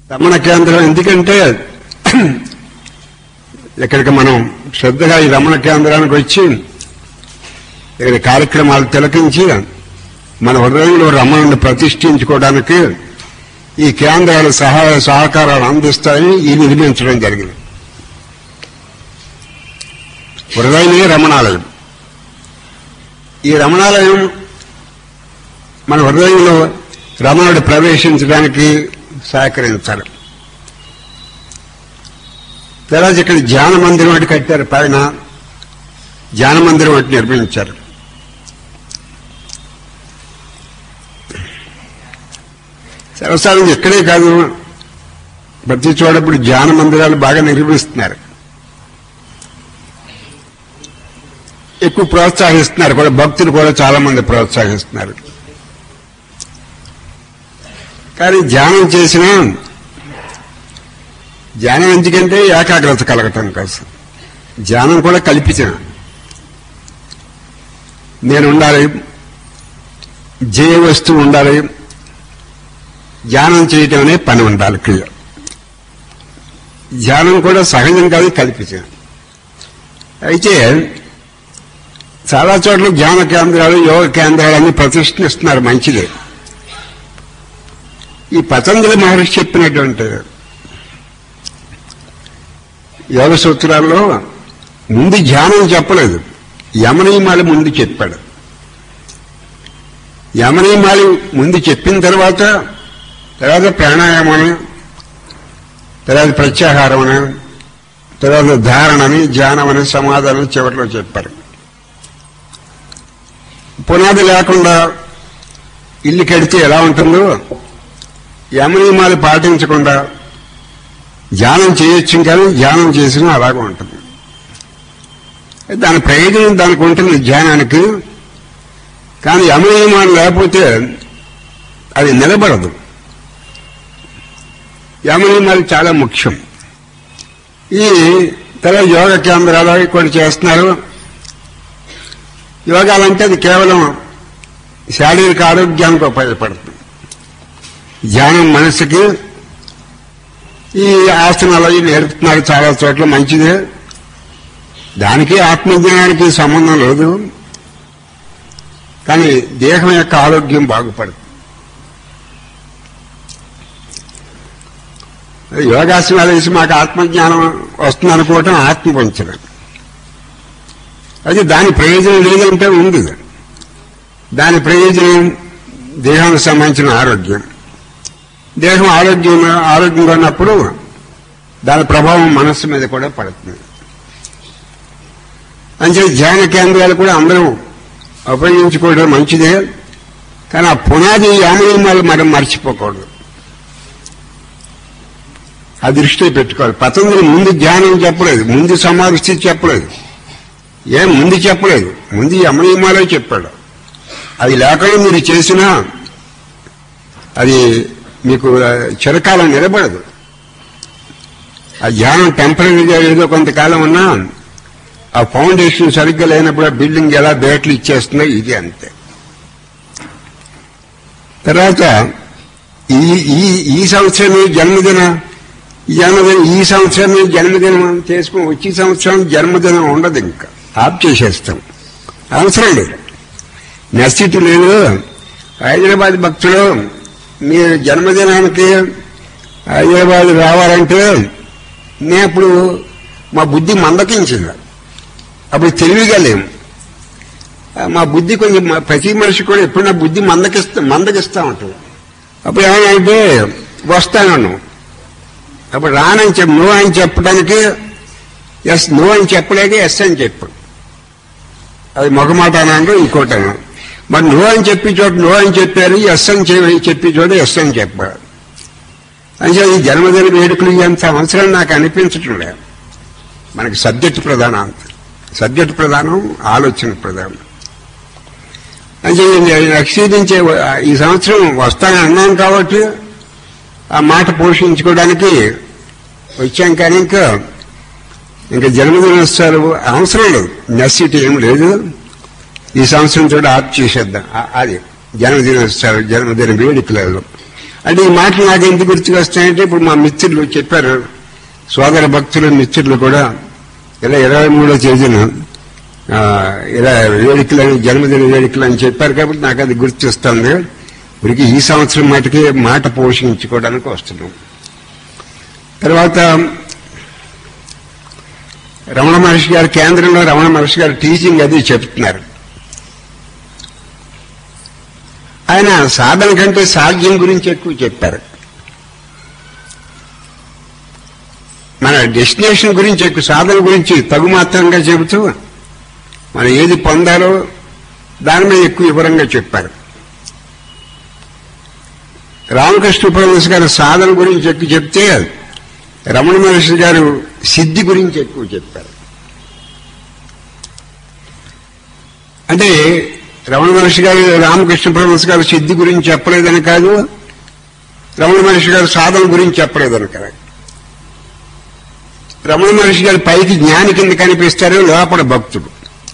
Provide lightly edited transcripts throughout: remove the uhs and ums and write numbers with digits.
రమణ కేంద్రం ఎందుకంటే ఇక్కడికి మనం శ్రద్ధగా ఈ రమణ కేంద్రానికి వచ్చి ఇక్కడ కార్యక్రమాలు తిలకించి మన హృదయంలో రమణను ప్రతిష్ఠించుకోవడానికి ఈ కేంద్రాలు సహాయ సహకారాలు అందిస్తాయని ఈ నిర్మించడం జరిగింది. హృదయమే రమణాలయం. ఈ రమణాలయం మన హృదయంలో రమణుడు ప్రవేశించడానికి సహకరించాలి. తర్వాత ఇక్కడ ధ్యాన మందిరం ఒకటి కట్టారు. పైన ధ్యాన మందిరం ఒకటి నిర్మించారు. సర్వసాధారణంగా ఇక్కడే కాదు, ప్రతి చోట ఇప్పుడు ధ్యాన మందిరాలు బాగా నిర్మిస్తున్నారు, ఎక్కువ ప్రోత్సహిస్తున్నారు కూడా. భక్తులు కూడా చాలా మంది ప్రోత్సహిస్తున్నారు. కానీ ధ్యానం చేసిన ధ్యానం ఎందుకంటే ఏకాగ్రత కలగటం కోసం. ధ్యానం కూడా కల్పించిన నేను ఉండాలి, జయ వస్తువు ఉండాలి, ధ్యానం చేయటం అనే పని ఉండాలి, క్రియ. ధ్యానం కూడా సహజం కాదు, కల్పించిన. అయితే చాలా చోట్ల ధ్యాన కేంద్రాలు, యోగ కేంద్రాలన్నీ ప్రతిష్ఠిస్తున్నారు, మంచిదే. ఈ పతంజలి మహర్షి చెప్పినటువంటి యోగ సూత్రాల్లో ముందు ధ్యానం చెప్పలేదు, యమనియమాలు ముందు చెప్పాడు. యమనియమాలు ముందు చెప్పిన తర్వాత ప్రాణాయామని, తర్వాత ప్రత్యాహారమని, తర్వాత ధారణని, ధ్యానమని, సమాధానం చివరిలో చెప్పారు. పునాది లేకుండా ఇల్లు కడితే ఎలా ఉంటుందో యమనియమాలు పాటించకుండా ధ్యానం చేయొచ్చు, కానీ ధ్యానం చేసినా అలాగే ఉంటుంది. దాని ప్రయోజనం దానికి ఉంటుంది ధ్యానానికి. కానీ యమనియమాలు లేకపోతే అది నిలబడదు. యమనియమాలు చాలా ముఖ్యం. ఈ తర్వాత యోగ కేంద్రాలు కొన్ని చేస్తున్నారు. యోగాలంటే అది కేవలం శారీరక ఆరోగ్యానికి ఉపయోగపడుతుంది. ధ్యానం మనసుకి. ఈ ఆసనాలు అవి నేర్పుతున్నారు చాలా చోట్ల, మంచిదే. దానికి ఆత్మజ్ఞానానికి సంబంధం లేదు, కానీ దేహం యొక్క ఆరోగ్యం బాగుపడుతుంది. యోగాసనాలు వేసి మాకు ఆత్మజ్ఞానం వస్తుంది అనుకోవటం ఆత్మ పంచడం. అది దాని ప్రయోజనం లేదంటే ఉంది. దాని ప్రయోజనం దేహానికి సంబంధించిన ఆరోగ్యం. దేహం ఆరోగ్యంగా ఉన్నప్పుడు దాని ప్రభావం మనస్సు మీద కూడా పడుతుంది. అంటే ధ్యాన కేంద్రాలు కూడా అందరూ ఉపయోగించుకోవడం మంచిదే, కానీ ఆ పునాది యామనియమాలు మనం మర్చిపోకూడదు. ఆ దృష్టిలో పెట్టుకోవాలి. పతంజలి ముందు ధ్యానం చెప్పలేదు, ముందు సమాధి స్థితి చెప్పలేదు, ముందు చెప్పలేదు. ముందు యమనియమాలే చెప్పాడు. అది లేకుండా మీరు చేసినా అది మీకు చిరకాలం నిలబడదు. ఆ ధ్యానం టెంపరీగా ఏదో కొంతకాలం ఉన్నా ఆ ఫౌండేషన్ సరిగ్గా లేనప్పుడు ఆ బిల్డింగ్ ఎలా బేట్లు ఇచ్చేస్తుందో ఇది అంతే. తర్వాత ఈ సంవత్సరం ఈ సంవత్సరం జన్మదినం చేసుకుని వచ్చే సంవత్సరం జన్మదినం ఉండదు, ఇంకా ఆప్ చేసేస్తాం. అవసరం లేదు, నెసిటీ లేదు. హైదరాబాద్ భక్తులు మీరు జన్మదినానికి హైదరాబాద్ రావాలంటే నేను అప్పుడు మా బుద్ధి మందకించింది. అప్పుడు తెలివిగా లేము. మా బుద్ధి కొంచెం ప్రతి మనిషి కూడా ఎప్పుడు నా బుద్ధి మందకిస్తా ఉంటుంది. అప్పుడు ఏమంటే వస్తాను, అప్పుడు రానని నో అని చెప్పడానికి ఎస్, నో అని చెప్పలేక ఎస్ అని చెప్పు. అది మొగమాట అన్నాడు, ఇంకోటి అన్నాడు. మరి నో అని చెప్పి చోట నో అని చెప్పారు, ఎస్ అని చెప్పి చోట ఎస్ అని చెప్పారు. అంటే ఈ జన్మదిన వేడుకలు ఎంత అవసరం నాకు అనిపించటం లేదు. మనకి సబ్జెక్టు ప్రధానం, సబ్జెక్టు ప్రధానం, ఆలోచన ప్రధానం. అంటే రక్షించే ఈ సంవత్సరం వస్తానని అన్నాం కాబట్టి ఆ మాట పోషించుకోవడానికి వచ్చాం. కానీ ఇంకా జన్మదినోత్సవాలు అవసరం లేదు, నెసిటీ ఏం లేదు. ఈ సంవత్సరం కూడా ఆప్ చేసేద్దాం. అది జన్మదినోత్సవాలు, జన్మదిన వేడుకలలో అంటే ఈ మాటలు నాకు ఎందుకు గుర్తుకు వస్తాయంటే ఇప్పుడు మా మిత్రులు చెప్పారు, సోదర భక్తులు మిత్రులు కూడా ఇలా 23వ తేదీన ఇలా వేడుకలని జన్మదిన వేడుకలు అని చెప్పారు కాబట్టి నాకు అది గుర్తొస్తుంది. ఇప్పటికీ ఈ సంవత్సరం మటుకి మాట పోషించుకోవడానికి వస్తున్నాం. తర్వాత రమణ మహర్షి గారు కేంద్రంలో రమణ మహర్షి గారు టీచింగ్ అది చెప్తున్నారు. ఆయన సాధన కంటే సాధ్యం గురించి ఎక్కువ చెప్పారు. మన డెస్టినేషన్ గురించి ఎక్కువ, సాధన గురించి తగుమాత్రంగా చెబుతూ మనం ఏది పొందాలో దాని మీద ఎక్కువ వివరంగా చెప్పారు. రామకృష్ణ పరమహంస గారు సాధన గురించి ఎక్కువ చెప్తే రమణ మహర్షి గారు సిద్ధి గురించి ఎక్కువ చెప్పారు. అంటే రమణ మహర్షి గారు రామకృష్ణ పరమహంస గారు సిద్ధి గురించి చెప్పలేదని కాదు, రమణ మహర్షి గారు సాధన గురించి చెప్పలేదని కాదు. రమణ మహర్షి గారు పైకి జ్ఞాని కింద కనిపిస్తారు, లోపల భక్తుడు.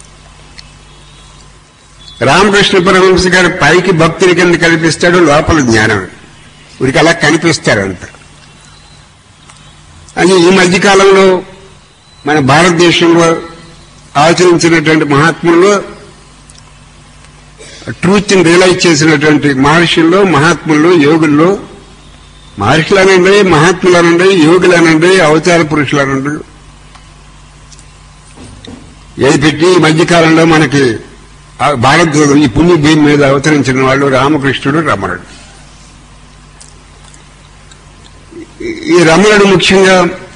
రామకృష్ణ పరమహంస గారు పైకి భక్తుడి కింద కనిపిస్తాడు, లోపల జ్ఞానం. వీరికి అలా కనిపిస్తారంట. అది ఈ మధ్యకాలంలో మన భారతదేశంలో ఆచరించినటువంటి మహాత్ముల్లో, ట్రూత్ ని రియలైజ్ చేసినటువంటి మహర్షుల్లో, మహాత్ముల్లో, యోగుల్లో, మహర్షులనండి, మహాత్ములనండి, యోగులనండి, అవతార పురుషులనండి, ఏది పెట్టి ఈ మధ్యకాలంలో మనకి భారతదేశం ఈ పుణ్యభూమి మీద అవతరించిన వాళ్ళు రామకృష్ణుడు, రమణుడు. ఈ రమణుడు ముఖ్యంగా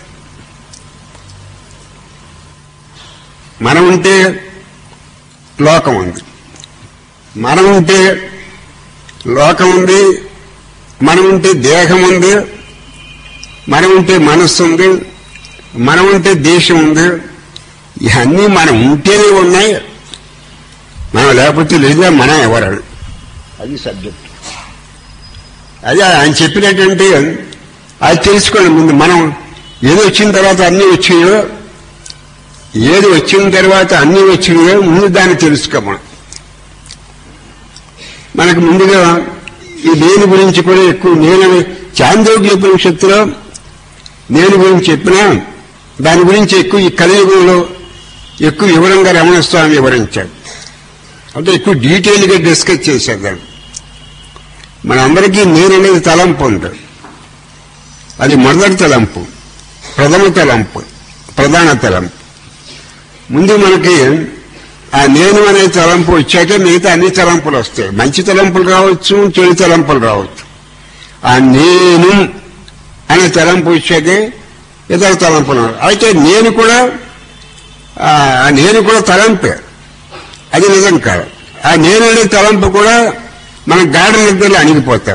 మనం ఉంటే లోకం ఉంది, మనం ఉంటే లోకం ఉంది, మనం ఉంటే దేహం ఉంది, మనం ఉంటే మనస్సు ఉంది, మనం ఉంటే దేశం ఉంది. ఇవన్నీ మనం ఉంటేనే ఉన్నాయి, మనం లేకపోతే లేదా మనం ఎవరు. అది సబ్జెక్ట్. అది ఆయన చెప్పినటువంటి అది తెలుసుకోండి. ముందు మనం ఏది వచ్చిన తర్వాత అన్నీ వచ్చాయో, ఏది వచ్చిన తర్వాత అన్నీ వచ్చినాయో ముందు దాన్ని తెలుసుకోమని. మనకు ముందుగా ఈ నేను గురించి కూడా ఎక్కువ, నేను చాందోగ్య ఉపనిషత్తులో నేను గురించి చెప్పినా దాని గురించి ఎక్కువ ఈ కలియుగంలో ఎక్కువ వివరంగా రమణ స్వామి వివరించాడు. అంటే ఎక్కువ డీటెయిల్గా డిస్కస్ చేశారు దాన్ని. మనందరికీ నేననేది తలంపు ఉంది. అది మొదటి తలంపు, ప్రథమ తలంపు, ప్రధాన తలంపు. ముందు మనకి ఆ నేను అనే తలంపు వచ్చాక మిగతా అన్ని తలంపులు వస్తాయి. మంచి తలంపులు రావచ్చు, చెడు తలంపులు రావచ్చు. ఆ నేను అనే తలంపు వచ్చాకే ఇతర తలంపులు. అయితే నేను కూడా తలంపే, అది నిజం కాదు. ఆ నేను అనే తలంపు కూడా మన గాఢ నిద్రలో అణిగిపోతాం.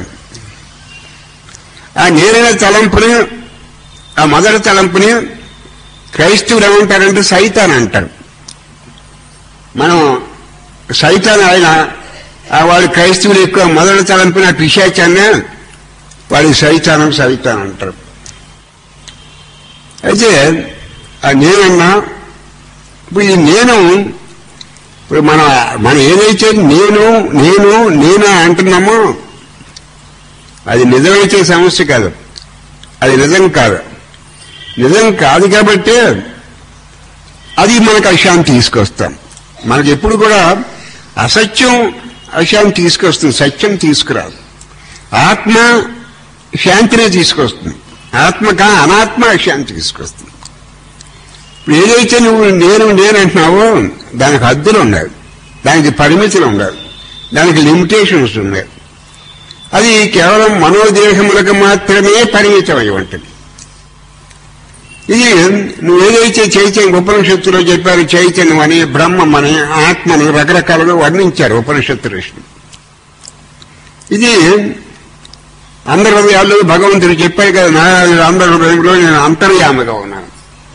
ఆ నేననే తలంపుని, ఆ మొదటి తలంపుని క్రైస్తవులు ఏమంటారంటే సైతాన్ అంటారు. మనం సైతాన్ ఆయన వాడు క్రైస్తవులు ఎక్కువ మొదటి తలంపున పిశాచాన్నే వాడి సైతానం అంటారు. అయితే ఆ నేనన్నా ఇప్పుడు ఈ నేను, ఇప్పుడు మనం ఏదైతే నేను అంటున్నామో అది నిజమైతే సమస్య కాదు, అది నిజం కాదు. నిజం కాదు కాబట్టి అది మనకు అశాంతి తీసుకొస్తాం. మనకి ఎప్పుడు కూడా అసత్యం అశాంతి తీసుకొస్తుంది, సత్యం తీసుకురాదు. ఆత్మ శాంతినే తీసుకొస్తుంది, అనాత్మ అశాంతి తీసుకొస్తుంది. ఇప్పుడు ఏదైతే నువ్వు నేను అంటున్నావో దానికి హద్దులు ఉండాలి, దానికి పరిమితులు ఉండాలి, దానికి లిమిటేషన్స్ ఉన్నాయి. అది కేవలం మనోదేహములకు మాత్రమే పరిమితమై ఉంటుంది. ఇది నువ్వేదైతే చైతన్య ఉపనిషత్తులో చెప్పారు, చైతన్యం అని, బ్రహ్మమని, ఆత్మని రకరకాలుగా వర్ణించారు ఉపనిషత్తు ఋషులు. ఇది అందరి హృదయాల్లో భగవంతుడు చెప్పారు కదా, నా అందరి హృదయంలో నేను అంతర్యామిగా ఉన్నాను.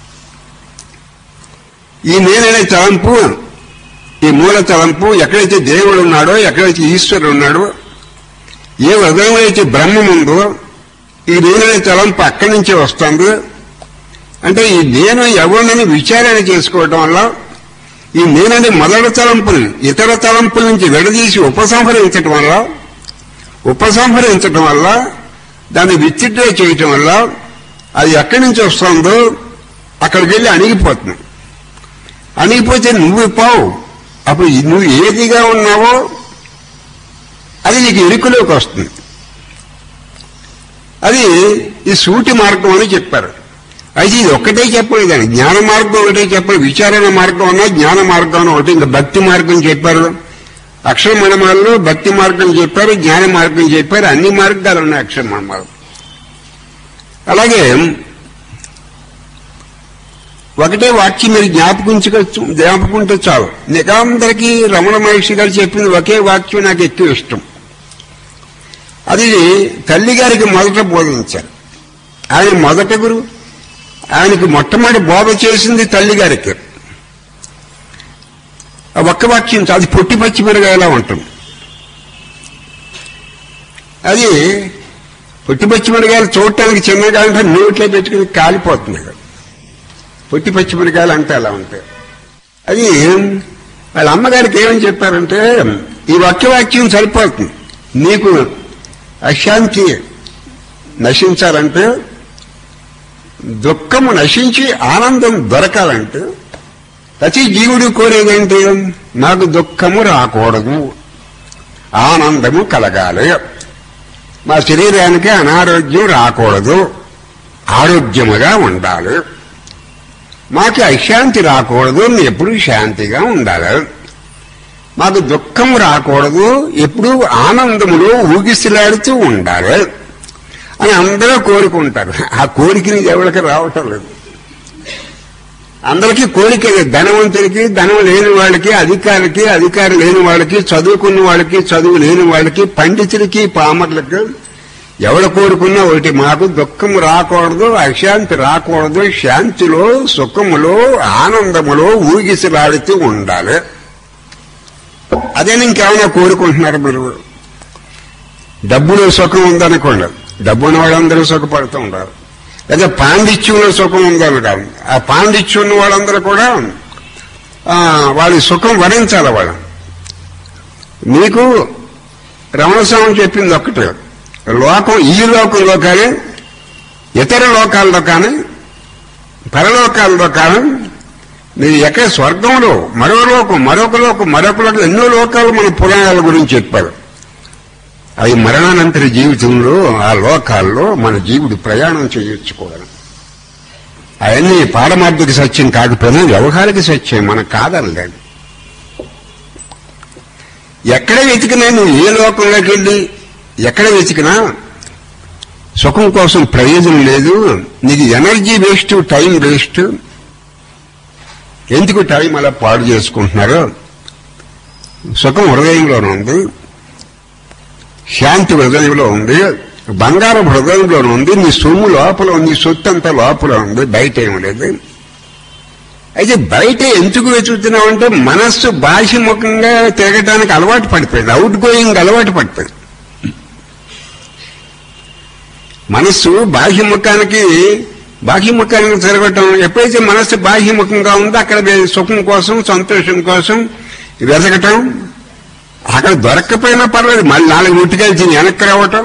ఈ నేననే తలంపు, ఈ మూల తలంపు ఎక్కడైతే దేవుడు ఉన్నాడో, ఎక్కడైతే ఈశ్వరుడు ఉన్నాడో, ఏ హృదయంలో అయితే బ్రహ్మం ఉందో ఈ నేననే తలంపు అక్కడి నుంచే వస్తుంది. అంటే ఈ నేను ఎవరినని విచారణ చేసుకోవటం వల్ల ఈ నేననే మొదటి తలంపుని ఇతర తలంపుల నుంచి విడదీసి ఉపసంహరించటం వల్ల దాన్ని విత్డ్రా చేయటం వల్ల అది ఎక్కడి నుంచి వస్తుందో అక్కడికి వెళ్ళి అణిగిపోతుంది. అణిగిపోతే నువ్వు పోవు. అప్పుడు నువ్వు ఏదిగా ఉన్నావో అది నీకు ఎరుకలోకి వస్తుంది. అది ఈ సూటి మార్గం అని చెప్పారు. అయితే ఇది ఒక్కటే చెప్పలేదండి. జ్ఞాన మార్గం ఒకటే చెప్పారు. విచారణ మార్గం అన్నా జ్ఞాన మార్గం ఒకటి. ఇంకా భక్తి మార్గం చెప్పారు. అక్షర మణమాలలో భక్తి మార్గం చెప్పారు, జ్ఞాన మార్గం చెప్పారు. అన్ని మార్గాలు ఉన్నాయి అక్షర మణమాలు. అలాగే ఒకటే వాక్యం మీరు జ్ఞాపకుంటే చాలు. నికాందరికీ రమణ మహర్షి గారు చెప్పింది ఒకే వాక్యం నాకు ఎక్కువ ఇష్టం. అది తల్లి గారికి మొదట బోధించారు. ఆయన మొదట గురువు. ఆయనకు మొట్టమొదటి బోధ చేసింది తల్లి గారికి. ఒక్క వాక్యం అది పొట్టి పచ్చి మిరగాయలా ఉంటుంది. అది పొట్టి పచ్చి మిరగాయలు చూడటానికి చిన్నగా అంటే నోట్లో పెట్టుకుని కాలిపోతుంది. పొట్టి పచ్చి మిరగాయలు అంటే అలా ఉంటాయి. అది వాళ్ళ అమ్మగారికి ఏమని చెప్పారంటే ఈ వాక్యం సరిపోతుంది. నీకు అశాంతి నశించాలంటే, దుఃఖము నశించి ఆనందం దొరకాలంటే ప్రతి జీవుడు కోరేదంటే నాకు దుఃఖము రాకూడదు, ఆనందము కలగాలి. మా శరీరానికి అనారోగ్యం రాకూడదు, ఆరోగ్యముగా ఉండాలి. మాకు అశాంతి రాకూడదు, ఎప్పుడూ శాంతిగా ఉండాలి. మాకు దుఃఖం రాకూడదు, ఎప్పుడూ ఆనందములో ఊగిసిలాడుతూ ఉండాలి అని అందరూ కోరుకుంటారు. ఆ కోరికని ఎవరికి రావటం లేదు. అందరికీ కోరిక. ధనవంతుడికి, ధనం లేని వాళ్ళకి, అధికారికి, అధికారం లేని వాళ్ళకి, చదువుకున్న వాళ్ళకి, చదువు లేని వాళ్ళకి, పండితులకి, పామర్లకి ఎవరు కోరుకున్నా ఒకటి, మాకు దుఃఖం రాకూడదు, అశాంతి రాకూడదు, శాంతిలో, సుఖములో, ఆనందములో ఊగిసిలాడుతూ ఉండాలి. అదే ఇంకేమైనా కోరుకుంటున్నారు మీరు? డబ్బులో సుఖం ఉందనుకోండి, డబ్బు ఉన్న వాళ్ళందరూ సుఖపడుతూ ఉంటారు. లేదా పాండిత్యంలో సుఖం ఉందనుకోండి, ఆ పాండిత్యం ఉన్న వాళ్ళందరూ కూడా వాళ్ళ సుఖం వరించాలి. వాళ్ళు మీకు రమణస్వామి చెప్పింది ఒక్కటే, లోకం ఈ లోకంలో కానీ ఇతర లోకాల్లో కానీ పరలోకాల్లో కానీ మీరు ఎక్కడ స్వర్గంలో మరొక లోకం ఎన్నో లోకాలు మన పురాణాల గురించి చెప్పారు. అవి మరణానంతర జీవితంలో ఆ లోకాల్లో మన జీవుడు ప్రయాణం చేయొచ్చుకోవాలి. అవన్నీ పారమార్థిక సత్యం కాకపోయినా వ్యవహారిక సత్యం, మనకు కాదనలేదు. ఎక్కడ వెతికినా నువ్వు ఏ లోకంలోకి వెళ్ళి ఎక్కడ వెతికినా సుఖం కోసం ప్రయోజనం లేదు. నీకు ఎనర్జీ వేస్ట్, టైం వేస్ట్. ఎందుకు టైం అలా పాడు చేసుకుంటున్నారో? సుఖం హృదయంలోనే ఉంది, శాంతి హృదయంలో ఉంది, బంగారం హృదయంలోనే ఉంది, నీ సొమ్ము లోపల ఉంది, సొత్తు అంతా లోపల ఉంది, బయట ఏం లేదు. అయితే బయట ఎందుకు వెతుకుతున్నామంటే మనస్సు బాహ్యముఖంగా తిరగటానికి అలవాటు పడిపోయింది, అవుట్ గోయింగ్ అలవాటు పడిపోయింది. మనస్సు బాహ్యముఖానికి తిరగటం. ఎప్పుడైతే మనస్సు బాహ్యముఖంగా ఉందో అక్కడ సుఖం కోసం, సంతోషం కోసం వెతకటం. అక్కడ దొరక్కపోయినా పర్లేదు, మళ్ళీ 4 ముట్టుకెళ్చి వెనక్కి రావటం.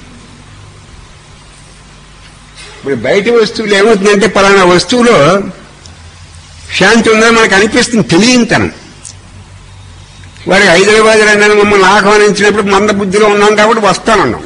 ఇప్పుడు బయట వస్తువులు ఏమవుతుందంటే పలానా వస్తువులో శాంతి ఉందని మనకు అనిపిస్తుంది, తెలియనితనం. వారి హైదరాబాద్ రండి మమ్మల్ని ఆహ్వానించినప్పుడు మంద బుద్ధిలో ఉన్నాం కాబట్టి వస్తానన్నాం.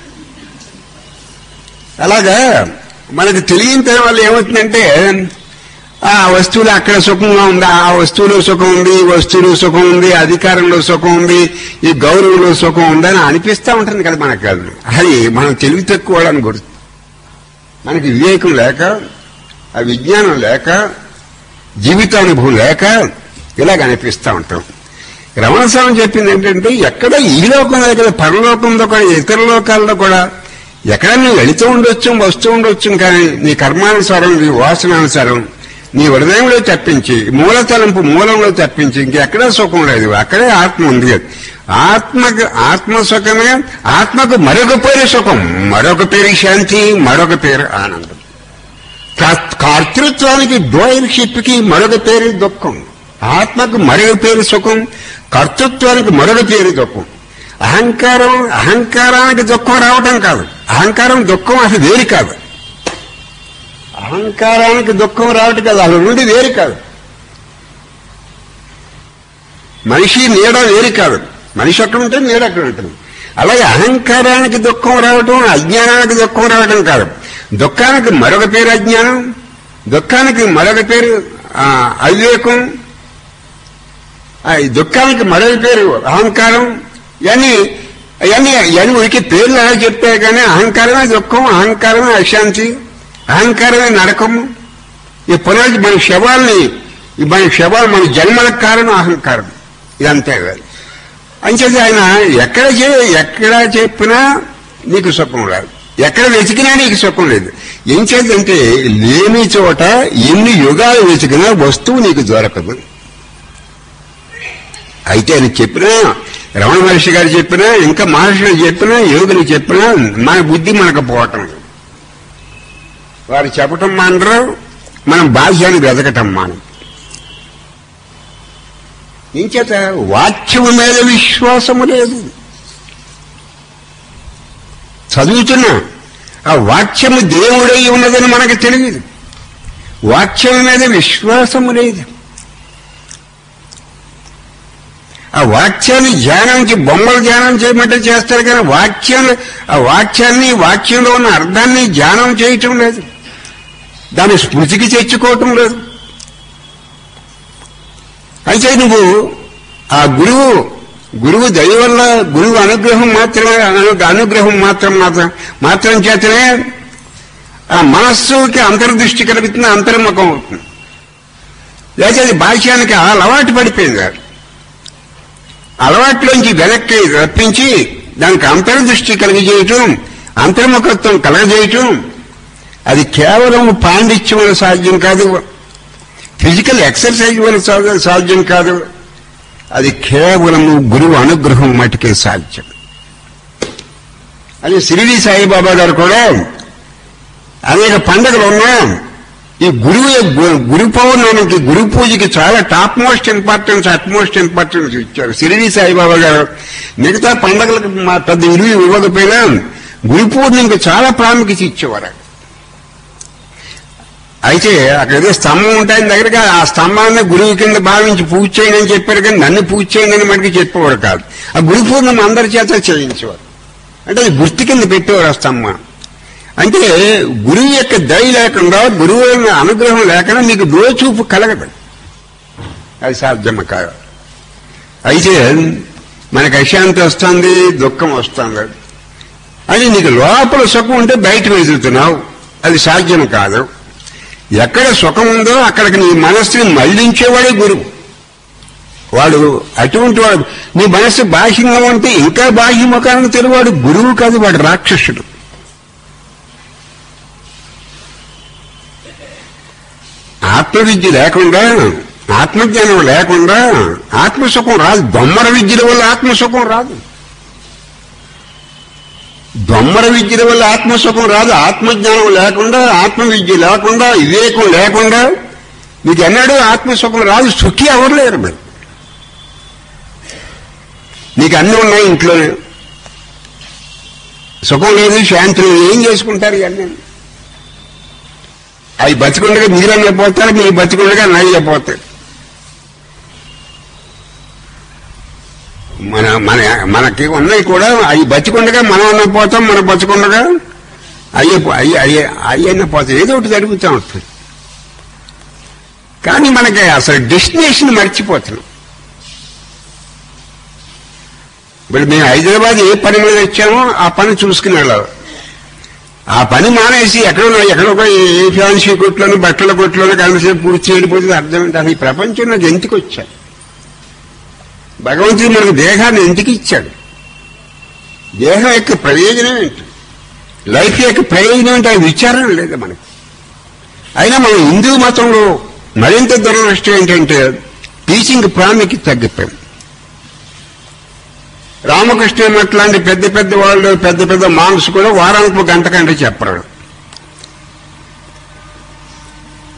అలాగా మనకు తెలియనితనం వల్ల ఏమవుతుందంటే ఆ వస్తువులు అక్కడ సుఖంగా ఉంది, ఆ వస్తువులో సుఖం ఉంది, ఈ వస్తువులో సుఖం ఉంది, అధికారంలో సుఖం ఉంది, ఈ గౌరవంలో సుఖం ఉందని అనిపిస్తూ ఉంటుంది కదా మనకు. అది మనం తెలివి తక్కువ అని గుర్తు. మనకి వివేకం లేక, ఆ విజ్ఞానం లేక, జీవితానుభవం లేక ఇలాగ అనిపిస్తూ ఉంటాం. రమణస్వామి చెప్పింది ఏంటంటే ఎక్కడ ఈ లోకంలో కదా, పరలోకంలో కూడా, ఇతర లోకాల్లో కూడా ఎక్కడ నువ్వు వెళుతూ ఉండొచ్చు, వస్తూ ఉండొచ్చు, కానీ నీ కర్మానుసారం, నీ వాసనానుసారం నీ హృదయంలో తప్పించి, మూలంలో తప్పించి ఇంకెక్కడా సుఖం లేదు. అక్కడే ఆత్మ ఉంది. ఆత్మ సుఖమే. ఆత్మకు మరొక పేరు సుఖం, మరొక పేరు శాంతి, మరొక పేరు ఆనందం. కర్తృత్వానికి, డోయర్షిప్ కి మరొక పేరు దుఃఖం. ఆత్మకు మరొక పేరు సుఖం, కర్తృత్వానికి మరొక పేరు దుఃఖం. అహంకారానికి దుఃఖం రావటం కాదు. అహంకారం దుఃఖం అసలు వేరు కాదు. అహంకారానికి దుఃఖం రావటం కాదు, అసలు నుండి వేరు కాదు. మనిషి నీడ వేరు కాదు. మనిషి అక్కడ ఉంటే నీడ అక్కడ ఉంటుంది. అలాగే అహంకారానికి దుఃఖం రావటం, అజ్ఞానానికి దుఃఖం రావటం కాదు. దుఃఖానికి మరొక పేరు అజ్ఞానం, దుఃఖానికి మరొక పేరు అవివేకం, దుఃఖానికి మరొక పేరు అహంకారం. ఇవన్నీ ఉనికి పేర్లు అలా చెప్తాయి కానీ అహంకారమే దుఃఖం, అహంకారమే అశాంతి, అహంకారమే నరకము. ఈ పునరుద్ధి మన శవాలు మన జన్మలకు కారణం అహంకారం. ఇదంతే కాదు. అంచేది ఆయన ఎక్కడ చెప్పినా నీకు సుఖం రాదు, ఎక్కడ వెతికినా నీకు సుఖం లేదు. ఏం చేద్దంటే లేని చోట ఎన్ని యుగాలు వెతికినా వస్తువు నీకు దొరకదు. అయితే ఆయన చెప్పినా, రమణ మహర్షి గారు చెప్పినా, ఇంకా మహర్షులు చెప్పినా, యోగులు చెప్పినా మన బుద్ధి మనకు పోవటం. వారు చెప్పటం మానరు, మనం బాహ్యాన్ని వెతకటం మానం. ఇంచేత వాక్యము మీద విశ్వాసము లేదు. చదువుతున్నా ఆ వాక్యము దేవుడై ఉన్నదని మనకు తెలియదు. వాక్యము మీద విశ్వాసము లేదు. ఆ వాక్యాన్ని బొమ్మలు ధ్యానం చేయమంటే చేస్తారు కానీ వాక్యంలో ఉన్న అర్థాన్ని ధ్యానం చేయటం లేదు, దాన్ని స్మృతికి తెచ్చుకోవటం లేదు. అయితే నువ్వు ఆ గురువు దయ వల్ల, గురువు అనుగ్రహం మాత్రం చేతనే ఆ మనస్సుకి అంతర్దృష్టి కలుగుతుంది, అంతర్ముఖం అవుతుంది. లేకపోతే అది భాష్యానికి అలవాటు పడిపోయింది. అలవాట్లోంచి వెనక్కి రప్పించి దానికి అంతర్దృష్టి కలిగజేయటం, అంతర్ముఖత్వం కలగజేయటం అది కేవలం పాండిత్యం వల్ల సాధ్యం కాదు, ఫిజికల్ ఎక్సర్సైజ్ వల్ల సాధ్యం కాదు. అది కేవలం గురువు అనుగ్రహం మటుకే సాధ్యం. అది షిరిడి సాయిబాబా గారు కూడా అనేక పండుగలు ఉన్నా ఈ గురు పౌర్ణమికి, గురు పూజకి చాలా top most importance, utmost importance ఇచ్చారు షిరిడి సాయిబాబా గారు. మిగతా పండుగలకు పెద్ద విలువ ఇవ్వకపోయినా గురు పూర్ణిమకి చాలా ప్రాముఖ్యత ఇచ్చేవారు. అయితే అక్కడ ఏదో స్తంభం ఉంటాయని దగ్గరగా ఆ స్తంభాన్ని గురువు కింద భావించి పూజ చేయండి అని చెప్పారు కానీ నన్ను పూజ చేయండి అని మనకి చెప్పేవారు కాదు. ఆ గురు పూర్ణిమ అందరి చేత చేయించేవారు. అంటే అది గుర్తు కింద పెట్టేవారు ఆ స్తంభం. అంటే గురువు యొక్క దయ లేకుండా, గురువు అనుగ్రహం లేకుండా నీకు దోచూపు కలగదు, అది సాధ్యమ కాదు. అయితే మనకు అశాంతి వస్తుంది, దుఃఖం వస్తుంది, అది నీకు లోపల సుఖం ఉంటే బయట వెతుకుతున్నావు, అది సాధ్యం కాదు. ఎక్కడ సుఖం ఉందో అక్కడికి నీ మనస్సుని మళ్లించేవాడే గురువు. వాడు అటువంటి వాడు. నీ మనస్సు బాహ్యంగా ఉంటే ఇంకా బాహ్యముఖానికి తెలివాడు గురువు కాదు, వాడు రాక్షసుడు. ఆత్మవిద్య లేకుండా, ఆత్మజ్ఞానం లేకుండా ఆత్మసుఖం రాదు. దొమ్మర విద్యల వల్ల ఆత్మసుఖం రాదు. దొమ్మర విద్యల వల్ల ఆత్మసుఖం రాదు. ఆత్మజ్ఞానం లేకుండా, ఆత్మవిద్య లేకుండా, వివేకం లేకుండా మీకు ఎన్నడూ ఆత్మసుఖం రాదు. సుఖి ఎవరు లేరు. మరి నీకు అన్నీ ఉన్నాయి ఇంట్లోనే, సుఖం లేదు, శాంతి లేదు, ఏం చేసుకుంటారు ఇవన్నీ? అవి బతికుండగా మీరన్నా పోతారు, మీరు బతికుండగా నయ్య పోతారు. మనకి ఉన్నాయి కూడా, అవి బతికుండగా మనం అన్న పోతాం, మన బతికుండగా అయ్యన్న పోతాం. ఏదో ఒకటి జరుగుతూ ఉంటుంది. కానీ మనకి అసలు డెస్టినేషన్ మర్చిపోతున్నాం. ఇప్పుడు మేము హైదరాబాద్ ఏ పని మీద వచ్చామో ఆ పని చూసుకుని వెళ్ళాలి. ఆ పని మానేసి ఎక్కడొక ఏ ఫ్యాన్సీ కొట్లోని, బట్టల కొట్లోని కలిసి పూర్తి చేయకపోతే అర్థం ఏంటి? ఈ ప్రపంచంలో ఎందుకు వచ్చాడు? భగవంతుడు మనకు దేహాన్ని ఎందుకు ఇచ్చాడు? దేహం యొక్క ప్రయోజనం ఏంటి? లైఫ్ యొక్క ప్రయోజనం ఏంటి? అది విచారణ లేదు మనకి. అయినా మన హిందూ మతంలో మరింత దురదృష్టం ఏంటంటే టీచింగ్ ప్రాముఖ్యత తగ్గిపోయింది. రామకృష్ణ మఠ్ లాంటి పెద్ద పెద్ద వాళ్ళు, పెద్ద పెద్ద మాంగ్స్ కూడా వారానికి ఒక గంట కంటే చెప్పరు.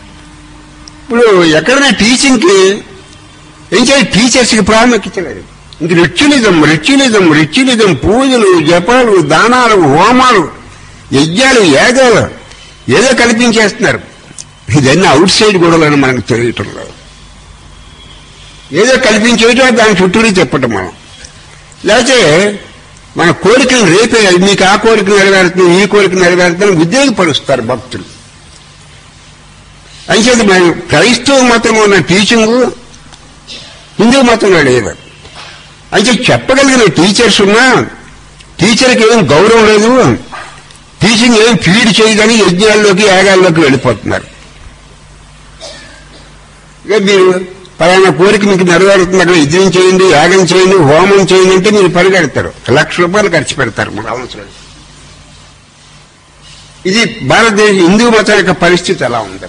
ఇప్పుడు ఎక్కడైనా టీచింగ్కి ఏం చేయాలి? టీచర్స్కి ప్రాముఖ్యత లేదు. ఇంక రిచ్యులిజం పూజలు, జపాలు, దానాలు, హోమాలు, యజ్ఞాలు, యాగాలు ఏదో కల్పించేస్తున్నారు. ఇదన్నీ అవుట్ సైడ్ గొడవలని మనకు తెలియటం లేదు. ఏదో కల్పించేయటం దాని చుట్టూనే చెప్పటం మనం. లేకపోతే మన కోరికలు రేపే మీకు ఆ కోరిక నెరవేరుతుంది, ఈ కోరిక నెరవేరుతుందని ఉద్యోగపరుస్తారు భక్తులు. అంచేది మనం క్రైస్తవ మతంలో ఉన్న టీచింగు హిందూ మతంలో లేదు. అయితే చెప్పగలిగిన టీచర్స్ ఉన్నా టీచర్కి ఏం గౌరవం లేదు, టీచింగ్ ఏం ఫీడ్ చేయదని యజ్ఞాల్లోకి యాగాల్లోకి వెళ్ళిపోతున్నారు. ఇక మీరు పలానా కోరిక మీకు నెరవేరుతుంది, అక్కడ యజ్ఞం చేయండి, యాగం చేయండి, హోమం చేయండి అంటే మీరు పరిగెడతారు, ₹1,00,000 ఖర్చు పెడతారు మన అవసరం. ఇది భారతదేశ హిందూ మతం యొక్క పరిస్థితి ఎలా ఉంది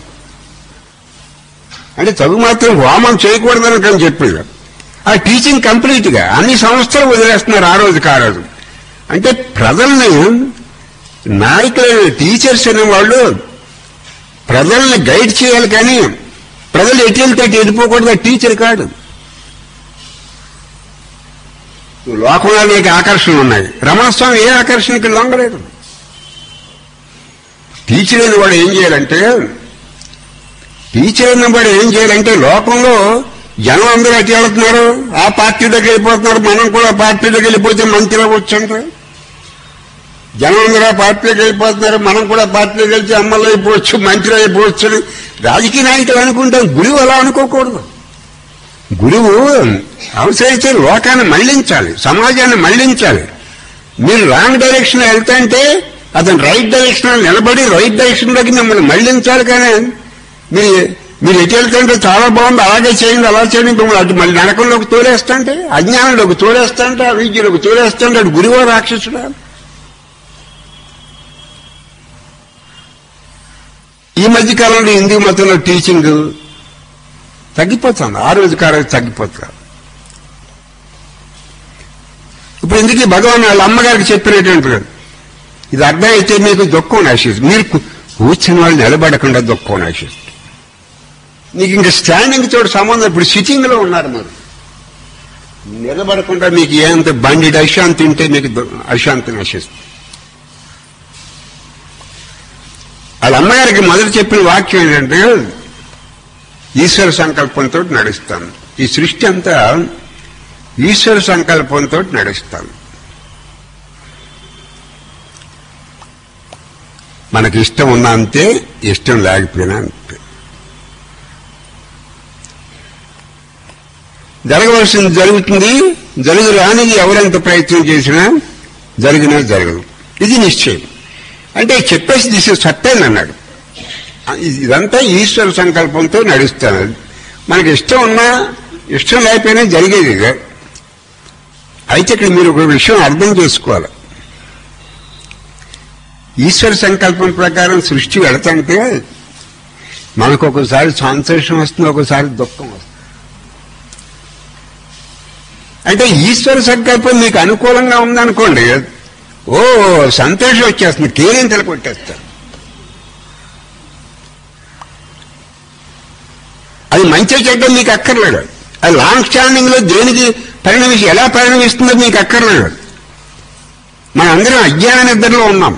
అంటే చదువు మాత్రం హోమం చేయకూడదని కానీ చెప్పేది. ఆ టీచింగ్ కంప్లీట్ గా అన్ని సంస్థలు వదిలేస్తున్నారు ఆ రోజుకి ఆ రోజు. అంటే ప్రజల్ని నాయకులైన టీచర్స్ అనే వాళ్ళు ప్రజల్ని గైడ్ చేయాలి, కానీ ప్రజలు ఎటు వెళ్తే వెళ్ళిపోకూడదు. టీచర్ కాదు. లోకంలో అనేక ఆకర్షణలు ఉన్నాయి, రమణస్వామి ఏ ఆకర్షణకి లొంగలేదు. టీచర్ అయిన వాడు ఏం చేయాలంటే లోకంలో జనం అందరూ అటు వెళ్తున్నారు, ఆ పార్టీలోకి వెళ్ళిపోతున్నారు, మనం కూడా పార్టీలోకి వెళ్ళిపోతే మంత్రి అవ్వచ్చు అంటారు. జనం అందరూ ఆ పార్టీలోకి వెళ్ళిపోతున్నారు, మనం కూడా పార్టీలోకి వెళ్తే అమ్మలు అయిపోవచ్చు, మంత్రి అయిపోవచ్చు అని రాజకీయ నాయకులు అనుకుంటాం. గురువు అలా అనుకోకూడదు. గురువు అవసరమైతే లోకాన్ని మళ్లించాలి, సమాజాన్ని మళ్లించాలి. మీరు రాంగ్ డైరెక్షన్ వెళ్తాంటే అతను రైట్ డైరెక్షన్ నిలబడి రైట్ డైరెక్షన్లోకి మిమ్మల్ని మళ్లించాలి. కానీ మీరు ఎటు వెళ్తుంటే చాలా బాగుంది, అలాగే చేయండి, అలా చేయండి, మిమ్మల్ని అటు మళ్ళీ నరకంలోకి తోలేస్తాంటే, అజ్ఞానంలోకి తోలేస్తాంటే, అవిద్యలోకి తోలేస్తాంటే అటు గురువో రాక్షసుడా? ఈ మధ్య కాలంలో హిందూ మతంలో టీచింగ్ తగ్గిపోతుంది, ఆ రోజుకి ఆ రోజు తగ్గిపోతుంది. ఇప్పుడు ఎందుకు భగవాన్ వాళ్ళ అమ్మగారికి చెప్పినటువంటి ఇది అర్థమైతే మీకు దుఃఖం నాశిస్తుంది. మీరు కూర్చుని వాళ్ళు నిలబడకుండా దుఃఖం నాశిస్తుంది. మీకు ఇంకా స్టాండింగ్ తోటి సంబంధం. ఇప్పుడు సిట్టింగ్ లో ఉన్నారు, మీరు నిలబడకుండా మీకు ఏంత బండి అశాంతి ఉంటే మీకు అశాంతి నశిస్తుంది. వాళ్ళ అమ్మగారికి మొదలు చెప్పిన వాక్యం ఏంటంటే ఈశ్వర సంకల్పంతో నడుస్తాను, ఈ సృష్టి అంతా ఈశ్వర సంకల్పంతో నడుస్తాను. మనకి ఇష్టం ఉన్నా అంతే, ఇష్టం లేకపోయినా అంతే. జరగవలసింది జరుగుతుంది, జరగరానిది ఎవరెంత ప్రయత్నం చేసినా జరిగినా జరగదు. ఇది నిశ్చయం. అంటే చెప్పేసి దిశ సత్యం అన్నాడు. ఇదంతా ఈశ్వర సంకల్పంతో నడుస్తాను. మనకి ఇష్టం ఉన్నా ఇష్టం లేకపోయినా జరిగేది. అయితే ఇక్కడ మీరు ఒక విషయం అర్థం చేసుకోవాలి. ఈశ్వర సంకల్పం ప్రకారం సృష్టి వెళతంటే మనకు ఒకసారి సంతోషం వస్తుంది, ఒకసారి దుఃఖం వస్తుంది. అంటే ఈశ్వర సంకల్పం మీకు అనుకూలంగా ఉందనుకోండి, ఓ సంతోషం వచ్చేస్తుంది, కేరింతలు కొట్టేస్తారు. అది మంచి చెడ్డ మీకు అక్కర్లేదు. అది లాంగ్ స్టాండింగ్ లో దేనికి ఎలా పరిణమిస్తుందో మీకు అక్కర్లేదు. మనం అందరం అజ్ఞాన నిద్రలో ఉన్నాం.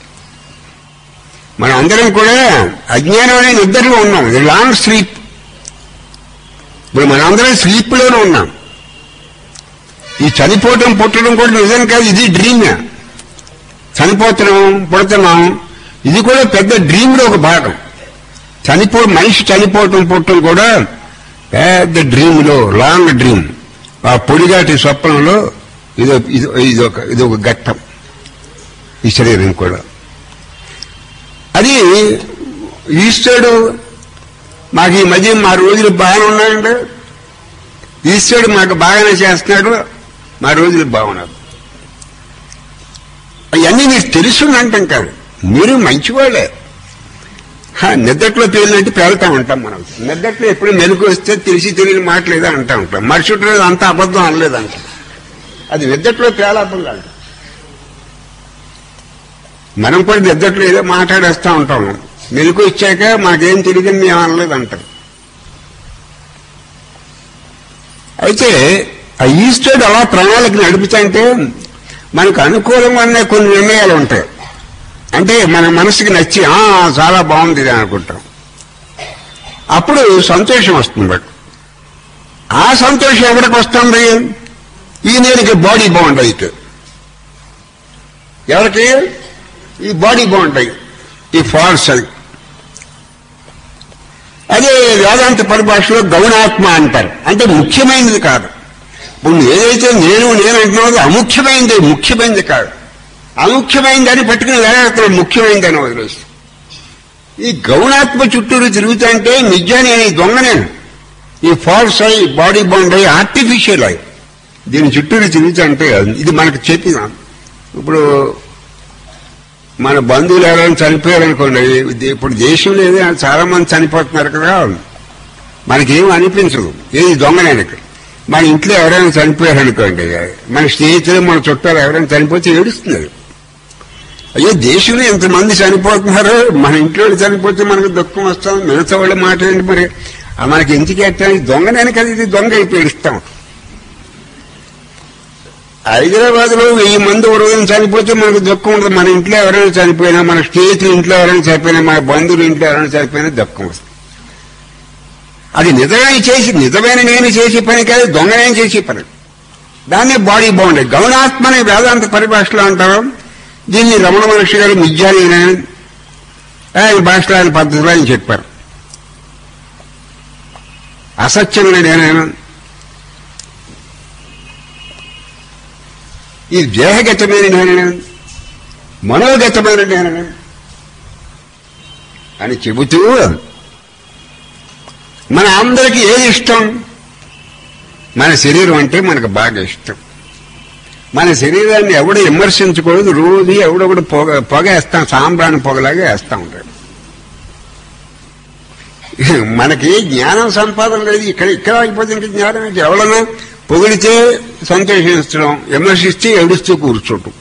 మనం అందరం కూడా అజ్ఞానం అనే నిద్రలో ఉన్నాం. ఇది లాంగ్ స్లీప్. ఇప్పుడు మనందరం స్లీప్ లోనే ఉన్నాం. ఈ చనిపోవటం పుట్టడం కూడా నిజం కాదు, ఇది డ్రీమే. చనిపోతున్నాం, పుడుతున్నాం, ఇది కూడా పెద్ద డ్రీమ్ లో ఒక భాగం. మనిషి చనిపోవటం పుట్టడం కూడా పెద్ద డ్రీమ్ లో, లాంగ్ డ్రీమ్. ఆ పొడిగాటి స్వప్నంలో ఇదొక ఘట్టం, ఈ శరీరం కూడా. అది ఈశ్వరుడు మాకు ఈ మధ్య మా రోజులు బాగానే ఉన్నాయండి, ఈశ్వరుడు మాకు బాగానే చేస్తున్నాడు, మా రోజులు బాగున్నారు. అవన్నీ మీకు తెలుసుందంటాం కాదు, మీరు మంచివాళ్ళే. నిద్దట్లో పేలినట్టు పేలుతా ఉంటాం మనం. నిద్దట్లో ఎప్పుడు మెలకు వస్తే తెలియని మాటలేదా అంటా ఉంటాం. మరుసటి రోజు అంత అబద్ధం అనలేదంట. అది నిద్దట్లో పేలాపంగా అంట. మనం కూడా నిద్దట్లో ఏదో మాట్లాడేస్తా ఉంటాం. మెలకు వచ్చాక మాకేం తెలియదు మేము అనలేదంటారు. అయితే ఆ ఈశ్వరుడు అలా ప్రణాళిక నడుపుతుంటే మనకు అనుకూలంగా ఉన్న కొన్ని నిర్ణయాలు ఉంటాయి. అంటే మన మనసుకి నచ్చి చాలా బాగుంది ఇది అనుకుంటాం. అప్పుడు సంతోషం వస్తుంది. బట్ ఆ సంతోషం ఎవరికి వస్తుంది? ఈ నేనికి బాడీ బాగుంటాయి. ఎవరికి? ఈ బాడీ బాగుంటాయి, ఈ ఫాల్స్. అదే వేదాంత పరిభాషలో గౌణాత్మ అంటారు. అంటే ముఖ్యమైనది కాదు. ఇప్పుడు ఏదైతే నేను అంటున్నావు అముఖ్యమైనది, ముఖ్యమైనది కాదు. అముఖ్యమైనది అని పట్టుకుని వేదాంతం ముఖ్యమైనది అని వదిలేసి ఈ గౌణాత్మ చుట్టూరు తిరుగుతుంటే నిజాన్ని దొంగ నేను. ఈ ఫాల్స్ అయి బాడీ బాండ్ అయి ఆర్టిఫిషియల్ అయి దీని చుట్టూరు తిరుగుతుంటే ఇది మనకు చెప్పిన. ఇప్పుడు మన బంధువులు ఎవరైనా చనిపోయారనుకోండి, ఇప్పుడు దేశంలో ఏదైనా చాలా మంది చనిపోతున్నారు కదా, మనకేం అనిపించదు. ఏది దొంగనేనక. మన ఇంట్లో ఎవరైనా చనిపోయారనుకోండి, మన స్నేహితులు మన చుట్టాలు ఎవరైనా చనిపోతే ఏడుస్తున్నారు. అయ్యో దేశంలో ఎంతమంది చనిపోతున్నారు, మన ఇంట్లో చనిపోతే మనకు దుఃఖం వస్తాం. మిగతా వాళ్ళ మాట ఏంటి మరి? మనకి ఎందుకు ఎట్టాలి? దొంగనేను కదా, ఇది దొంగ అయిపోయి ఏడుస్తాం. హైదరాబాద్ లో 1000 మంది ఒక రోజున చనిపోతే మనకు దుఃఖం ఉండదు. మన ఇంట్లో ఎవరైనా చనిపోయినా, మన స్నేహితుల ఇంట్లో ఎవరైనా చనిపోయినా, మన బంధువుల ఇంట్లో ఎవరైనా చనిపోయినా దుఃఖం వస్తుంది. అది నిజమైన నేను చేసే పని కాదు, దొంగనేం చేసే పని. దాన్నే బాడీ బాండ్. గౌణాత్మని వేదాంత పరిభాషలో అంటారు. దీన్ని రమణ మహర్షి గారు మిథ్యాలీన ఆయన భాషలో ఆయన పద్ధతిలో ఆయన చెప్పారు. అసత్యమైన నేనైనా ఈ దేహగతమైన నేనైనా మనోగతమైన నేనైనా అని చెబుతూ మన అందరికీ ఏది ఇష్టం? మన శరీరం అంటే మనకు బాగా ఇష్టం. మన శరీరాన్ని ఎవడు విమర్శించకూడదు. రోజు ఎవడొకడు పొగ వేస్తాం, సాంబ్రాణి పొగలాగా వేస్తా ఉంటాడు. మనకి జ్ఞానం సంపాదన లేదు. ఇక్కడ అయిపోతే ఇంకా జ్ఞానం ఏంటి? ఎవడన్నా పొగిడితే సంతోషించడం, విమర్శిస్తే ఏడుస్తూ కూర్చోటం.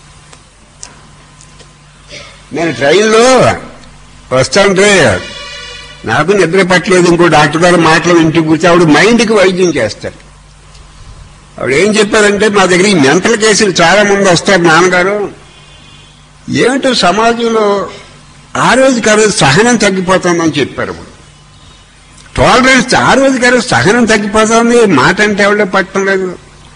నేను ట్రైన్లో వస్తాంటే నాకు నిద్ర పట్టలేదు. ఇంకో డాక్టర్ గారు మాటలు ఇంటికి కూర్చో ఆవిడ మైండ్కి వైద్యం చేస్తారు. ఆవిడ ఏం చెప్పారంటే, మా దగ్గర ఈ మెంటల్ కేసులు చాలా మంది వస్తారు నాన్నగారు. ఏమిటో సమాజంలో ఆ రోజుకి ఆ రోజు సహనం తగ్గిపోతుందని చెప్పారు. టాలరెన్స్ ఆ రోజుకి ఆ రోజు సహనం తగ్గిపోతుంది. మాట అంటే ఎవరో పట్టడం లేదు.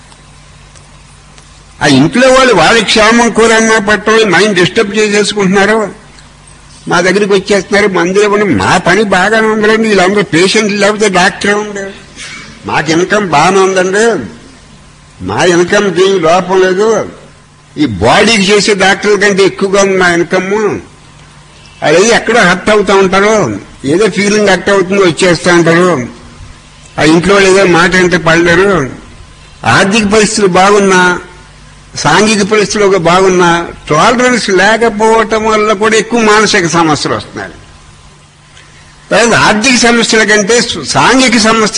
ఆ ఇంట్లో వాళ్ళు వాళ్ళ క్షేమం కోరన్నా పట్టడం, మైండ్ డిస్టర్బ్ చేసేసుకుంటున్నారు. మా దగ్గరికి వచ్చేస్తున్నారు, మందులు ఇవ్వండి. మా పని బాగానే ఉందండి. వీళ్ళందరూ పేషెంట్లు లేకపోతే డాక్టరే ఉండే. మాకు ఇన్కమ్ బాగానే ఉందండి. మా ఇన్కమ్కి లోపం లేదు. ఈ బాడీకి చేసే డాక్టర్ల కంటే ఎక్కువగా ఉంది మా ఇన్కమ్. అది ఎక్కడో హర్ట్ అవుతూ ఉంటారు. ఏదో ఫీలింగ్ హర్ట్ అవుతుందో వచ్చేస్తూ ఉంటారు. ఆ ఇంట్లో ఏదో మాట అంటే పడలేరు. ఆర్థిక పరిస్థితులు బాగున్నా, సాంఘిక పరిస్థితులు బాగున్నా, టాలరెన్స్ లేకపోవటం వల్ల కూడా ఎక్కువ మానసిక సమస్యలు వస్తున్నాయి. ఆర్థిక సమస్యల కంటే సాంఘిక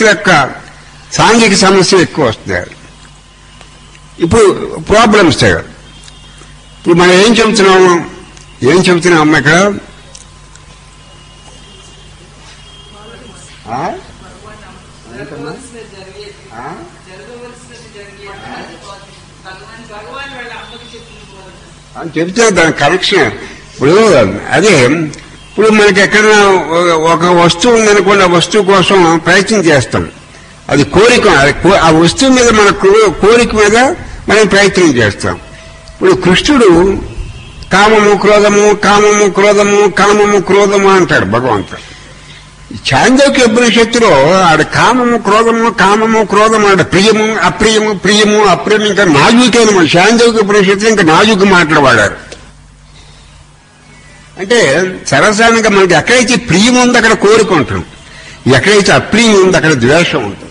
సమస్యలు ఎక్కువ వస్తున్నాయి. ఇప్పుడు ప్రాబ్లమ్స్. ఇప్పుడు మనం ఏం చెబుతున్నాం అమ్మ ఇక్కడ? అని చెబితే దాని కరెక్షన్. ఇప్పుడు అదే ఇప్పుడు మనకి ఎక్కడైనా ఒక వస్తువు ఉందనుకోండి, ఆ వస్తువు కోసం ప్రయత్నం చేస్తాం. అది కోరిక. ఆ వస్తువు మీద మన కోరిక మీద మనం ప్రయత్నం చేస్తాం. ఇప్పుడు కృష్ణుడు కామము క్రోధము అంటాడు భగవంతుడు. చాందోక్య ఉపనిషత్తులో ఆడ కామము క్రోధము ఆడ ప్రియము అప్రియం ఇంకా నాజుకైన చాందోక్య ఉపనిషత్తులు ఇంకా నాజుకు మాట్లాడారు. అంటే సరసానంగా మనకి ఎక్కడైతే ప్రియం ఉంది అక్కడ కోరిక ఉంటుంది, ఎక్కడైతే అప్రియం ఉంది అక్కడ ద్వేషం ఉంటుంది.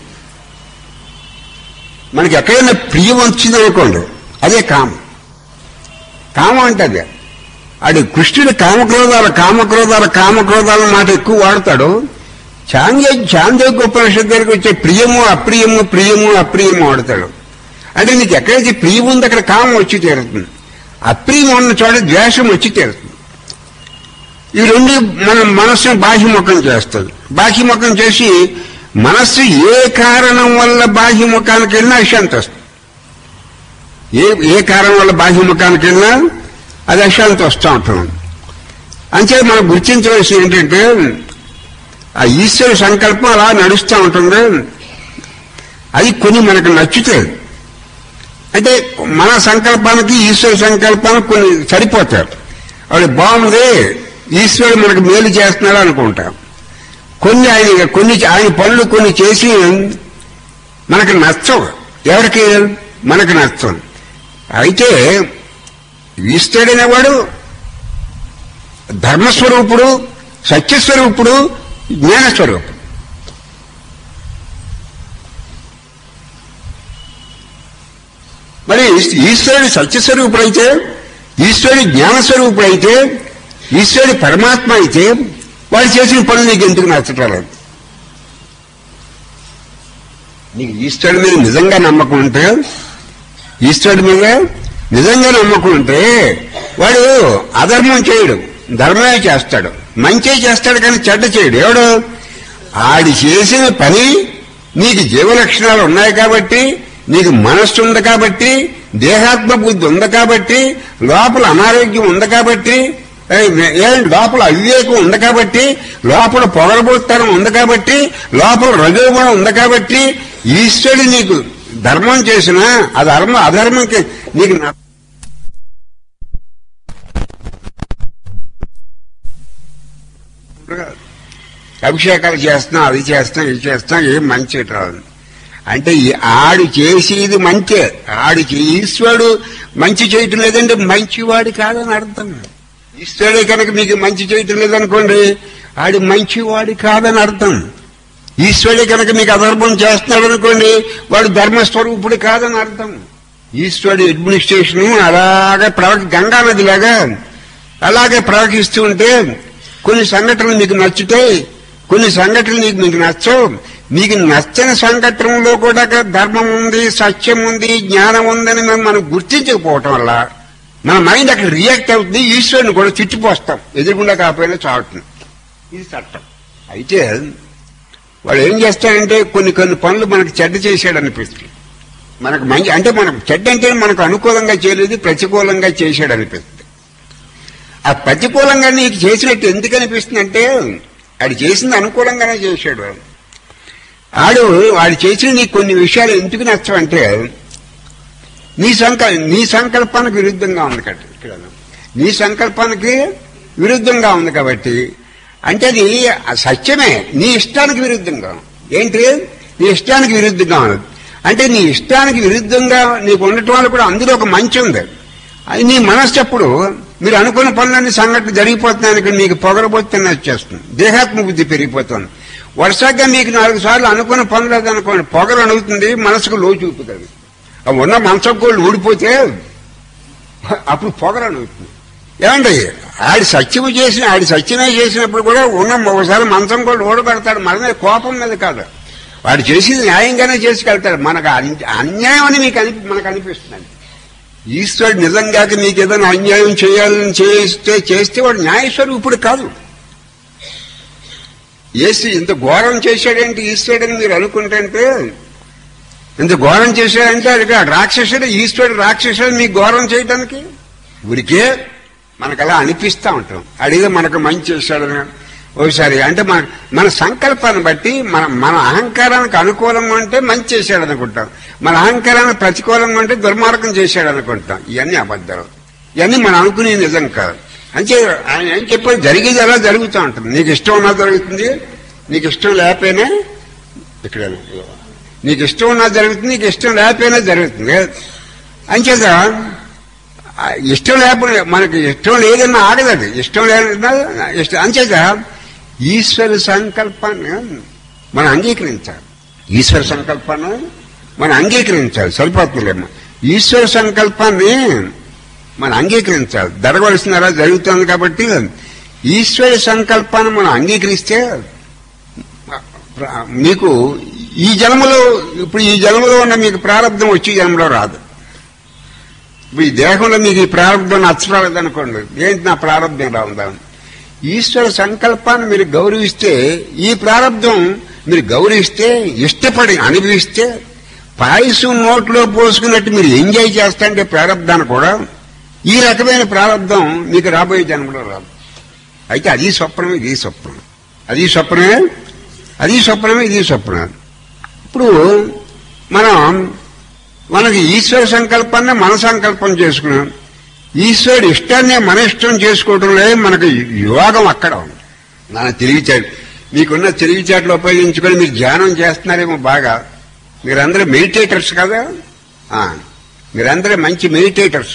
మనకి ఎక్కడైనా ప్రియం వచ్చిందనుకోండి అదే కామం అంటే అదే. అది కృష్ణుడు కామక్రోధాల మాట ఎక్కువ వాడతాడు. చాందోగ్య ఉపనిషత్తు దగ్గరికి వచ్చే ప్రియము అప్రియము వాడతాడు. అంటే నీకు ఎక్కడైతే ప్రియం ఉంది అక్కడ కామం వచ్చి తీరుతుంది, అప్రియం ఉన్న చోట ద్వేషం వచ్చి తీరుతుంది. ఈ రెండు మన మనస్సును బాహ్యముఖం చేస్తుంది. బాహ్యముఖం చేసి మనస్సు ఏ కారణం వల్ల బాహ్యముఖానికి వెళ్ళినా అశాంతి వస్తుంది. ఏ కారణం వల్ల బాహ్యముఖానికి వెళ్ళినా అది అశాంతి వస్తూ ఉంటుంది. అంతే మనం గుర్తించవలసి ఏంటంటే ఆ ఈశ్వర సంకల్పం అలా నడుస్తూ ఉంటుంది. అది కొన్ని మనకు నచ్చుతాయి. అంటే మన సంకల్పానికి ఈశ్వర సంకల్పానికి కొన్ని సరిపోతారు. అది బాగుంది, ఈశ్వరుడు మనకు మేలు చేస్తున్నాడు అనుకుంటాం. కొన్ని ఆయన పనులు కొన్ని చేసి మనకు నచ్చవు. ఎవరికి? మనకు నచ్చవు. అయితే ఈశ్వరుడనేవాడు ధర్మస్వరూపుడు, సత్యస్వరూపుడు, జ్ఞానస్వరూపుడు. మరి ఈశ్వరుడు సత్యస్వరూపుడైతే, ఈశ్వరుడు జ్ఞానస్వరూపుడైతే, ఈశ్వరుడు పరమాత్మ అయితే వాడు చేసిన పనులు నీకు ఎందుకు నచ్చట్లేదు? నీకు ఈశ్వరుడి మీద నిజంగా నమ్మకం ఉంటే, ఈశ్వరుడి మీద నిజంగా నమ్మకం ఉంటే వాడు అధర్మం చేయడు, ధర్మమే చేస్తాడు, మంచే చేస్తాడు, కానీ చెడ్డ చేయడు. ఎవడు? ఆడి చేసిన పని నీకు జీవలక్షణాలు ఉన్నాయి కాబట్టి, నీకు మనస్సు ఉంది కాబట్టి, దేహాత్మ బుద్ధి ఉంది కాబట్టి, లోపల అనారోగ్యం ఉంది కాబట్టి, లోపల అవివేకం ఉంది కాబట్టి, లోపల పొగరబోత్తనం ఉంది కాబట్టి, లోపల రజోగుణం ఉంది కాబట్టి, ఈశ్వరుడు నీకు ధర్మం చేసినా అధర్మంకి నీకు అభిషేకాలు చేస్తున్నాం, అది చేస్తాం, ఇది చేస్తాం, ఏం మంచి రాదు. అంటే ఆడు చేసేది మంచి, ఈశ్వరుడు మంచి చేయటం లేదంటే మంచివాడు కాదని అర్థం. ఈశ్వరుడే కనుక మీకు మంచి చేయటం లేదనుకోండి, ఆడు మంచివాడు కాదని అర్థం. ఈశ్వరుడే కనుక మీకు అధర్మం చేస్తున్నాడు అనుకోండి, వాడు ధర్మస్వరూపుడు కాదని అర్థం. ఈశ్వరుడు అడ్మినిస్ట్రేషన్ అలాగే గంగా నదిలాగా అలాగే ప్రవహిస్తూ ఉంటే కొన్ని సంఘటనలు మీకు నచ్చుతాయి, కొన్ని సంఘటనలు మీకు నచ్చవు. మీకు నచ్చని సంఘటనలో కూడా ధర్మం ఉంది, సత్యం ఉంది, జ్ఞానం ఉందని మనం గుర్తించకపోవటం వల్ల మన మైండ్ అక్కడ రియాక్ట్ అవుతుంది. ఈశ్వరుని కూడా తిట్టిపోస్తాం, ఎదురుగుండా కాకపోయినా చావుతుంది. ఇది చట్టం. అయితే వాడు ఏం చేస్తాడంటే కొన్ని పనులు మనకు చెడ్డ చేశాడు అనిపిస్తుంది. మనకు మంచి అంటే మనకు చెడ్డ అంటే మనకు అనుకూలంగా చేయలేదు, ప్రతికూలంగా చేశాడు అనిపిస్తుంది. ఆ ప్రతికూలంగా నీకు చేసినట్టు ఎందుకు అనిపిస్తుంది అంటే ఆడు చేసింది అనుకూలంగానే చేశాడు. వాడు చేసిన నీకు కొన్ని విషయాలు ఎందుకు నచ్చవంటే నీ సంకల్పానికి విరుద్ధంగా ఉంది కదా. ఇక్కడ నీ సంకల్పానికి విరుద్ధంగా ఉంది కాబట్టి, అంటే అది సత్యమే, నీ ఇష్టానికి విరుద్ధంగా. ఏంటి? నీ ఇష్టానికి విరుద్ధంగా ఉంది. అంటే నీ ఇష్టానికి విరుద్ధంగా నీకు ఉండటం వల్ల కూడా అందులో ఒక మంచి ఉంది. అది నీ మనస్సు అప్పుడు మీరు అనుకున్న పనులన్నీ సంఘటన జరిగిపోతున్నాయని మీకు పొగరబోతున్న వచ్చేస్తుంది, దేహాత్మ బుద్ధి పెరిగిపోతుంది. వరుసగా మీకు 4 సార్లు అనుకున్న పనులు అనుకోండి, పొగరు అడుగుతుంది, మనసుకు లో చూపుతుంది. ఉన్న మంచం కోళ్ళు ఊడిపోతే అప్పుడు పొగరు అడుగుతుంది. ఏమండి ఆడి సత్యమే చేసినప్పుడు కూడా ఒకసారి మంచం కోళ్ళు ఊడబెడతాడు. మన కోపం మీద కాదు, వాడు చేసేది న్యాయంగానే చేసుకెళ్తాడు. మనకు అన్యాయం అని మనకు అనిపిస్తుంది. ఈశ్వరుడు నిజంగా మీకు ఏదైనా అన్యాయం చేయాలని చేస్తే వాడు న్యాయస్వరూపుడు కాదు. ఇంత ఘోరం చేశాడంటే ఈశ్వరుడని మీరు అనుకుంటే, ఇంత ఘోరం చేశాడంటే అది రాక్షసుడు, ఈశ్వరుడు రాక్షసుడు మీకు ఘోరం చేయడానికి ఊరికే మనకు అలా అనిపిస్తూ ఉంటాం. అడిగితే మనకు మంచి చేశాడని ఒకసారి అంటే మన సంకల్పాన్ని బట్టి మన అహంకారానికి అనుకూలంగా ఉంటే మంచి చేశాడు అనుకుంటాం, మన అహంకారానికి ప్రతికూలంగా ఉంటే దుర్మార్గం చేశాడు అనుకుంటాం. ఇవన్నీ అబద్ధాలు, ఇవన్నీ మనం అనుకునే నిజం కాదు. అంటే ఆయన ఏం చెప్పాడు, జరిగేది అలా జరుగుతూ ఉంటుంది. నీకు ఇష్టం ఉన్నా జరుగుతుంది, నీకు ఇష్టం లేకపోయినా ఇక్కడ నీకు ఇష్టం ఉన్నా జరుగుతుంది, నీకు ఇష్టం లేకపోయినా జరుగుతుంది. అంచేత ఇష్టం లేకపోతే మనకి ఇష్టం లేదన్నా ఆగదది, ఇష్టం లేదన్నా ఇష్టం. అంచేత ఈశ్వర సంకల్పాన్ని మనం అంగీకరించాలి. ఈశ్వర సంకల్పాన్ని మనం అంగీకరించాలి. సరిపోతుందేమో. ఈశ్వర సంకల్పాన్ని మనం అంగీకరించాలి. జరగవలసిన అలా జరుగుతుంది కాబట్టి ఈశ్వర సంకల్పాన్ని మనం అంగీకరిస్తే మీకు ఈ జన్మలో ఉన్న మీకు ప్రారంభం వచ్చి జన్మలో రాదు. ఇప్పుడు ఈ దేహంలో మీకు ఈ ప్రారంభం నచ్చరాలేదనుకోండి, ఏంటి నా ప్రారంభం ఎలా ఉందా? ఈశ్వర సంకల్పాన్ని మీరు గౌరవిస్తే ఈ ప్రారంభం మీరు గౌరవిస్తే, ఇష్టపడి అనుభవిస్తే, పాయసం నోట్లో పోసుకున్నట్టు మీరు ఎంజాయ్ చేస్తాంటే ప్రారంధాన్ని కూడా ఈ రకమైన ప్రారంధం మీకు రాబోయే జన్మలో రాదు. అయితే అది స్వప్నమే, ఇది స్వప్నం, అది స్వప్నమే, అది స్వప్నమే, ఇది స్వప్నం. ఇప్పుడు మనకి ఈశ్వర సంకల్పాన్ని మన సంకల్పం చేసుకున్నాం. ఈశ్వరుడు ఇష్టాన్ని మన ఇష్టం చేసుకోవడంలో మనకు యోగం అక్కడ ఉంది. మన తెలివిచాటు, మీకున్న తెలివిచాట్లు ఉపయోగించుకొని మీరు ధ్యానం చేస్తున్నారేమో బాగా. మీరందరూ మెడిటేటర్స్ కదా, మీరందరూ మంచి మెడిటేటర్స్.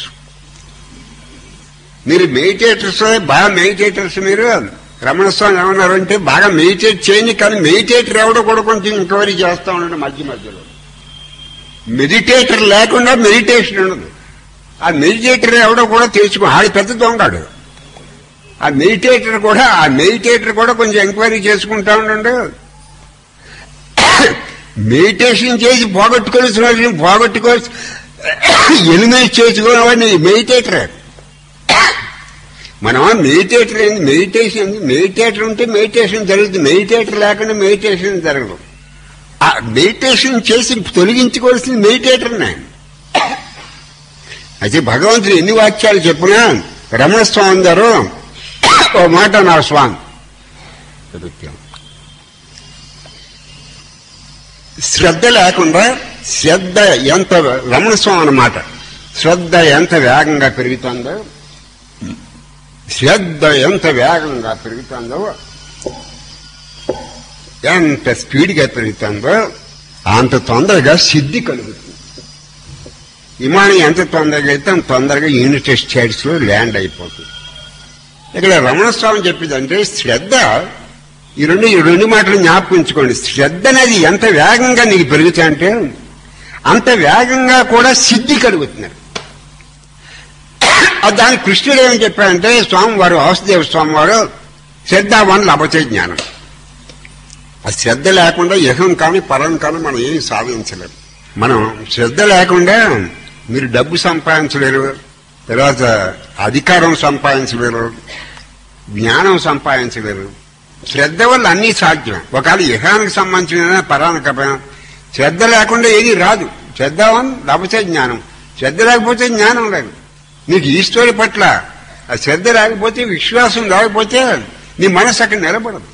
మీరు మెడిటేటర్స్, బాగా మెడిటేటర్స్. మీరు రమణస్వామి ఏమన్నారు అంటే బాగా మెడిటేట్ చేయండి, కానీ మెడిటేటర్ ఎవడో కూడా కొంచెం ఎంక్వైరీ చేస్తూ ఉండండి మధ్య మధ్యలో. మెడిటేటర్ లేకుండా మెడిటేషన్ ఉండదు. ఆ మెడిటేటర్ ఎవడో కూడా తెలుసుకో, ఆడి పెద్ద దొంగాడు. ఆ మెడిటేటర్ కూడా కొంచెం ఎంక్వైరీ చేసుకుంటా ఉండండి. మెడిటేషన్ చేసి పోగొట్టుకోవచ్చు ఎలిమినేట్ చేసుకోవాలని మెడిటేటర్. మనం మెడిటేటర్ ఏంది, మెడిటేటర్ ఉంటే మెడిటేషన్ జరుగుతుంది, మెడిటేటర్ లేకుండా మెడిటేషన్ జరగదు. ఆ మెడిటేషన్ చేసి తొలగించుకోవాల్సింది మెడిటేటర్నే. అయితే భగవంతుడు ఎన్ని వాక్యాలు చెప్పినా రమణ స్వామి గారు ఓ మాట నా స్వామి, శ్రద్ధ లేకుండా శ్రద్ధ ఎంత, రమణ స్వామి అన్నమాట, శ్రద్ధ ఎంత వేగంగా పెరుగుతుందో, శ్రద్ధ ఎంత వేగంగా పెరుగుతుందో, ఎంత స్పీడ్గా పెరుగుతుందో అంత తొందరగా సిద్ధి కలుగుతుంది. విమానం ఎంత తొందరగా అయితే అంత తొందరగా యునైటెడ్ స్టేట్స్ లో ల్యాండ్ అయిపోతుంది. ఇక్కడ రమణస్వామి చెప్పేదంటే శ్రద్ధ, ఈ రెండు మాటలు జ్ఞాపకించుకోండి. శ్రద్ధ అనేది ఎంత వేగంగా నీకు పెరుగుతాయంటే అంత వేగంగా కూడా సిద్ధి కలుగుతున్నారు. దానికి కృష్ణుడు ఏమని చెప్పారంటే, స్వామివారు వాసుదేవ స్వామివారు శ్రద్ధావాన్ లభతే జ్ఞానం. ఆ శ్రద్ధ లేకుండా యహం కానీ పరం కానీ మనం ఏమి సాధించలేము. మనం శ్రద్ధ లేకుండా మీరు డబ్బు సంపాదించలేరు, తర్వాత అధికారం సంపాదించలేరు, జ్ఞానం సంపాదించలేరు. శ్రద్ధ వల్ల అన్నీ సాధ్యం. ఒకవేళ యహానికి సంబంధించిన పరానికి శ్రద్ధ లేకుండా ఏది రాదు. శ్రద్ధావాన్ లభతే జ్ఞానం. శ్రద్ధ లేకపోతే జ్ఞానం లేదు. నీకు ఈశ్వరుడి పట్ల ఆ శ్రద్ధ లేకపోతే, విశ్వాసం లేకపోతే నీ మనసు అక్కడ నిలబడదు.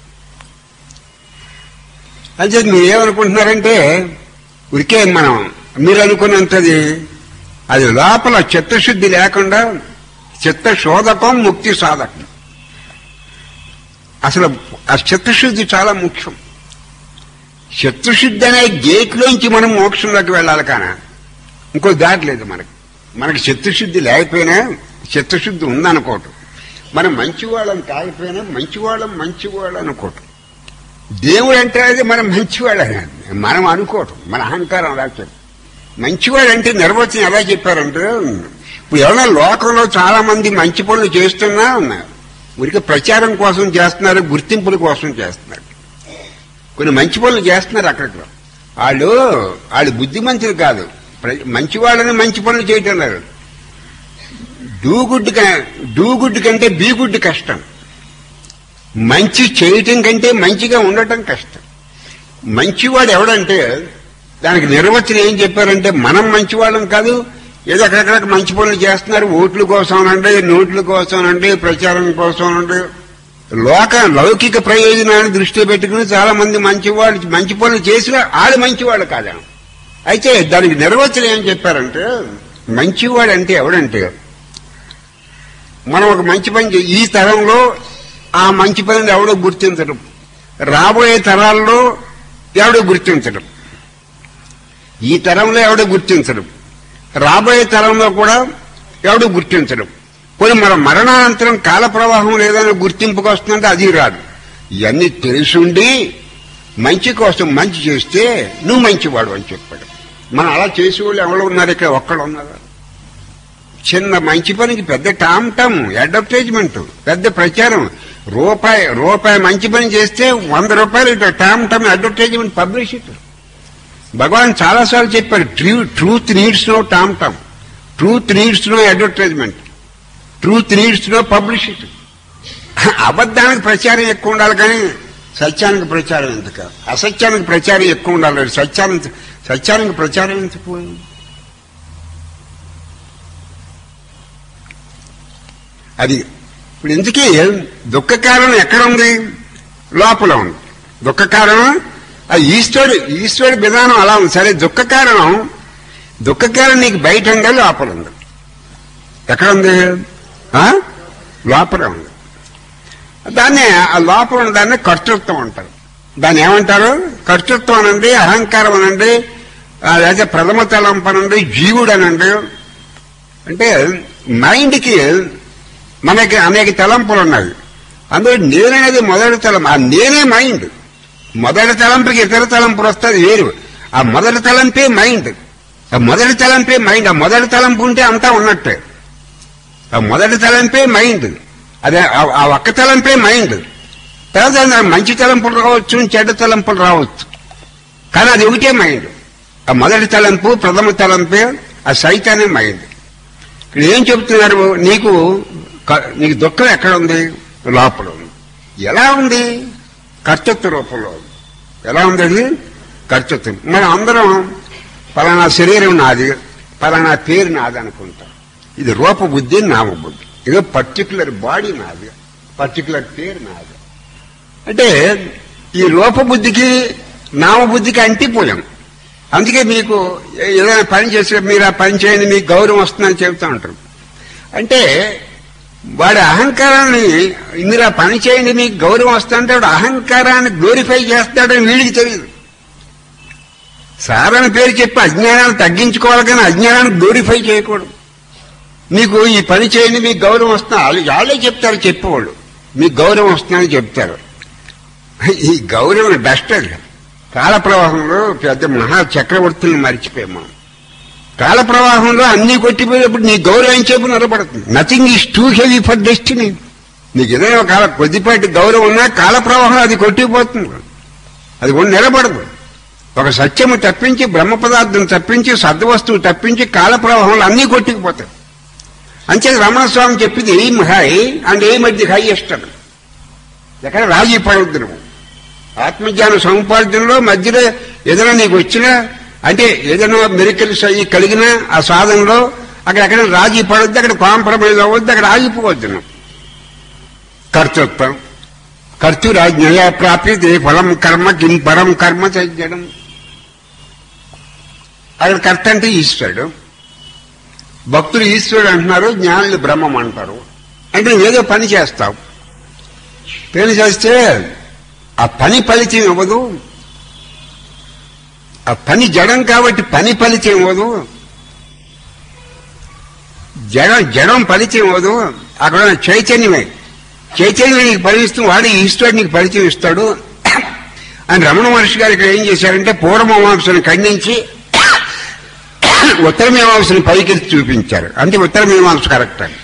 అంటే మీరేమనుకుంటున్నారంటే ఉరికే మీరు అనుకున్నంతది అది లోపల చిత్తశుద్ధి లేకుండా చిత్త శోధకం, ముక్తి సాధకం. అసలు ఆ చిత్తశుద్ధి చాలా ముఖ్యం. చిత్తశుద్ధి అనే గేట్లోంచి మనం మోక్షంలోకి వెళ్ళాలి, కానీ ఇంకో దారి లేదు. మనకి చిత్తశుద్ధి లేకపోయినా చిత్తశుద్ధి ఉందనుకోవటం, మనం మంచివాళ్ళం కాకపోయినా మంచివాళ్ళం అనుకోవటం. దేవుడు అంటే అది మనం మంచివాడని మనం అనుకోవటం, మన అహంకారం రాదు. మంచివాడంటే నిర్వచనం ఎలా చెప్పారంటే, ఇప్పుడు ఎవరైనా లోకంలో చాలా మంది మంచి పనులు చేస్తున్నా ఉన్నారు, ఊరికి ప్రచారం కోసం చేస్తున్నారు, గుర్తింపుల కోసం చేస్తున్నారు. కొన్ని మంచి పనులు చేస్తున్నారు అక్కడికి. వాళ్ళు బుద్ధిమంతులు కాదు, మంచివాళ్ళని మంచి పనులు చేయటం లేదు. డూ గుడ్ కంటే బీ గుడ్ కష్టం. మంచి చేయటం కంటే మంచిగా ఉండటం కష్టం. మంచివాడు ఎవడంటే దానికి నిర్వచనం ఏం చెప్పారంటే, మనం మంచివాళ్ళం కాదు, ఏదో అక్కడక్కడ మంచి పనులు చేస్తున్నారు, ఓట్ల కోసమనండి, నోట్ల కోసమనండి, ప్రచారం కోసమనండి, లౌకిక ప్రయోజనాన్ని దృష్టిలో పెట్టుకుని చాలా మంది మంచి పనులు చేసినా వాళ్ళు మంచివాళ్ళు కాదా. అయితే దానికి నిర్వచనం ఏం చెప్పారంటే, మంచివాడు అంటే ఎవడంటే, మనం ఒక మంచి పని ఈ తరంలో ఆ మంచి పనిని ఎవడో గుర్తించడం, రాబోయే తరాల్లో ఎవడో గుర్తించడం, ఈ తరంలో ఎవడో గుర్తించడం, రాబోయే తరంలో కూడా ఎవడో గుర్తించడం. పోనీ మన మరణానంతరం కాల ప్రవాహం లేదని గుర్తింపుకు వస్తుందంటే అది రాదు. ఇవన్నీ తెలుసుండి మంచి కోసం మంచి చేస్తే నువ్వు మంచివాడు అని చెప్పాడు. మనం అలా చేసేవాళ్ళు ఎవరు ఉన్నారు ఇక్కడ? ఒక్కడు ఉన్నారు. చిన్న మంచి పనికి పెద్ద టామ్ అడ్వర్టైజ్మెంట్, పెద్ద ప్రచారం. రూపాయి మంచి పని చేస్తే 100 రూపాయలు టామ్ అడ్వర్టైజ్మెంట్ పబ్లిసిటీ. భగవాన్ చాలాసార్లు చెప్పారు, truth needs no tom, truth needs no advertisement, truth needs no publicity. అబద్ధానికి ప్రచారం ఎక్కువ ఉండాలి, కానీ సత్యానికి ప్రచారం ఎందుకు? అసత్యానికి ప్రచారం ఎక్కువ ఉండాలి. సత్యానికి ప్రచారం ఎందుకు? అది ఇప్పుడు ఇందుకే దుఃఖ కారణం ఎక్కడ ఉంది? లోపల ఉంది దుఃఖ కారణం. అది ఈశ్వరుడి విధానం అలా ఉంది. సరే, దుఃఖ కారణం నీకు బయట ఉందా లోపల ఉంది? ఎక్కడ ఉంది? లోపల ఉంది. దాన్ని ఆ లోపల ఉన్న దాన్ని కర్తృత్వం అంటారు. దాన్ని ఏమంటారు? కర్తృత్వం అనండి, అహంకారం అనండి, లేదా ప్రథమ తలంపు అనండి, జీవుడు అనండి. అంటే మైండ్కి మనకి అనేక తలంపులు ఉన్నాయి. అందులో నేననేది మొదటి తలంపు. ఆ నేనే మైండ్. మొదటి తలంపుకి ఇతర తలంపులు వస్తుంది వేరు. ఆ మొదటి తలంపే మైండ్. ఆ మొదటి తలంపే మైండ్. ఆ మొదటి తలంపు ఉంటే అంతా ఉన్నట్టే. ఆ మొదటి తలంపే మైండ్. అదే ఆ ఒక్క తలంపే మైండ్. తర్వాత మంచి తలంపులు రావచ్చు, చెడ్డ తలంపులు రావచ్చు, కానీ అది ఒకటే మైండ్. ఆ మొదటి తలంపు ప్రథమ తలంపే ఆ సైతానే మైండ్. ఇక్కడ ఏం చెబుతున్నారు? నీకు దుఃఖం ఎక్కడ ఉంది? లోపల ఉంది. ఎలా ఉంది? కర్తృత్వ రూపంలో ఉంది. ఎలా ఉంది అది? కర్తృత్వం. మనం అందరం పలానా శరీరం నాది, పలానా పేరు నాది అనుకుంటాం. ఇది రూపబుద్ధి, నామబుద్ధి. ఏదో పర్టికులర్ బాడీ నాది, పర్టికులర్ పేరు నాది. అంటే ఈ రూపబుద్ధికి నామబుద్ధికి అంటిపోయాం. అందుకే మీకు ఏదైనా పని చేస్తే మీరు ఆ పని చేయండి మీకు గౌరవం వస్తుందని చెబుతూ ఉంటారు. అంటే వాడి అహంకారాన్ని మీరు ఆ పని చేయండి మీకు గౌరవం వస్తుందంటే వాడు అహంకారాన్ని గ్లోరిఫై చేస్తాడని వీడికి తెలియదు. సాధారణ పేరు చెప్పి అజ్ఞానాన్ని తగ్గించుకోవాలి, కానీ అజ్ఞానాన్ని గ్లోరిఫై చేయకూడదు. మీకు ఈ పని చేయండి మీకు గౌరవం వస్తుంది వాళ్ళే చెప్తారు. చెప్పేవాళ్ళు మీకు గౌరవం వస్తుందని చెప్తారు. ఈ గౌరవం డస్ట్. అది కాల ప్రవాహంలో పెద్ద మహా చక్రవర్తులను మర్చిపోయాం మనం. కాల ప్రవాహంలో అన్ని కొట్టిపోయినప్పుడు నీ గౌరవం చెప్పు నిలబడుతుంది. Nothing is too heavy for destiny. నీకు ఏదైనా కాల కొద్దిపాటి గౌరవం ఉన్నా కాల ప్రవాహం అది కొట్టిపోతుంది. అది కూడా నిలబడదు. ఒక సత్యము తప్పించి, బ్రహ్మ పదార్థం తప్పించి, సద్వస్తువు తప్పించి కాల ప్రవాహంలో అన్నీ కొట్టుకుపోతాయి. అంచేది రమణస్వామి చెప్పింది aim high and aim at the highest అని. ఎక్కడ రాజీ పడవద్దు నువ్వు. ఆత్మజ్ఞాన సముపార్జనలో మధ్యలో ఏదైనా నీకు వచ్చినా అంటే ఏదైనా మిరకిల్స్ అయ్యి కలిగిన ఆ సాధనలో అక్కడెక్కడ రాజీ పడొద్దు, అక్కడ కాంప్రమైజ్ అవ్వద్దు, అక్కడ ఆగిపోవద్దు నువ్వు. కర్తృత్వం కర్తృరాజ్ఞయ ప్రాప్యతే ఫలం కర్మ కిం పరం కర్మ చేయడం. అక్కడ కర్త అంటే ఈశ్వరుడు. భక్తులు ఈశ్వరుడు అంటున్నారు, జ్ఞానులు బ్రహ్మం అంటారు. అంటే ఏదో పని చేస్తావు, పని చేస్తే ఆ పని ఫలితం ఇవ్వదు. ఆ పని జడం కాబట్టి పని ఫలితం ఇవ్వదు. జడం ఫలితం ఇవ్వదు. అక్కడ చైతన్యమే నీకు ఫలిస్తూ వాడు ఈశ్వరుడు నీకు ఫలితం ఇస్తాడు అని రమణ మహర్షి గారు ఇక్కడ ఏం చేశారంటే పూర్వమీమాంసను ఖండించి ఉత్తర మీమాంసను పైకెత్తి చూపించారు. అంటే ఉత్తర మీమాంస కరెక్ట్ అని.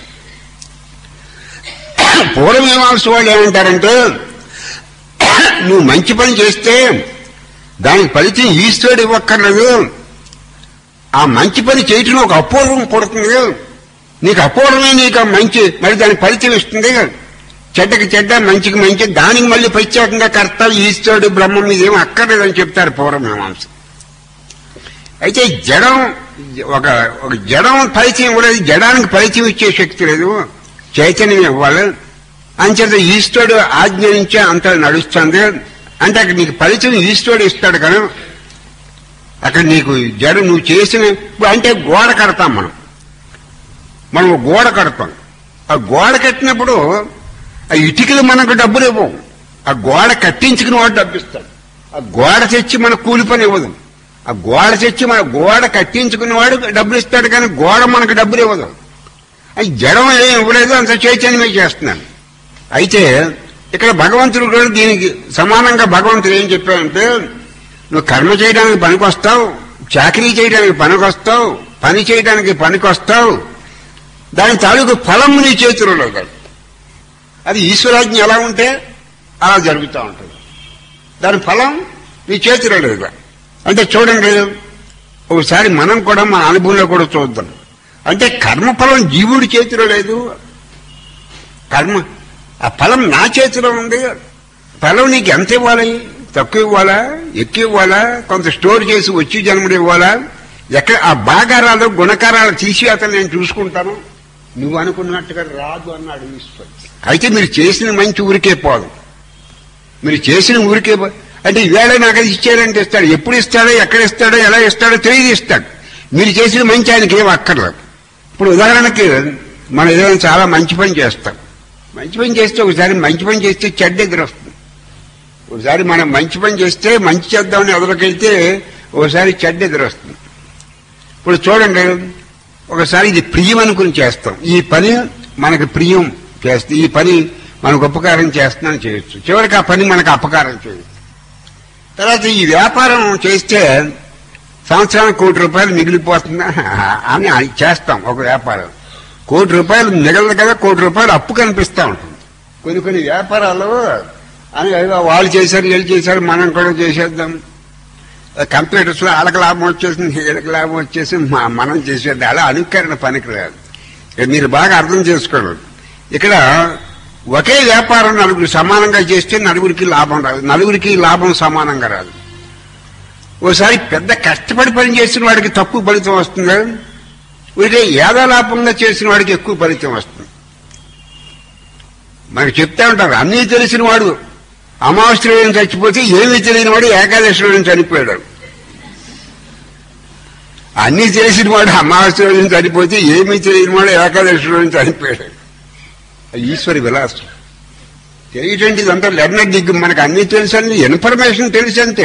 పూర్వమీమాంస వాళ్ళు ఏమంటారంటే నువ్వు మంచి పని చేస్తే దానికి ఫలితం ఈశ్వరుడు ఇవ్వక్కర్లేదు. ఆ మంచి పని చేయటం ఒక అపూర్వం పడుతుంది. నీకు అపూర్వమే నీకు మంచి, మరి దానికి ఫలితం ఇస్తుంది. చెడ్డకి చెడ్డ, మంచికి మంచి, దానికి మళ్ళీ ప్రత్యేకంగా కర్త ఈశ్వరుడు బ్రహ్మం ఇదేమో అక్కర్లేదని చెప్తారు పూర్వమీమాంస. అయితే జడం ఒక జడం ఫలితం ఇవ్వలేదు. జడానికి ఫలితం ఇచ్చే శక్తి లేదు, చైతన్యం ఇవ్వాలి. అంచేత ఈశ్వరుడు ఆజ్ఞ నుంచే అంత నడుస్తుంది. అంటే అక్కడ నీకు ఫలితం ఈశ్వరుడు ఇస్తాడు. కానీ అక్కడ నీకు జడం నువ్వు చేసిన అంటే గోడ కడతాం మనం గోడ కడతాం. ఆ గోడ కట్టినప్పుడు ఆ ఇటుకలు మనకు డబ్బులు ఇవ్వవు. ఆ గోడ కట్టించుకుని వాడు డబ్బిస్తాడు. ఆ గోడ తెచ్చి మనకు కూలి పని ఇవ్వదు. ఆ గోడ తెచ్చి మన గోడ కట్టించుకునేవాడు డబ్బులు ఇస్తాడు, కానీ గోడ మనకు డబ్బులు ఇవ్వదు. అది జడం ఏం ఇవ్వలేదు, అంత చైతన్యమే చేస్తున్నాను. అయితే ఇక్కడ భగవంతుడు కూడా దీనికి సమానంగా భగవంతుడు ఏం చెప్పాడంటే నువ్వు కర్మ చేయడానికి పనికొస్తావు, చాకరీ చేయడానికి పనికొస్తావు, పని చేయడానికి పనికొస్తావు, దాని తాలూకు ఫలం నీ చేతిలో కాదు. అది ఈశ్వరాజ్ఞ ఎలా ఉంటే అలా జరుగుతూ ఉంటుంది. దాని ఫలం నీ చేతిలో లేదు. అంటే చూడండి, ఒకసారి మనం కూడా మన అనుభవంలో కూడా చూద్దాం. అంటే కర్మఫలం జీవుడి చేతిలో లేదు. కర్మ ఆ ఫలం నా చేతిలో ఉంది. ఫలం నీకు ఎంత ఇవ్వాలి? తక్కువ ఇవ్వాలా, ఎక్కువ ఇవ్వాలా, కొంత స్టోర్ చేసి వచ్చి జన్మలు ఇవ్వాలా? ఎక్కడ ఆ బాగారాలు గుణకారాలు తీసి అతను నేను చూసుకుంటాను, నువ్వు అనుకున్నట్టుగా రాదు అన్నాడు ఈశ్వరుడు. అయితే మీరు చేసిన మంచి ఊరికే పోదు, మీరు చేసిన ఊరికే అంటే ఈవేళ నాకు అది ఇచ్చాడంటే ఇస్తాడు, ఎప్పుడు ఇస్తాడో, ఎక్కడ ఇస్తాడో, ఎలా ఇస్తాడో తెలియదు ఇస్తాడు. మీరు చేసిన మంచి ఆయనకి ఏం అక్కర్లేదు. ఇప్పుడు ఉదాహరణకి మనం ఏదైనా చాలా మంచి పని చేస్తాం, మంచి పని చేస్తే ఒకసారి మంచి పని చేస్తే చెడ్డ ఎదురొస్తుంది. ఒకసారి మనం మంచి పని చేస్తే మంచి చేద్దామని ఎదురుకెళ్తే ఒకసారి చెడ్డ ఎదురొస్తుంది. ఇప్పుడు చూడండి, ఒకసారి ఇది ప్రియం అనుకుని చేస్తాం, ఈ పని మనకు ప్రియం చేస్తే, ఈ పని మనకు ఉపకారం చేస్తుందని చేయొచ్చు, చివరికి ఆ పని మనకు అపకారం చేయొచ్చు. తర్వాత ఈ వ్యాపారం చేస్తే సంవత్సరానికి ₹1,00,00,000 మిగిలిపోతుందా అని చేస్తాం. ఒక వ్యాపారం ₹1,00,00,000 మిగలదు కదా, ₹1,00,00,000 అప్పు కనిపిస్తూ ఉంటుంది. కొన్ని వ్యాపారాలు అని వాళ్ళు చేశారు, వీళ్ళు చేశారు, మనం కూడా చేసేద్దాం. కంప్యూటర్స్ లో వాళ్ళకి లాభం వచ్చేసింది, వీళ్ళకి లాభం వచ్చేసి మనం చేసేది, అలా అనుకరణ పనికిరాదు. మీరు బాగా అర్థం చేసుకోండి. ఇక్కడ ఒకే వ్యాపారం నలుగురు సమానంగా చేస్తే నలుగురికి లాభం రాదు, నలుగురికి లాభం సమానంగా రాదు. ఓసారి పెద్ద కష్టపడి పని చేసిన వాడికి తక్కువ ఫలితం వస్తుంది, వీటే యాదాలాపంగా చేసిన వాడికి ఎక్కువ ఫలితం వస్తుంది. మనకు చెప్తా ఉంటారు, అన్నీ తెలిసిన వాడు అమావాస్య రోజున చచ్చిపోతే ఏమీ తెలియని వాడు ఏకాదశి రోజున చనిపోయాడు. అన్నీ తెలిసిన వాడు అమావాస్య రోజున చనిపోతే ఏమీ తెలియని వాడు ఏకాదశి రోజున చనిపోయాడు. ఈశ్వరి విలాసం తెలియటండి, ఇదంతా లెర్నర్ డిగ్రీ. మనకు అన్నీ తెలుసండి, ఇన్ఫర్మేషన్ తెలుసంతే.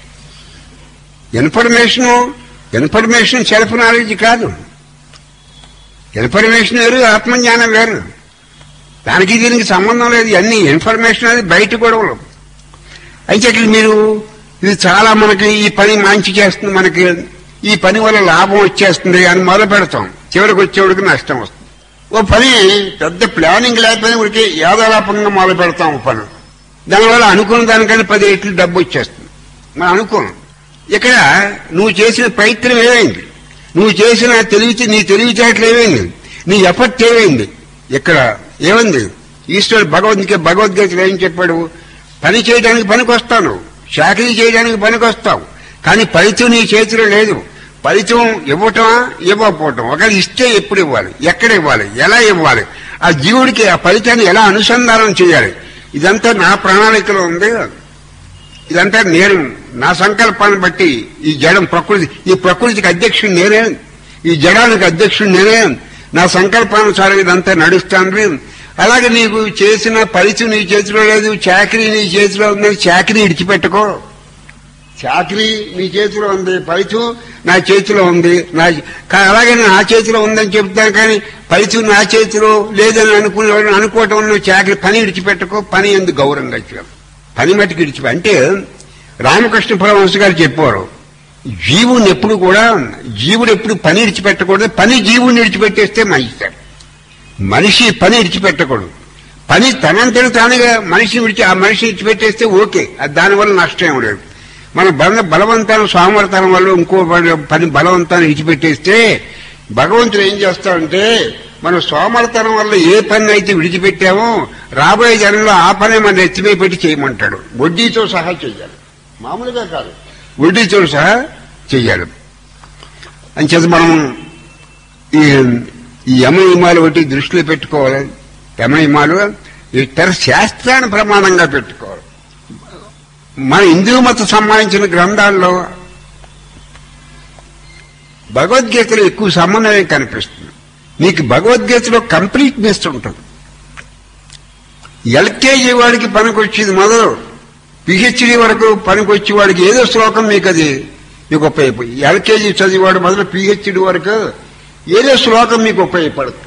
ఇన్ఫర్మేషన్ సెల్ఫ్ నాలెడ్జ్ కాదు. ఇన్ఫర్మేషన్ వేరు, ఆత్మజ్ఞానం వేరు. దానికి దీనికి సంబంధం లేదు. అన్ని ఇన్ఫర్మేషన్ అనేది బయట గొడవలు. అయితే ఇక్కడ మీరు ఇది చాలా మనకి ఈ పని మంచి చేస్తుంది, మనకి ఈ పని వల్ల లాభం వచ్చేస్తుంది అని మొదలు పెడతాం, చివరికి వచ్చేవాడికి నష్టం వస్తుంది. ఓ పని పెద్ద ప్లానింగ్ లేకపోయినా ఉడికి యాదాలాపంగా మొదలు పెడతాం ఓ పని, దానివల్ల అనుకున్న దానికన్నా 10 రెట్లు డబ్బు వచ్చేస్తుంది. మనం అనుకోం. ఇక్కడ నువ్వు చేసిన ప్రయత్నం ఏమైంది, నువ్వు చేసిన నీ తెలివితేటలు ఏమైంది, నీ ఎఫర్ట్ ఏమైంది, ఇక్కడ ఏముంది? ఈశ్వరుడు భగవద్గీతలో ఏం చెప్పాడు? పని చేయడానికి పనికొస్తావు, చాకరీ చేయడానికి పనికొస్తావు, కానీ ఫలితం నీ చేతిలో లేదు. ఫలితం ఇవ్వటమా ఇవ్వకపోవటం, ఒకవేళ ఇస్తే ఎప్పుడు ఇవ్వాలి, ఎక్కడ ఇవ్వాలి, ఎలా ఇవ్వాలి, ఆ జీవుడికి ఆ ఫలితాన్ని ఎలా అనుసంధానం చేయాలి, ఇదంతా నా ప్రణాళికలో ఉంది. ఇదంతా నేను నా సంకల్పాన్ని బట్టి ఈ జడం ఈ ప్రకృతికి అధ్యక్షుడు నేనే, ఈ జడానికి అధ్యక్షుడు నేనే, నా సంకల్పానుసారం ఇదంతా నడుస్తాను. అలాగే నీకు చేసిన ఫలితం నీ చేతిలో లేదు, చాకరీ నీ చేతిలో ఉందని చాకరీ ఇడిచిపెట్టుకో. చాకరీ నీ చేతిలో ఉంది, ఫలితం నా చేతిలో ఉంది. అలాగే నా చేతిలో ఉందని చెప్తాను, కానీ ఫలితం నా చేతిలో లేదని అనుకోవటం చాకరీ పని ఇడిచిపెట్టుకో. పని ఎందుకు గౌరవంగా ఇచ్చాం, పని మట్టుకు ఇడిచిపో. అంటే రామకృష్ణ పరమహంస గారు చెప్పారు, జీవుడు ఎప్పుడు పని ఇడిచిపెట్టకూడదు, పని జీవుడిని ఇడిచిపెట్టేస్తే మంచిస్తాడు. మనిషి పని ఇడిచిపెట్టకూడదు, పని తనంతటి తానుగా ఆ మనిషిని ఇడిచిపెట్టేస్తే ఓకే, దానివల్ల నష్టం లేదు. మన బలవంతాన్ని సోమర్థనం వల్ల ఇంకో పని బలవంతాన్ని ఇడిచిపెట్టేస్తే భగవంతుడు ఏం చేస్తాడంటే, మనం సోమర్థనం వల్ల ఏ పని అయితే విడిచిపెట్టామో రాబోయే జనంలో ఆ పనే మన ఎత్తిమే పెట్టి చేయమంటాడు. వడ్డీతో సహా చెయ్యాలి, మామూలుగా కాదు, వడ్డీతో సహా చెయ్యాలి. అంచేత మనం ఈ యమనియమాలు ఒకటి దృష్టిలో పెట్టుకోవాలి. యమనియమాలు ఇతర శాస్త్రాన్ని ప్రమాణంగా పెట్టుకోవాలి. మన హిందూ మత సంబంధించిన గ్రంథాల్లో భగవద్గీతలో ఎక్కువ సమన్వయం కనిపిస్తుంది. మీకు భగవద్గీతలో కంప్లీట్నెస్ ఉంటుంది. ఎల్కేజీ వాడికి పనికొచ్చేది మొదలు పిహెచ్డీ వరకు పనికొచ్చే వాడికి ఏదో శ్లోకం మీకు అది మీకు ఉపయోగపడుతుంది. ఎల్కేజీ చదివేవాడు మొదలు పిహెచ్డీ వరకు ఏదో శ్లోకం మీకు ఉపయోగపడుతుంది.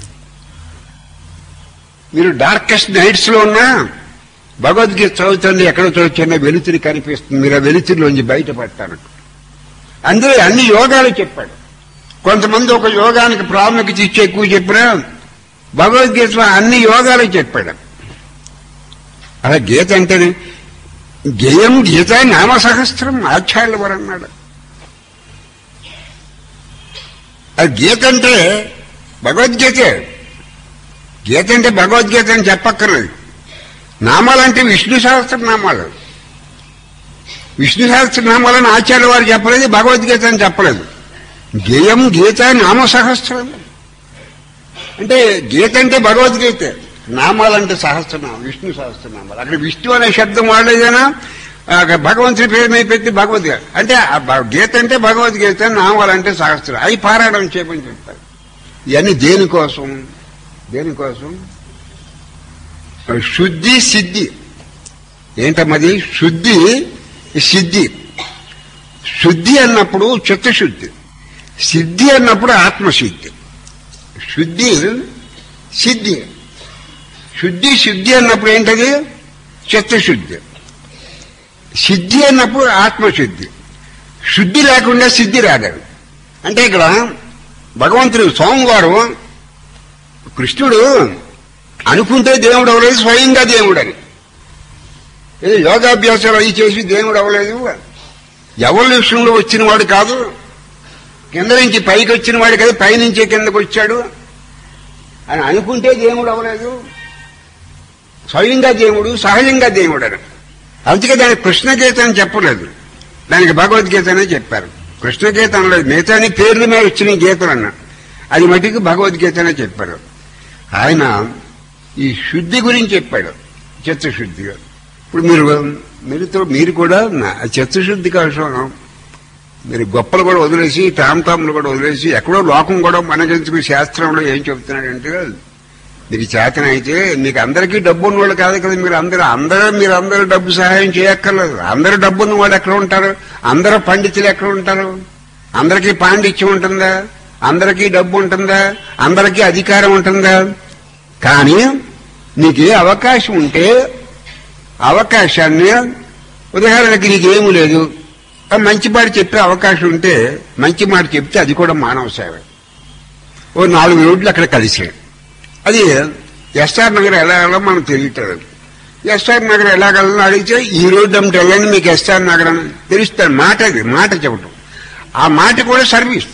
మీరు డార్కెస్ట్ నైట్స్ లో ఉన్నా భగవద్గీత చదువుతుంది, ఎక్కడ చదువుతున్నా వెలుతురి కనిపిస్తుంది. మీరు ఆ వెలుతురిలోంచి బయటపడతారు. అందులో అన్ని యోగాలు చెప్పాడు. కొంతమంది ఒక యోగానికి ప్రాముఖ్యత ఇచ్చి ఎక్కువ చెప్పినా భగవద్గీతలో అన్ని యోగాలు చెప్పాడు. అలా గీత అంటే గేయం గీత నామసహస్రం ఆచార్యుల వారు అన్నాడు. అది గీత అంటే భగవద్గీత, గీత అంటే భగవద్గీత అని చెప్పక్కర్లేదు. నామాలంటే విష్ణు సహస్రనామాలు. విష్ణు సహస్రనామాలని ఆచార్య వారు చెప్పలేదు, భగవద్గీత అని చెప్పలేదు. గేయం గీత నామ సహస్రం అంటే గీత అంటే భగవద్గీత, నామాలంటే సహస్రనామం, విష్ణు సహస్రనామాలు. అక్కడ విష్ణు అనే శబ్దం వాడలేదైనా భగవంతుని పేరు మీద పెట్టి భగవద్గీత అంటే గీత అంటే భగవద్గీత, నామాలంటే సహస్రం. అవి పారాయణం చేయమని చెప్తారు. ఇవన్నీ దేనికోసం? శుద్ధి సిద్ధి. ఏంటమ్మది? శుద్ధి సిద్ధి. శుద్ధి అన్నప్పుడు చిత్తశుద్ధి, సిద్ధి అన్నప్పుడు ఆత్మసిద్ధి. శుద్ధి సిద్ధి. శుద్ధి అన్నప్పుడు ఏంటది? చిత్తశుద్ధి. సిద్ధి అన్నప్పుడు ఆత్మశుద్ధి. శుద్ధి లేకుండా సిద్ధి రాదు. అంటే ఇక్కడ భగవంతుడు స్వామివారు కృష్ణుడు అనుకుంటే దేవుడు అవ్వలేదు, స్వయంగా దేవుడు అని. ఏదో యోగాభ్యాసాలు అవి చేసి దేవుడు అవ్వలేదు, ఎవల్యూషన్లో వచ్చిన వాడు కాదు, కింద నుంచి పైకి వచ్చిన వాడు కాదు, పైనుంచి కిందకు వచ్చాడు అని అనుకుంటే దేవుడు అవ్వలేదు, స్వయంగా దేవుడు, సహజంగా దేవుడు అని. అందుకే దానికి కృష్ణగీత అని చెప్పలేదు, దానికి భగవద్గీత అనే చెప్పారు. కృష్ణగీత అనలేదు, మిగతాని పేర్ల మీద వచ్చిన గీతలు అన్నా, అది మటుకు భగవద్గీత అనే చెప్పారు. ఆయన ఈ శుద్ధి గురించి చెప్పాడు, చిత్తశుద్ధిగా. ఇప్పుడు మీరు కూడా చిత్తశుద్ధి కోసం మీరు గొప్పలు కూడా వదిలేసి, తాంతాములు కూడా వదిలేసి, ఎక్కడో లోకం కూడా మనకెందుకు శాస్త్రంలో ఏం చెబుతున్నాడంటే, మీకు చేతన అయితే మీకు అందరికీ డబ్బు ఉన్నవాళ్ళు కాదు కదా, మీరందరూ డబ్బు సహాయం చేయక్కర్లేదు. అందరూ డబ్బు ఉన్నవాళ్ళు ఎక్కడ ఉంటారు? అందరూ పండితులు ఎక్కడ ఉంటారు? అందరికీ పాండిత్యం ఉంటుందా? అందరికీ డబ్బు ఉంటుందా? అందరికీ అధికారం ఉంటుందా? కానీ నీకు అవకాశం ఉంటే అవకాశాన్ని, ఉదాహరణకి నీకేమీ లేదు, మంచి మాట చెప్పే అవకాశం ఉంటే మంచి మాట చెప్తే అది కూడా మానవ సేవ. ఓ 4 రోడ్లు అక్కడ కలిసాయి. అది ఎస్ఆర్ నగర్ ఎలా వెళ్ళాలో మనకు తెలియట్లేదు. ఎస్ఆర్ నగర్ ఎలాగలని అడిగితే ఈ రోడ్డు అంటే వెళ్ళండి మీకు ఎస్ఆర్ నగర్ అని తెలుస్తాను. మాట చెప్పడం, ఆ మాట కూడా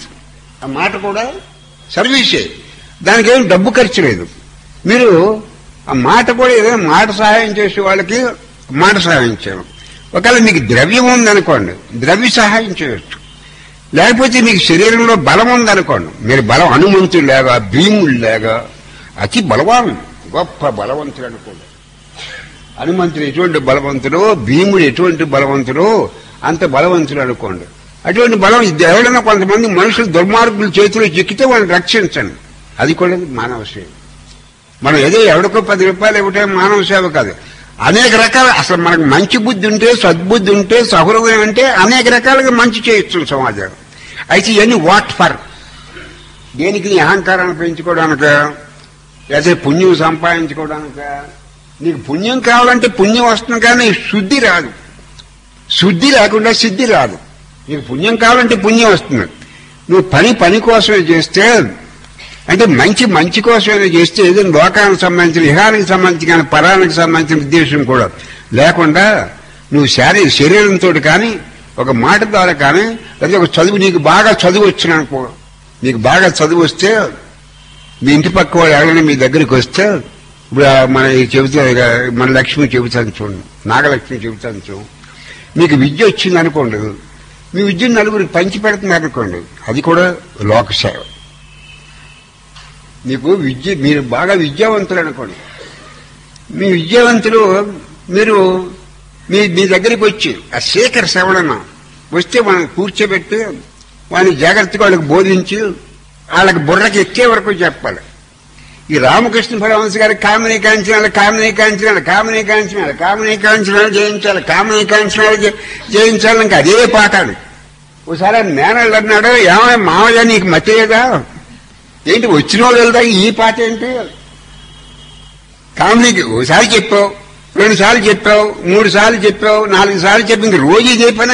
సర్వీసే. దానికి ఏం డబ్బు ఖర్చు లేదు. మీరు ఆ మాట కూడా ఏదైనా మాట సహాయం చేసే వాళ్ళకి మాట సహాయం చేయడం. ఒకవేళ మీకు ద్రవ్యం ఉందనుకోండి, ద్రవ్య సహాయం చేయొచ్చు. లేకపోతే మీకు శరీరంలో బలం ఉందనుకోండి, మీరు బలం హనుమంతుడిలాగా, భీముడిలాగా అతి బలవాన్, గొప్ప బలవంతుడు అనుకోండి. హనుమంతుడు ఎటువంటి బలవంతుడో, భీముడు ఎటువంటి బలవంతుడో అంత బలవంతుడు అనుకోండి. అటువంటి బలం ఎవరైనా కొంతమంది మనుషులు దుర్మార్గుల చేతిలో చిక్కితే వాళ్ళని రక్షించండి, అది కూడా మానవ సేవ. మనం ఏదో ఎవరికో 10 రూపాయలు ఇవ్వటం మానవ సేవ కాదు. అనేక రకాల, అసలు మనకు మంచి బుద్ధి ఉంటే, సద్బుద్ధి ఉంటే, సహృదయం అంటే అనేక రకాలుగా మంచి చేయొచ్చు సమాజం. అయితే ఇవన్నీ వాట్ ఫర్? దేనికి? నీ అహంకారాన్ని పెంచుకోవడానిక, లేదా పుణ్యం సంపాదించుకోవడానిక? నీకు పుణ్యం కావాలంటే పుణ్యం వస్తుంది, కానీ శుద్ధి రాదు. శుద్ధి లేకుండా సిద్ధి రాదు. నీకు పుణ్యం కావాలంటే పుణ్యం వస్తుంది. నువ్వు పని కోసమే చేస్తే, అంటే మంచి కోసమే చేస్తే, ఏదైనా లోకానికి సంబంధించిన, ఇహానికి సంబంధించిన కానీ పరానికి సంబంధించిన ఉద్దేశం కూడా లేకుండా నువ్వు శరీరంతో కానీ, ఒక మాట ద్వారా కానీ, లేదా ఒక చదువు, నీకు బాగా చదువు వచ్చిననుకో, నీకు బాగా చదువు వస్తే మీ ఇంటి పక్క వాళ్ళు ఎవరైనా మీ దగ్గరికి వస్తే, ఇప్పుడు మన లక్ష్మి చెబుతాను చూడండి, నాగలక్ష్మి చెబుతాను చూడు, మీకు విద్య వచ్చింది అనుకోండి, మీ విద్యను నలుగురికి పంచి పెడుతున్నారు అనుకోండి, అది కూడా లోకసేవ. మీరు బాగా విద్యావంతులు అనుకోండి, మీ విద్యావంతులు మీరు మీ దగ్గరికి వచ్చి ఆ శేఖర శ్రవణన్న వస్తే మనం కూర్చోబెట్టి వాడిని జాగ్రత్తగా వాళ్ళకి బోధించి వాళ్ళకి బుర్రకి ఎక్కే వరకు చెప్పాలి. ఈ రామకృష్ణ పరమహంస గారి కామినీ కాంచనాలు జయించాలి ఇంకా అదే పాఠాలు. ఒకసారి మేనళ్ళు అన్నాడు, ఏమైనా మామయ్య నీకు మతిలేదా ఏంటి, వచ్చిన వాళ్ళు వెళ్దా ఈ పాట ఏంటి? కామినీకి ఒకసారి చెప్పావు, 2 సార్లు చెప్పావు, 3 సార్లు చెప్పావు, 4 సార్లు చెప్పి ఇంక రోజు ఇదే పనా?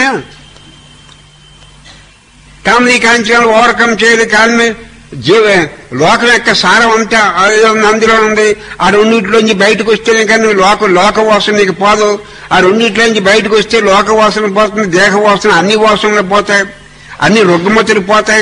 కామినీ కాంచనాలు ఓవర్కమ్ చేయదు. కామినీ లోకం యొక్క సారం అంతా అందులో ఉంది. ఆ రెండింటిలోంచి బయటకు వస్తేనే కానీ లోక వాసన నీకు పోదు. ఆ రెండింటిలోంచి బయటకు వస్తే లోక వాసన పోతుంది, దేహ వాసన, అన్ని వాసనలు పోతాయి, అన్ని రుగ్మతులు పోతాయి,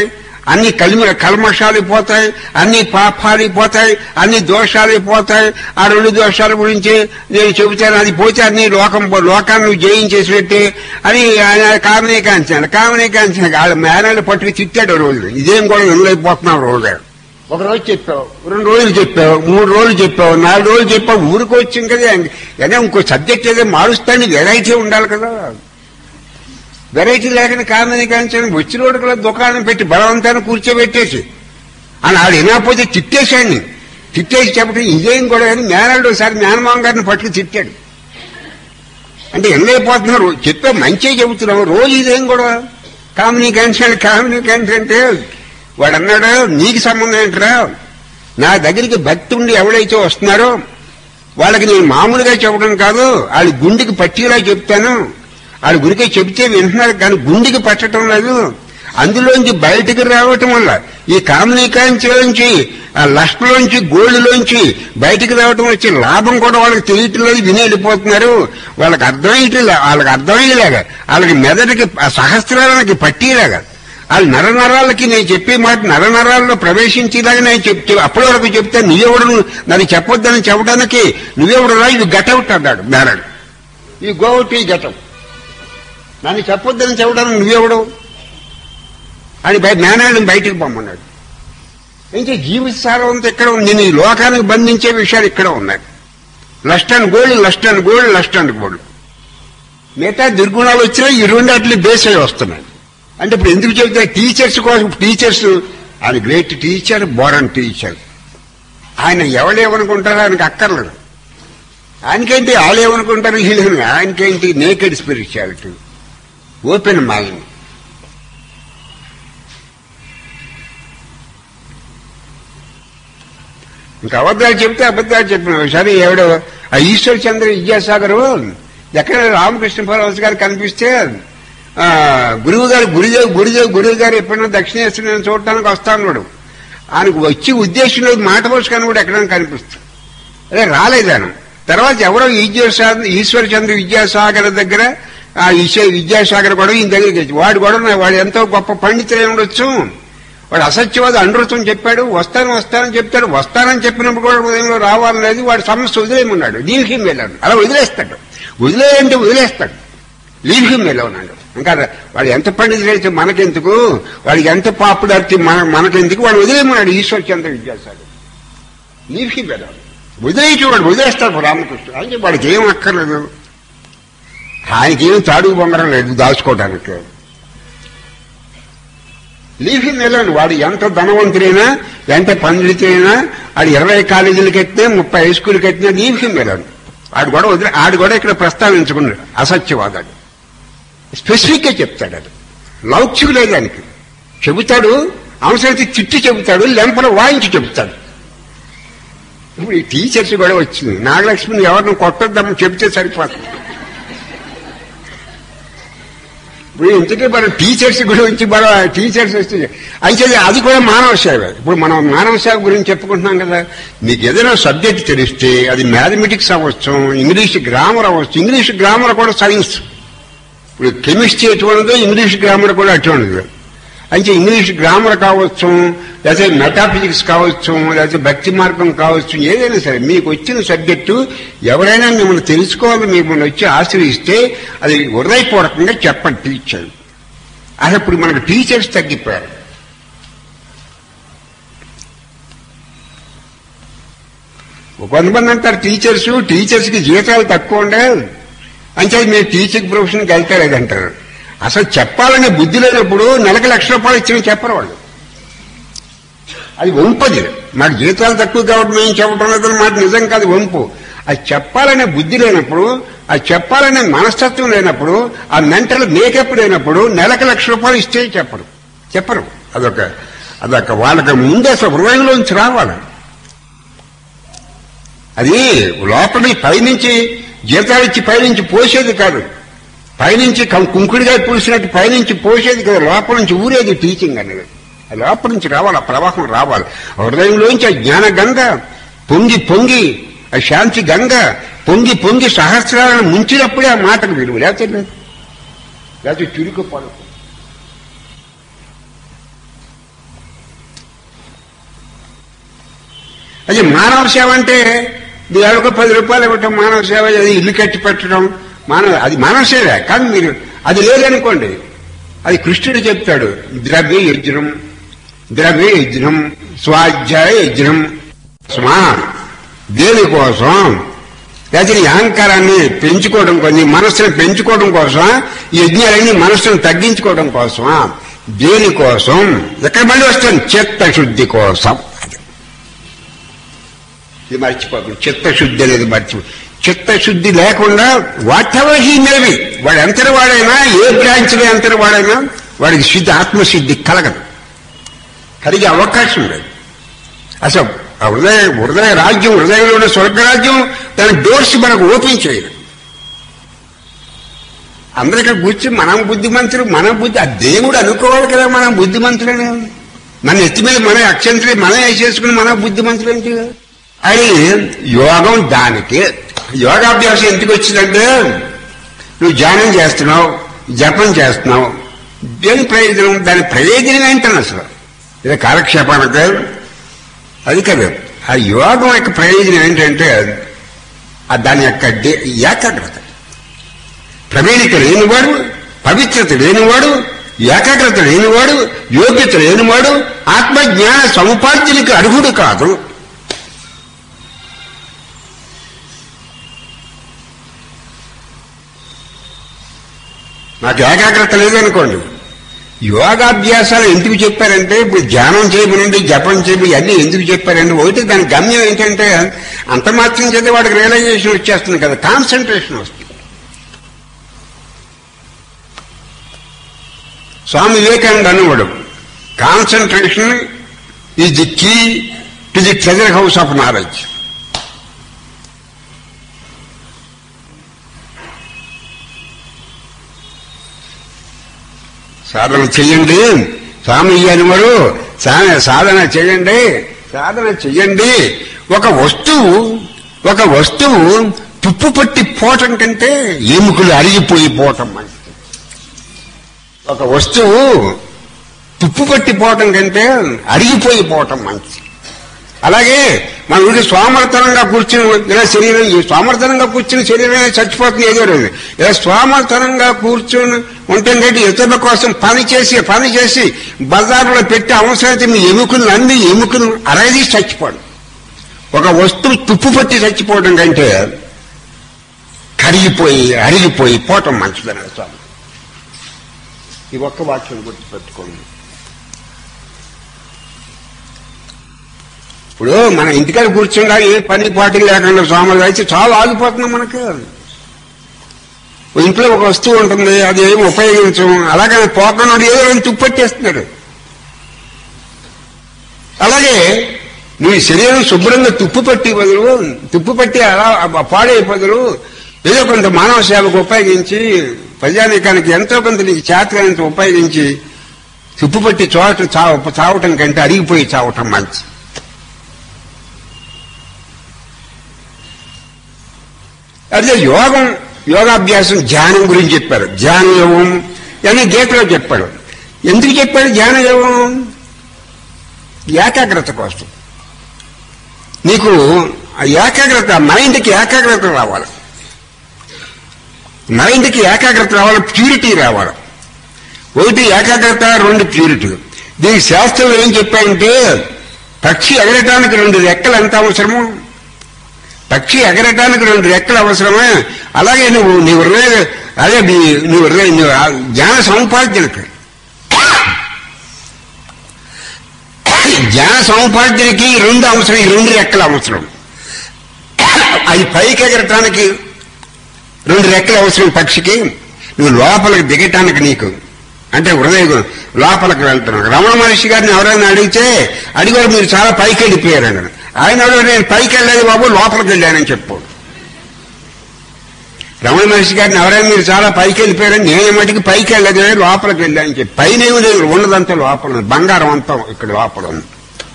అన్ని కల్మషాలు పోతాయి, అన్ని పాపాలు పోతాయి, అన్ని దోషాలు పోతాయి. ఆ 2 దోషాల గురించి నేను చెబుతాను, అది పోతే అన్ని లోకాన్ని జయించేసినట్టే అని కామనీకాంక్ష మేనాలు పట్టుకు తిట్టాడు రోజు. ఇదేం కూడా వినలేకపోతున్నావు రోజు. ఒక రోజు చెప్పావు, 2 రోజులు చెప్పావు, 3 రోజులు చెప్పావు, 4 రోజులు చెప్పావు, ఊరుకోవచ్చు కదా. ఏదో ఇంకో సబ్జెక్ట్ ఏదో మారుస్తాను, వెరైటీ ఉండాలి కదా. వెరైటీ లేకుండా కామనీకాంక్ష వచ్చిన రోడ్డు కూడా దుకాణం పెట్టి బలవంతాన్ని కూర్చోబెట్టేసి అని ఆడు వినకపోతే తిట్టేశాడిని. తిట్టేసి చెప్పడం ఇదేం కూడా కానీ మేనాడు ఒకసారి మేనమామ గారిని పట్టుకు తిట్టాడు. అంటే ఎన్నైపోతున్నారు చెప్పే మంచిగా చెబుతున్నావు, రోజు ఇదేం కూడా కామనీకాంక్ష అంటే వాడు అన్నాడు, నీకు సంబంధం ఏంటరా, నా దగ్గరికి భక్తి ఉండి ఎవరైతే వస్తున్నారో వాళ్ళకి నేను మామూలుగా చెప్పడం కాదు, వాళ్ళ గుండెకి పట్టిలా చెప్తాను. వాళ్ళ గురికే చెబితే వింటున్నారు కానీ గుండెకి పట్టడం లేదు. అందులోంచి బయటకు రావటం వల్ల ఈ కామనీకాంక్షలోంచి, ఆ లస్ట్లోంచి, గోల్డ్లోంచి బయటకు రావటం వచ్చే లాభం కూడా వాళ్ళకి తెలియట్లేదు, వినేళ్ళిపోతున్నారు. వాళ్ళకి అర్థమయ్యేలాగా, వాళ్ళకి మెదడుకి ఆ సహస్రాలకి పట్టేలాగా, వాళ్ళ నరనరాలకి నేను చెప్పే మాట నరనరాల్లో ప్రవేశించేలాగా నేను చెప్తే అప్పటి వరకు చెప్తే నువ్వెవడు నన్ను చెప్పొద్దని చెప్పడానికి నువ్వెవడు రా, ఇవి గటౌట్ అన్నాడు మేనడు. ఈ గోవుట్ ఈ గటౌట్, నన్ను చెప్పొద్దని చెప్పడానికి నువ్వెవడు అని మేనాడిని బయటికి పొమ్మన్నాడు. ఇంకా జీవిత సారం అంతా ఇక్కడ ఉంది. నేను ఈ లోకానికి బంధించే విషయాలు ఇక్కడ ఉన్నాయి. Lust and gold. మిగతా దుర్గుణాలు వచ్చినా ఈ 2 అట్లే బేస్ అయి వస్తున్నాయి. అంటే ఇప్పుడు ఎందుకు చెబుతా, టీచర్స్ కోసం, టీచర్స్ ఆయన గ్రేట్ టీచర్, బోరన్ టీచర్. ఆయన ఎవడేమనుకుంటారో ఆయనకు అక్కర్లేదు. ఆయనకేంటి వాళ్ళేమనుకుంటారు వీళ్ళు, ఆయనకేంటి నేకెడ్ స్పిరిచువాలిటీ, ఓపెన్ మైండ్. ఇంకా అబద్ధాలు చెప్తే అబద్ధాలు చెప్పిన సరే. ఎవడో ఆ ఈశ్వర్ చంద్ర విద్యాసాగర్ ఎక్కడ రామకృష్ణ పరమహంస గారు కనిపిస్తే గురువు గారు ఎప్పుడైనా దక్షిణేశ్వరం చూడటానికి వస్తాను. ఆయనకు వచ్చి ఉద్దేశంలో మాట పోసుకొని కూడా ఎక్కడైనా కనిపిస్తుంది. అదే రాలేదాను. తర్వాత ఎవరో ఈశ్వర్ చంద్ర విద్యాసాగర్ దగ్గర ఆ విద్యాసాగర్ కూడా ఈయన దగ్గరికి వచ్చి వాడు ఎంతో గొప్ప పండితులే ఉండొచ్చు, వాడు అసత్యవాద అనృతం చెప్పాడు, వస్తానని చెప్తాడు. వస్తానని చెప్పినప్పుడు కూడా ఉదయంలో రావాలని లేదు. వాడు సమస్య వదిలేయమన్నాడు. లీవ్ హిమ్ వెళ్ళాడు. అలా వదిలేస్తాడు. వదిలేస్తాడు. లీవ్ హిమ్ వెళ్ళన్నాడు. ఇంకా వాడు ఎంత పండితులైతే మనకెందుకు, వాడికి ఎంత పాపులారిటీ మనకెందుకు, వాడు వదిలేయమన్నాడు ఈశ్వర్ చంద్ర విద్యాసాగర్. లీవ్ హిమ్ వెళ్ళాడు. వాడు వదిలేస్తాడు రామకృష్ణ. అంటే వాడికి ఏం అక్కర్లేదు, ఆయనకేం తాడుగు బొంగరం లేదు దాచుకోవడానికి. లీవ్ హిమ్ వెళ్ళాడు. వాడు ఎంత ధనవంతుడైనా, ఎంత పండితుడైనా, వాడు 20 కాలేజీలు కట్టినా, 30 హై స్కూల్ కట్టినా లీవ్ హిమ్ వెళ్ళాడు. ఆడు కూడా ఇక్కడ ప్రస్తావించుకున్నాడు అసత్యవాదాడు. స్పెసిఫిక్ గా చెప్తాడు. అది లౌక్యం లేదు దానికి. చెబుతాడు, అవసరమైతే తిట్టి చెబుతాడు, లెంపలు వాయించి చెబుతాడు. ఇప్పుడు ఈ టీచర్స్ కూడా వచ్చింది. నాగలక్ష్మిని ఎవరిని కొట్టొద్దామని చెబితే సరిపోతుంది. ఇప్పుడు ఇంతకీ మనం టీచర్స్ గురించి టీచర్స్ వస్తే అయితే అది కూడా మానవ సేవ. ఇప్పుడు మనం మానవ సేవ గురించి చెప్పుకుంటున్నాం కదా. మీకు ఏదైనా సబ్జెక్ట్ తెలిస్తే అది మ్యాథమెటిక్స్ అవ్వచ్చు, ఇంగ్లీష్ గ్రామర్ అవ్వచ్చు. ఇంగ్లీష్ గ్రామర్ కూడా సైన్స్. ఇప్పుడు కెమిస్ట్రీ ఎటువంటిదో ఇంగ్లీష్ గ్రామర్ కూడా అటువంటిది. అంటే ఇంగ్లీష్ గ్రామర్ కావచ్చు, లేకపోతే మెటాఫిజిక్స్ కావచ్చు, లేకపోతే భక్తి మార్గం కావచ్చు, ఏదైనా సరే మీకు వచ్చిన సబ్జెక్టు ఎవరైనా మిమ్మల్ని తెలుసుకోవాలని మిమ్మల్ని వచ్చి ఆశ్రయిస్తే అది హృదయపూర్వకంగా చెప్పండి టీచర్. అసలు ఇప్పుడు మనకు టీచర్స్ తగ్గిపోయారు. కొంతమంది అంటారు టీచర్స్కి జీతాలు తక్కువ ఉండే అంటే మీరు టీచింగ్ ప్రొఫెషన్కి వెళ్తారేదంటారు. అసలు చెప్పాలనే బుద్ధి లేనప్పుడు నెలకు ₹1,00,000 ఇచ్చిన చెప్పరు వాళ్ళు. అది వంపది. మాకు జీతాలు తక్కువ కాబట్టి మేము చెప్పడం లేదని మాట నిజం కాదు, వంపు. అది చెప్పాలనే బుద్ధి లేనప్పుడు, అది చెప్పాలనే మనస్తత్వం లేనప్పుడు, ఆ మెంటల్ మేకప్ లేనప్పుడు నెలకు ₹1,00,000 ఇస్తే చెప్పరు. అదొక వాళ్ళకి ముందే అసలు హృదయంలోంచి రావాలి. అది లోపలి పైనుంచి జీతాలు ఇచ్చి పైనుంచి పోసేది కాదు. పైనుంచి కుంకుడిగా పూసినట్టు పైనుంచి పోసేది కదా, లోపల నుంచి ఊరేది టీచింగ్ అనేది. లోపల నుంచి రావాలి, ఆ ప్రవాహం రావాలి. హృదయంలోంచి ఆ జ్ఞాన గంగ పొంగి ఆ శాంతి గంగ పొంగి సహస్రాలను ముంచినప్పుడే ఆ మాటకు విలువ. లేకపోతే చురుకు పడుకు. అది మానవ సేవ అంటే ఎవరికో 10 రూపాయలు ఇవ్వటం మానవ సేవ, అది ఇల్లు కట్టి పెట్టడం అది మానవ సేవే. కానీ మీరు అది లేదనుకోండి, అది కృష్ణుడు చెప్తాడు, ద్రవ్య యజ్ఞం స్వాధ్యాయ యజ్ఞం స్మా. దేనికోసం? లేకపోతే ఈ అహంకారాన్ని పెంచుకోవడం కోసం, మనస్సును పెంచుకోవడం కోసం, ఈ యజ్ఞాలన్నీ మనస్సును తగ్గించుకోవడం కోసమా? దేనికోసం? ఎక్కడ మళ్ళీ వస్తాను, చిత్తశుద్ధి కోసం. ఇది మర్చిపోతుంది, చిత్తశుద్ధి అనేది చిత్తశుద్ధి లేకుండా వాట్ ఎవర్ హీ మేబీ, వాడు ఎంతటి వాడైనా, ఏ బ్రాంచ్లో ఎంతటి వాడైనా వాడికి శుద్ధి, ఆత్మశుద్ధి కలిగే అవకాశం లేదు. అసలు హృదయ రాజ్యం, హృదయంలో ఉన్న స్వర్గరాజ్యం దాని డోర్స్ మనకు ఓపెన్ చేయదు. అందరికీ కూర్చొని మనం బుద్ధిమంతులు, మన బుద్ధి ఆ దేవుడు అనుకోవాలి కదా మనం బుద్ధిమంతులని. మన ఎత్తి మీద మన అక్షంతరి మనం వేసేసుకుని మన బుద్ధిమంతులేంటి అని. యోగం దానికి, యోగాభ్యాసం ఎందుకు వచ్చిందంటే నువ్వు ధ్యానం చేస్తున్నావు, జపం చేస్తున్నావు, దేని ప్రయోజనం? దాని ప్రయోజనం ఏంటని అసలు ఇది కాలక్షేపానికి అది కదా. ఆ యోగం యొక్క ప్రయోజనం ఏంటంటే దాని యొక్క ఏకాగ్రత. ప్రవీణిక లేనివాడు, పవిత్రత లేనివాడు, ఏకాగ్రత లేనివాడు, యోగ్యత లేనివాడు ఆత్మజ్ఞాన సముపార్జనకి అర్హుడు కాదు. నాకు ఏకాగ్రత లేదనుకోండి. యోగాభ్యాసాలు ఎందుకు చెప్పారంటే, ఇప్పుడు ధ్యానం చేయమనండి, జపం చేయమని అన్నీ ఎందుకు చెప్పారండి? ఒకటి దాని గమ్యం ఏంటంటే అంత మాత్రం చేస్తే వాడికి రియలైజేషన్ వచ్చేస్తుంది కదా, కాన్సన్ట్రేషన్ వస్తుంది. స్వామి వివేకానంద అనేవాడు, concentration is the key to the treasure house of knowledge. సాధన చెయ్యండి, స్వామి అనేవాడు, సాధన చెయ్యండి. ఒక వస్తువు తుప్పు పట్టి పోవటం కంటే ఎముకలు అరిగిపోయి పోవటం మంచిది. ఒక వస్తువు తుప్పు పట్టిపోవటం కంటే అరిగిపోయిపోవటం మంచిది. అలాగే మన వీడు సోమర్తనంగా కూర్చుని ఇలా శరీరం, సోమర్తనంగా కూర్చుని శరీరం చచ్చిపోతుంది ఏదో రోజు. ఇలా సోమర్తనంగా కూర్చుని ఉంటుంది, ఇతరుల కోసం పని చేసి బజార్లో పెట్టి అవసరమైతే మీ ఎముకలు అరగదీసి చచ్చిపోవడం. ఒక వస్తువు తుప్పు పట్టి చచ్చిపోవడం కంటే అరిగిపోయి పోవటం మంచిదన్నారు స్వామి. ఈ ఒక్క వాక్యం గుర్తుపెట్టుకోండి. ఇప్పుడు మన ఇంటికాడ కూర్చుండా ఏ పని పాటి లేకుండా సోమలు అయితే చాలా ఆగిపోతున్నాం. మనకు ఇంట్లో ఒక వస్తువు ఉంటుంది, అది ఏమి ఉపయోగించం, అలాగని పోకుండా ఏదో తుప్పట్టేస్తున్నాడు. అలాగే నీ శరీరం శుభ్రంగా తుప్పు పట్టి అలా పాడైపోదురు ఏదో కొంత మానవ సేవకు ఉపయోగించి, ప్రజానీకానికి ఎంతో కొంత నీకు చేతనంత ఉపయోగించి తుప్పు పట్టి చావటం కంటే అరిగిపోయి చావటం మంచి. అదే యోగాభ్యాసం, ధ్యానం గురించి చెప్పారు. ధ్యాన యోగం అని గీతలో చెప్పాడు. ఎందుకు చెప్పాడు ధ్యాన యోగం? ఏకాగ్రత కోసం. నీకు ఏకాగ్రత, మైండ్కి ఏకాగ్రత రావాలి, ప్యూరిటీ రావాలి. ఒకటి ఏకాగ్రత, రెండు ప్యూరిటీ. దీనికి శాస్త్రం ఏం చెప్పాయంటే, పక్షి ఎగరటానికి 2 రెక్కలు ఎంత అవసరమో, పక్షి ఎగరటానికి 2 రెక్కలు అవసరమే. అలాగే నీ జ్ఞాన సముపార్జనకి, ఈ 2 అవసరం, ఈ 2 రెక్కలు అవసరం. అది పైకి ఎగరటానికి 2 రెక్కలు అవసరం పక్షికి. నువ్వు లోపలికి దిగటానికి నీకు అంటే హృదయం లోపలికి వెళ్తున్నావు. రమణ మహర్షి గారిని ఎవరైనా అడిగారు మీరు చాలా పైకి వెళ్ళిపోయారని. ఆయన నేను పైకి వెళ్ళలేదు బాబు, లోపలికి వెళ్ళానని చెప్పు. రమణ మహర్షి గారిని ఎవరైనా మీరు చాలా పైకి వెళ్ళిపోయారని, నేను మటుకు పైకి వెళ్ళలేదు, లోపలికి వెళ్ళానని చెప్పి. పైన ఏమి లేదు, ఉన్నదంతా లోపల, బంగారం అంతా ఇక్కడ లోపల ఉంది.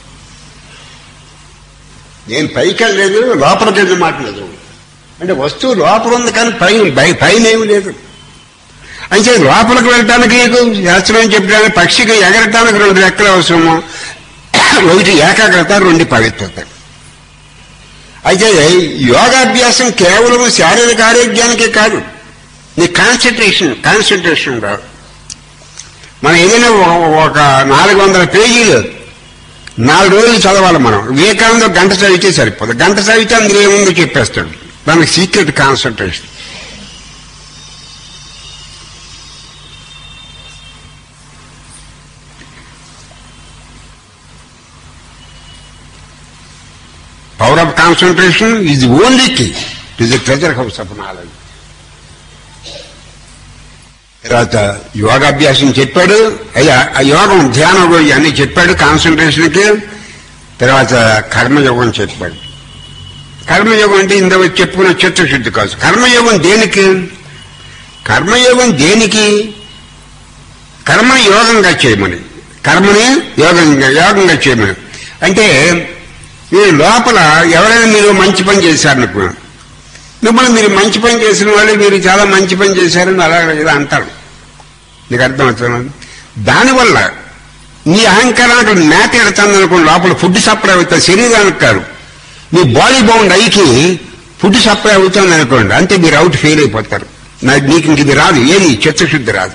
నేను పైకి వెళ్ళలేదు, లోపలికి వెళ్ళిన మాట లేదు. అంటే వస్తువు లోపల ఉంది కానీ పైన ఏమి లేదు. అయితే లోపలికి వెళ్ళటానికి నీకు శాస్త్రం చెప్పడానికి, పక్షికి ఎగరటానికి 2 రెక్కలు అవసరము. ఒకటి ఏకాగ్రత, 2 పవిత్రత. అయితే యోగాభ్యాసం కేవలం శారీరక ఆరోగ్యానికే కాదు, నీ కాన్సన్ట్రేషన్ రాదు. మనం ఏదైనా ఒక 400 పేజీలు 4 రోజులు చదవాలి. మనం వివేకానంద గంట చదివితే సరిపోదు. గంట చదివితే అందులో ఏముందో చెప్పేస్తాడు. దానికి secret concentration. Power of concentration is the only key to the treasure house of knowledge. తర్వాత యోగాభ్యాసం చెప్పాడు, యోగం ధ్యానం అన్ని చెప్పాడు కాన్సన్ట్రేషన్కి. తర్వాత కర్మయోగం చెప్పాడు. కర్మయోగం అంటే ఇంత చెప్పుకున్న చిత్తశుద్ధి కాదు. కర్మయోగం దేనికి? కర్మని యోగంగా చేయమని, కర్మని యోగంగా చేయమని. అంటే మీరు లోపల ఎవరైనా మీరు మంచి పని చేశారనుకో, మిమ్మల్ని మీరు మంచి పని చేసిన వాళ్ళు మీరు చాలా మంచి పని చేశారని అలా ఇలా అంటారు. నీకు అర్థమవుతుంది. దానివల్ల నీ అహంకారానికి మేత ఎడుతుందనుకో, లోపల ఫుడ్ సప్లై అవుతుంది శరీరానికి కాదు, మీ బాడీ బౌండ్ ఐకి ఫుడ్ సప్లై అవుతుంది అనుకోండి, అంతే మీరు అవుట్ ఫెయిల్ అయిపోతారు. నీకు ఇంక ఇది రాదు, ఏది చిత్తశుద్ధి రాదు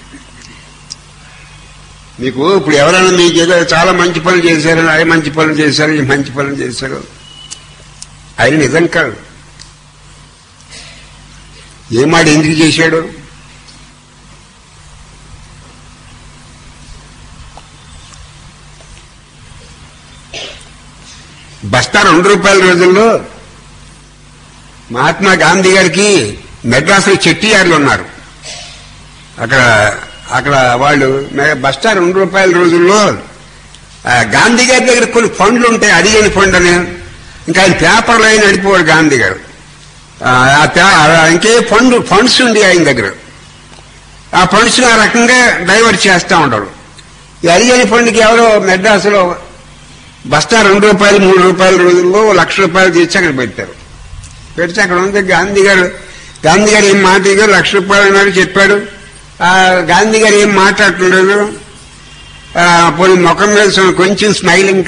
మీకు. ఇప్పుడు ఎవరైనా మీకు ఏదో చాలా మంచి పనులు చేశారు, అవి మంచి పనులు చేశారు, ఈ మంచి పనులు చేశారు, ఆయన నిజం కాదు. ఏ మాట ఎందుకు చేశాడు? బస్తా 2 రూపాయల రోజుల్లో మహాత్మా గాంధీ గారికి మెడ్రాసులో చెట్టియార్లు ఉన్నారు. అక్కడ వాళ్ళు బస్తా 2 రూపాయల రోజుల్లో గాంధీ గారి దగ్గర కొన్ని ఫండ్లు ఉంటాయి, అడిగిన ఫండ్ అని. ఇంకా ఆయన పేపర్లో అయినా నడిపోవాడు గాంధీ గారు. ఇంకే ఫండ్స్ ఉంది ఆయన దగ్గర. ఆ ఫండ్స్ ఆ రకంగా డైవర్ట్ చేస్తూ ఉంటాడు. ఈ అడిగిన ఫండ్కి ఎవరో మెడ్రాసులో బస్తా 2 రూపాయలు 3 రూపాయల రోజుల్లో 1,00,000 రూపాయలు తెచ్చి అక్కడ పెట్టారు. పెడితే అక్కడ ఉంది గాంధీ గారు ఏం మాట్లాడారు, 1,00,000 రూపాయలు అన్నాడు చెప్పాడు. గాంధీ గారు ఏం మాట్లాడుతున్నాడు, పోయి ముఖం మీద కొంచెం స్మైలింగ్,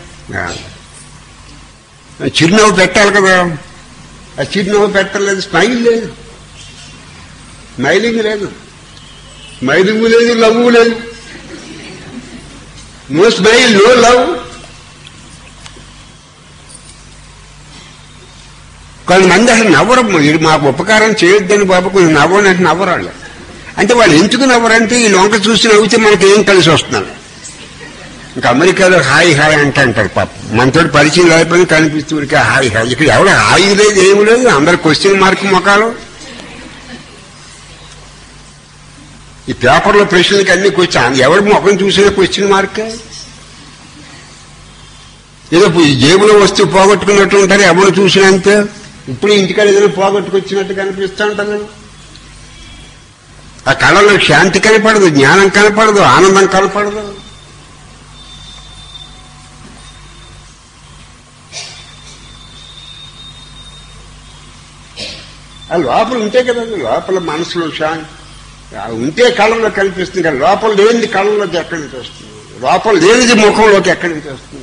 చిరునవ్వు పెట్టాలి కదా, ఆ చిరునవ్వు పెట్టలేదు, స్మైల్ లేదు, స్మైలింగ్ లేదు, స్మైలింగ్ లేదు, లవ్ లేదు. No smile no love. కొంతమంది అసలు నవ్వరు, ఇది మాకు ఉపకారం చేయొద్దని బాబు కొంచెం నవ్వనంటే నవ్వరాళ్ళు. అంటే వాళ్ళు ఎందుకు నవ్వరంటే ఈ లొంక చూసి నవ్వితే మనకి ఏం కలిసి వస్తున్నాను. ఇంకా అమెరికాలో హాయ్ అంటే అంటారు పాప, మనతో పరిచయం లేకపోయినా కనిపిస్తూ హాయ్. ఇక్కడ ఎవరు హాయి లేదు, ఏమి లేదు, అందరు క్వశ్చన్ మార్క్ మొఖాలు. ఈ పేపర్లో ప్రశ్నలకి అన్ని క్వశ్చన్, ఎవరి ముఖం చూసినా క్వశ్చన్ మార్క్. ఏదో జేబులో వస్తువు పోగొట్టుకున్నట్టు ఉంటారు ఎవరు చూసినంతే. ఇప్పుడు ఇంటికాడ ఏదైనా పోగొట్టుకొచ్చినట్టు కనిపిస్తూ ఉంటాను. ఆ కళలో శాంతి కనపడదు, జ్ఞానం కనపడదు, ఆనందం కనపడదు. ఆ లోపల ఉంటే కదండి, లోపల మనసులో శాంతి ఉంటే కళ్ళలో కనిపిస్తుంది కదా. లోపల లేనిది కళ్ళలోకి ఎక్కడి నుంచి వస్తుంది, లోపల లేనిది ముఖంలోకి ఎక్కడి నుంచి వస్తుంది.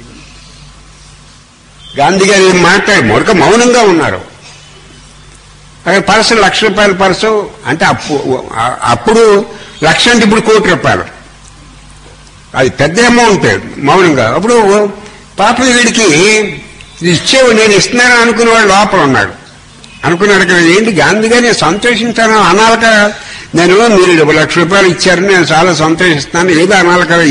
గాంధీ గారు ఏం మాట్లాడి మొదట మౌనంగా ఉన్నారు. పర్సు 1,00,000 రూపాయల పర్సు అంటే అప్పుడు 1,00,000 అంటే ఇప్పుడు 1,00,00,000 రూపాయలు, అది పెద్ద అమౌంట్. మౌనంగా అప్పుడు పాప వీడికి ఇచ్చేవు, నేను ఇస్తున్నాను అనుకునేవాడు లోపల ఉన్నాడు. అనుకున్నాడు కదా, ఏంటి గాంధీ గారు నేను సంతోషించాను అనాలక, నేను మీరు 1,00,000 రూపాయలు ఇచ్చారని నేను చాలా సంతోషిస్తున్నాను ఏదో అనాలి కదా.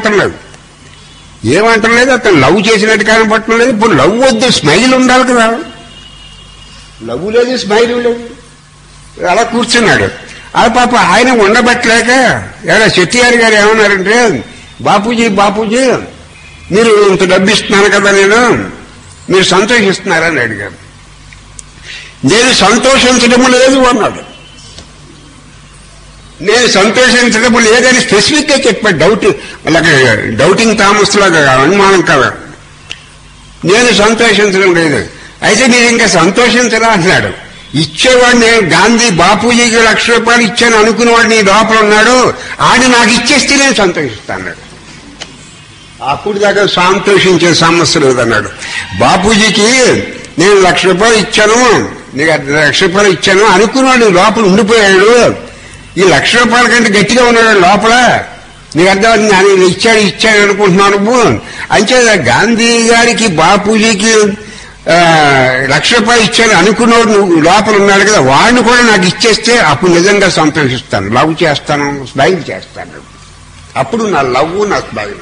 ఏమంటం లేదు, అతను లవ్ చేసినట్టు కనపడటం లేదు. ఇప్పుడు లవ్ వద్దు, స్మైల్ ఉండాలి కదా. లవ్ లేదు, స్మైల్ లేదు, అలా కూర్చున్నాడు. ఆ పాప ఆయన ఉండబట్టలేక ఎవరో చెట్టియారి గారు ఏమన్నారంటే, బాపూజీ మీరు ఇంత డబ్బు ఇస్తున్నాను కదా, మీరు సంతోషిస్తున్నారని అడిగారు. నేను సంతోషించడం లేదు అన్నాడు. నేను సంతోషించడం లేదని స్పెసిఫిక్ గా చెప్పాడు. డౌటింగ్ థామస్ లాగా అనుమానం కదా, నేను సంతోషించడం లేదు. అయితే మీరు ఇంకా సంతోషించరా అన్నాడు. ఇచ్చేవాడిని గాంధీ బాపూజీకి 1,00,000 రూపాయలు ఇచ్చాను అనుకునేవాడు నీ లోపల ఉన్నాడు, ఆయన నాకు ఇచ్చేస్తే నేను సంతోషిస్తాను. అప్పుడు దాకా సంతోషించే సమస్య లేదన్నాడు. బాపూజీకి నేను ₹1,00,000 ఇచ్చాను, నీకు ₹1,00,000 ఇచ్చాను అనుకున్నాడు, లోపల ఉండిపోయాడు. ఈ ₹1,00,000 కంటే గట్టిగా ఉన్నాడు లోపల. నీకు అర్థం నేను ఇచ్చాడు అనుకుంటున్నాను నువ్వు. అంటే గాంధీ గారికి బాపూజీకి ₹1,00,000 ఇచ్చాను అనుకున్నాడు నువ్వు లోపల ఉన్నాడు కదా, వాడిని కూడా నాకు ఇచ్చేస్తే అప్పుడు నిజంగా సంతోషిస్తాను, లవ్ చేస్తాను, స్మైల్ చేస్తాను. అప్పుడు నా లవ్, నా స్మైల్.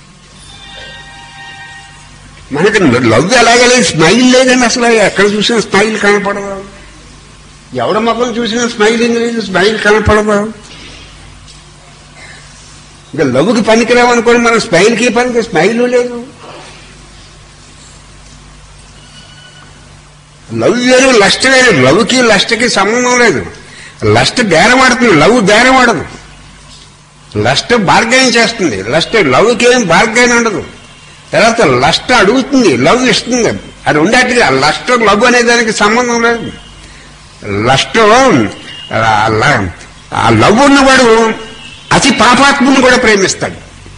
మనకి లవ్ ఎలాగే లేదు, స్మైల్ లేదండి. అసలు ఎక్కడ చూసినా స్మైల్ కనపడదు. ఎవడ ముఖం చూసినా స్మైలింగ్ లేదు, స్మైల్ కనపడదు. ఇంకా లవ్కి పనికిరావనుకోండి, మనం స్మైల్కి పనికి స్మైల్ లేదు. లవ్ వేరు, లస్ట్ వేరు. లవ్కి లస్ట్కి సంబంధం లేదు. లస్ట్ బేరమాడుతుంది, లవ్ బేరమాడదు. లస్ట్ బార్గైన్ చేస్తుంది, లవ్కి ఏం బార్గైన్ ఉండదు. తర్వాత లస్ట్ అడుగుతుంది, లవ్ ఇస్తుంది. అది ఉండేట్టుగా లస్ట్ లవ్ అనే దానికి సంబంధం లేదు. లస్ట్ ఆ లవ్ ఉన్నవాడు అతి పాపాత్ముని కూడా ప్రేమిస్తాడు.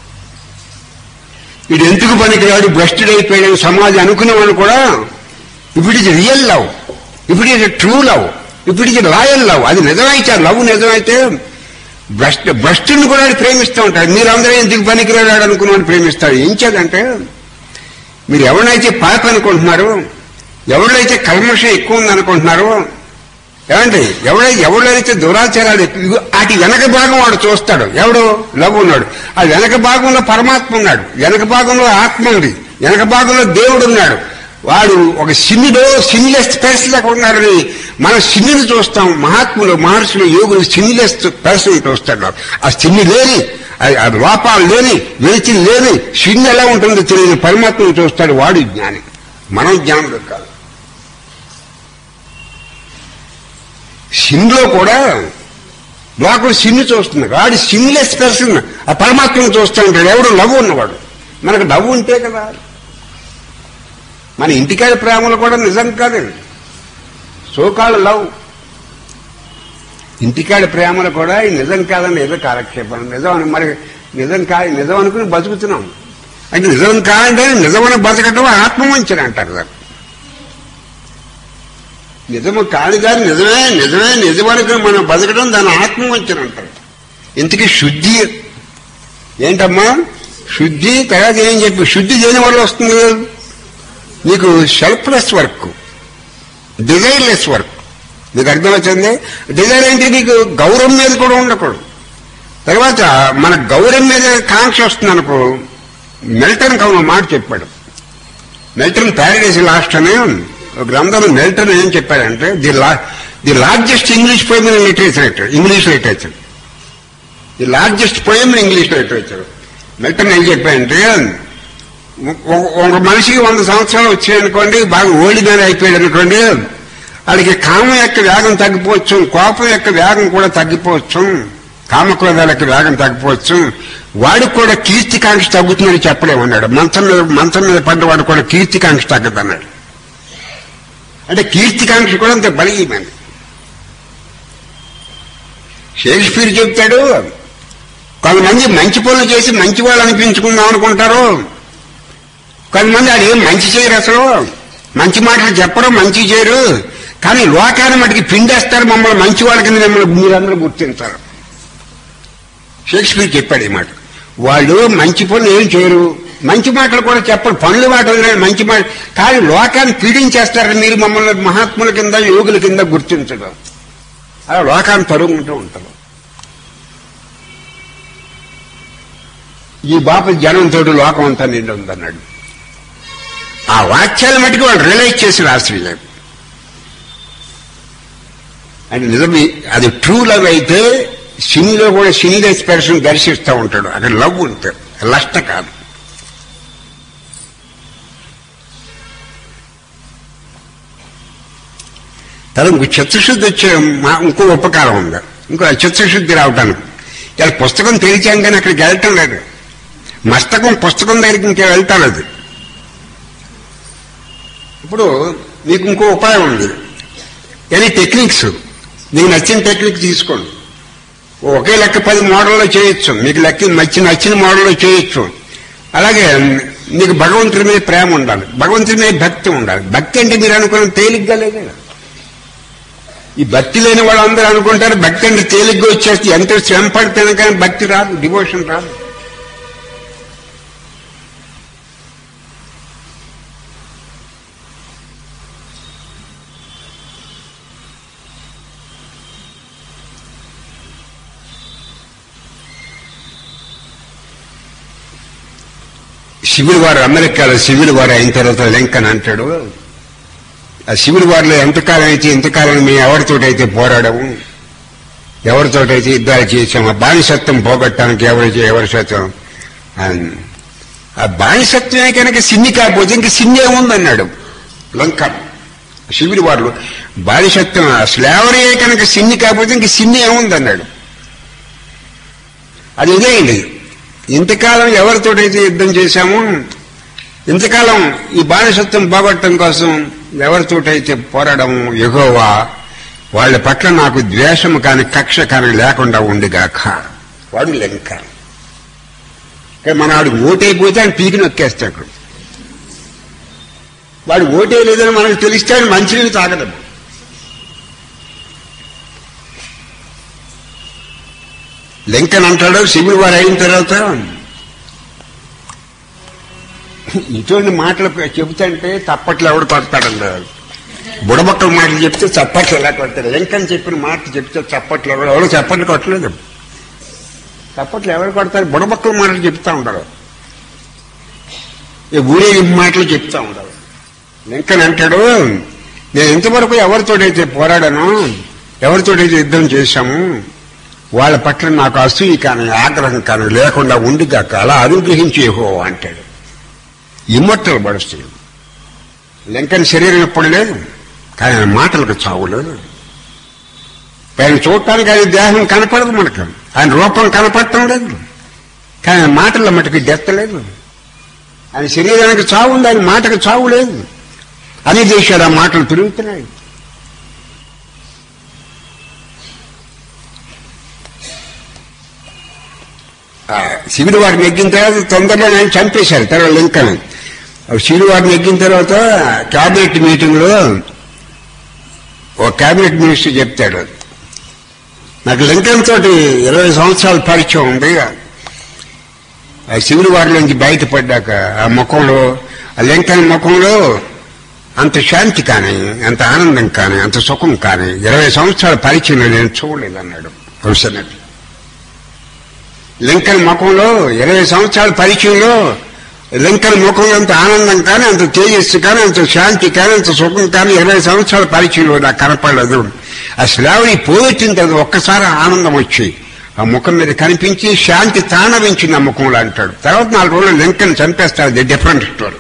వీడు ఎందుకు పనికిరాడు, భ్రష్టుడు అయిపోయాడు సమాజం అనుకునేవాడు కూడా ఇప్పుడు ఇది రియల్ లవ్, ఇప్పుడు ఇది ట్రూ లవ్, ఇప్పుడు ఇది లాయల్ లవ్. అది నిజమైతే, లవ్ నిజమైతే భ్రష్టుని కూడా ప్రేమిస్తూ ఉంటాడు. మీరందరూ ఎందుకు పనికిరాడు అనుకున్నాడు ప్రేమిస్తాడు. ఏం చేయాలంటే మీరు ఎవరినైతే పాప అనుకుంటున్నారో, ఎవరైతే కల్మషం ఎక్కువ ఉందనుకుంటున్నారో, ఏమండి ఎవడైతే దురాచారాలు వాటి వెనక భాగం వాడు చూస్తాడు. ఎవడు లవ్ ఉన్నాడు. ఆ వెనక భాగంలో పరమాత్మ ఉన్నాడు, వెనక భాగంలో ఆత్మ ఉంది, వెనక భాగంలో దేవుడు ఉన్నాడు. వాడు ఒక సిన్లెస్ పర్సన్ అక్కడ ఉన్నాడని మనం సిన్నుని చూస్తాం. మహాత్ములు, మహర్షులు, యోగులు సిన్లెస్ పర్సన్ చూస్తాడు. ఆ సిన్ని లేని, ఆ లోపాలు లేని, వెలిచి లేని సిన్ను ఎలా ఉంటుందో తెలియని పరమాత్మను చూస్తాడు. వాడు జ్ఞాని, మనం జ్ఞానులు కాదు. సిన్లో కూడా లోకం సిన్ను చూస్తున్నాడు. వాడు సిన్లెస్ పర్సన్ ఆ పరమాత్మను చూస్తూ ఉంటాడు. ఎవడు లవ్ ఉన్నవాడు. మనకు లవ్ ఉంటే కదా. మన ఇంటికాడ ప్రేమలు కూడా నిజం కాదు, సోకాళ్ళు లవ్. ఇంటికాడ ప్రేమలు కూడా నిజం కాదని ఏదో కాలక్షేపం. నిజం అని మరి నిజం అనుకుని బతుకుతున్నాం. అంటే నిజం కాదంటే నిజమని బతకటం ఆత్మవంచన అంటారు. నిజము కాని దాన్ని నిజమనుకుని మనం బతకడం దాన్ని ఆత్మవంచన అంటారు. ఇంతకీ శుద్ధి ఏంటమ్మా? శుద్ధి తర్వాత ఏం చెప్పి, శుద్ధి దేని వల్ల వస్తుంది? నీకు సెల్ఫ్లెస్ వర్క్, డిజైర్లెస్ వర్క్. నీకు అర్థమవుతుంది? డిజైర్ అంటే నీకు గౌరవం మీద కూడా ఉండకూడదు. తర్వాత మన గౌరవం మీద కాంక్ష వస్తుంది అనుకో. మిల్టన్ కవును మాట చెప్పాడు. మిల్టన్ ప్యారడైజ్ లాస్ట్ అని గ్రంథంలో మిల్టన్ ఏం చెప్పాడంటే, the largest English poem in literature, English literature, the largest poem in English literature. Milton ఏం చెప్పాడంటే, ఒక మనిషికి 100 సంవత్సరాలు వచ్చాయనుకోండి, బాగా ఓల్డ్ మ్యాన్ అయిపోయాడు అనుకోండి, వాడికి కామం యొక్క వేగం తగ్గిపోవచ్చు, కోపం యొక్క వేగం కూడా తగ్గిపోవచ్చు, కామక్రోధాల యొక్క వేగం తగ్గిపోవచ్చు. వాడికి కూడా కీర్తికాంక్ష తగ్గుతుందని చెప్పలేమన్నాడు. మంచం మీద పడ్డవాడు కూడా కీర్తికాంక్ష తగ్గదన్నాడు. అంటే కీర్తికాంక్ష కూడా అంత బలీయమైంది. షేక్స్పియర్ చెప్తాడు, కొంతమంది మంచి పనులు చేసి మంచి వాళ్ళు అనిపించుకుందాం అనుకుంటారు, కొంతమంది అది ఏం మంచి చేయరు, అసలు మంచి మాటలు చెప్పరు, మంచి చేయరు, కానీ లోకాన్ని మటుకి పిండేస్తారు, మమ్మల్ని మంచి వాళ్ళ కింద మిమ్మల్ని మీరందరూ గుర్తించారు. షేక్స్పియర్ చెప్పాడు ఈ మాట. వాళ్ళు మంచి పనులు ఏం చేయరు, మంచి మాటలు కూడా చెప్పరు, పనుల మాటలు మంచి మాట, కానీ లోకాన్ని పీడించేస్తారు, మీరు మమ్మల్ని మహాత్ముల కింద యోగుల కింద గుర్తించడం. అలా లోకాన్ని తరుగుంటూ ఉంటారు. ఈ బాప జనంతో లోకం అంతా నిండి ఉందన్నాడు. ఆ వాక్యాల మటుకు వాళ్ళు రియలైజ్ చేసి రాసిలేదు. అంటే నిజమే, అది ట్రూ లవ్ అయితే సినిలో కూడా సినీలెస్ పర్సన్ దర్శిస్తూ ఉంటాడు. అక్కడ లవ్ ఉంటాడు, లస్ట్ కాదు. తర్వాత ఇంకో చిత్తశుద్ధి వచ్చే ఇంకో ఉపకారం ఉంది. ఇంకో చిత్తశుద్ధి రావటానికి ఇలా పుస్తకం తెరిచాం కానీ అక్కడికి వెళ్ళటం లేదు. పుస్తకం దగ్గరికి ఇంకా వెళ్తాం లేదు. ఇప్పుడు మీకు ఇంకో ఉపాయం ఉంది. ఎనీ టెక్నిక్స్, మీకు నచ్చిన టెక్నిక్ తీసుకోండి. ఒకే లెక్క 10 మోడల్లో చేయొచ్చు, మీకు నచ్చిన మోడల్లో చేయొచ్చు. అలాగే నీకు భగవంతుడి మీద ప్రేమ ఉండాలి, భగవంతుడి మీద భక్తి ఉండాలి. భక్తి అంటే మీరు అనుకున్న తేలిగ్గా లేదు. ఈ భక్తి లేని వాళ్ళందరూ అనుకుంటారు భక్తి అంటే తేలిగ్గా వచ్చేస్తే ఎంతో శ్రమ పడితేనే కానీ భక్తి రాదు, డివోషన్ రాదు. సివిల్ వార్ అమెరికాలో సివిల్ వార్ అయిన తర్వాత లింకన్ అంటాడు, ఆ సివిల్ వార్లో ఎంతకాలం అయితే ఇంతకాలం మేము ఎవరితోటైతే పోరాడము, ఎవరితోటైతే యుద్ధాలు చేసాము, ఆ బానిసత్వం పోగొట్టడానికి ఎవరి శాతం ఆ బానిసత్వమే కనుక సిన్ని కాకపోతే ఇంక సిన్నే ఉందన్నాడు లింకన్. సివిల్ వార్లో బానిసత్వం స్లావరీ కనుక సిన్ని కాకపోతే ఇంక సిన్నే ఉందన్నాడు. అది ఇదేంటి, ఇంతకాలం ఎవరితోటైతే యుద్ధం చేశామో, ఇంతకాలం ఈ బానిసత్వం పోగొట్టడం కోసం ఎవరితోటైతే పోరాడము, యెహోవా వాళ్ళ పట్ల నాకు ద్వేషము కాని కక్ష కాని లేకుండా ఉండిగాక. వాడు లింకన్. మన వాడు ఓటైపోతే ఆయన పీకి నొక్కేస్తాడు. వాడు ఓటే లేదని మనకు తెలిస్తే ఆయన మంచినీళ్ళు తాగడం. లింకన్ అంటాడు సివిల్ వార్ అయిన తర్వాత ఇటువంటి మాటలు చెబుతాంటే చప్పట్లు ఎవడు కొడతాడన్నారు. బుడబక్కల మాటలు చెప్తే చప్పట్లు ఎలా కొడతాడు. లింకన్ చెప్పిన మాటలు చెప్తే చప్పట్లు ఎవరు చప్పట్లు కొట్టలేదు. చప్పట్లు ఎవరు కొడతారు? బుడబక్కల మాటలు చెప్తా ఉంటారు, ఊరేగింపు మాటలు చెప్తా ఉంటారు. లింకన్ అంటాడు నేను ఇంతవరకు ఎవరితోటైతే పోరాడాను, ఎవరితోటైతే యుద్ధం చేశాము వాళ్ళ పట్ల నాకు అసూయ కానీ ఆగ్రహం కానీ లేకుండా ఉండిగాక అలా అనుగ్రహించి యెహోవా అంటాడు. ఇమ్మట్టలు పడుస్తుంది. లింకన్ శరీరం ఎప్పుడు లేదు, కానీ ఆయన మాటలకు చావు లేదు. ఆయన చూడటానికి ఆయన దేహం కనపడదు, మనకు ఆయన రూపం కనపడటం లేదు, కానీ ఆయన మాటల మటుకు డెత్ లేదు. ఆయన శరీరానికి చావు ఉంది, ఆయన మాటకు చావు లేదు. అన్ని దేశాలు ఆ మాటలు పెరుగుతున్నాయి. సివిల్ వారిని నెగ్గిన తర్వాత తొందరగా ఆయన చంపేశారు. తర్వాత లింకన్ సివిల్ వారిని నెగ్గిన తర్వాత క్యాబినెట్ మీటింగ్ లో ఒక క్యాబినెట్ మినిస్టర్ చెప్తాడు, నాకు లింకన్ తోటి 20 సంవత్సరాల పరిచయం ఉంది. ఆ సివిల్ వార్ నుంచి బయటపడ్డాక ఆ ముఖంలో, ఆ లింకన్ ముఖంలో అంత శాంతి కానీ, అంత ఆనందం కానీ, అంత సుఖం కానీ 20 సంవత్సరాల పరిచయం నేను చూడలేదు అన్నాడు ప్రెసిడెంట్. లింకన్ ముఖంలో 20 సంవత్సరాల పరిచయంలో లింకన్ ముఖంలో అంత ఆనందం కానీ, అంత తేజస్సు కానీ, అంత శాంతి కానీ, అంత సుఖం కానీ 20 సంవత్సరాల పరిచయంలో నాకు కనపడలేదు. ఆ స్లావని పోగొట్టిన తర్వాత ఒక్కసారి ఆనందం వచ్చి ఆ ముఖం మీద కనిపించి శాంతి తాండవించింది ఆ ముఖంలో అంటాడు. తర్వాత 4 రోజులు లింకన్ చంపేస్తాడు. The different story.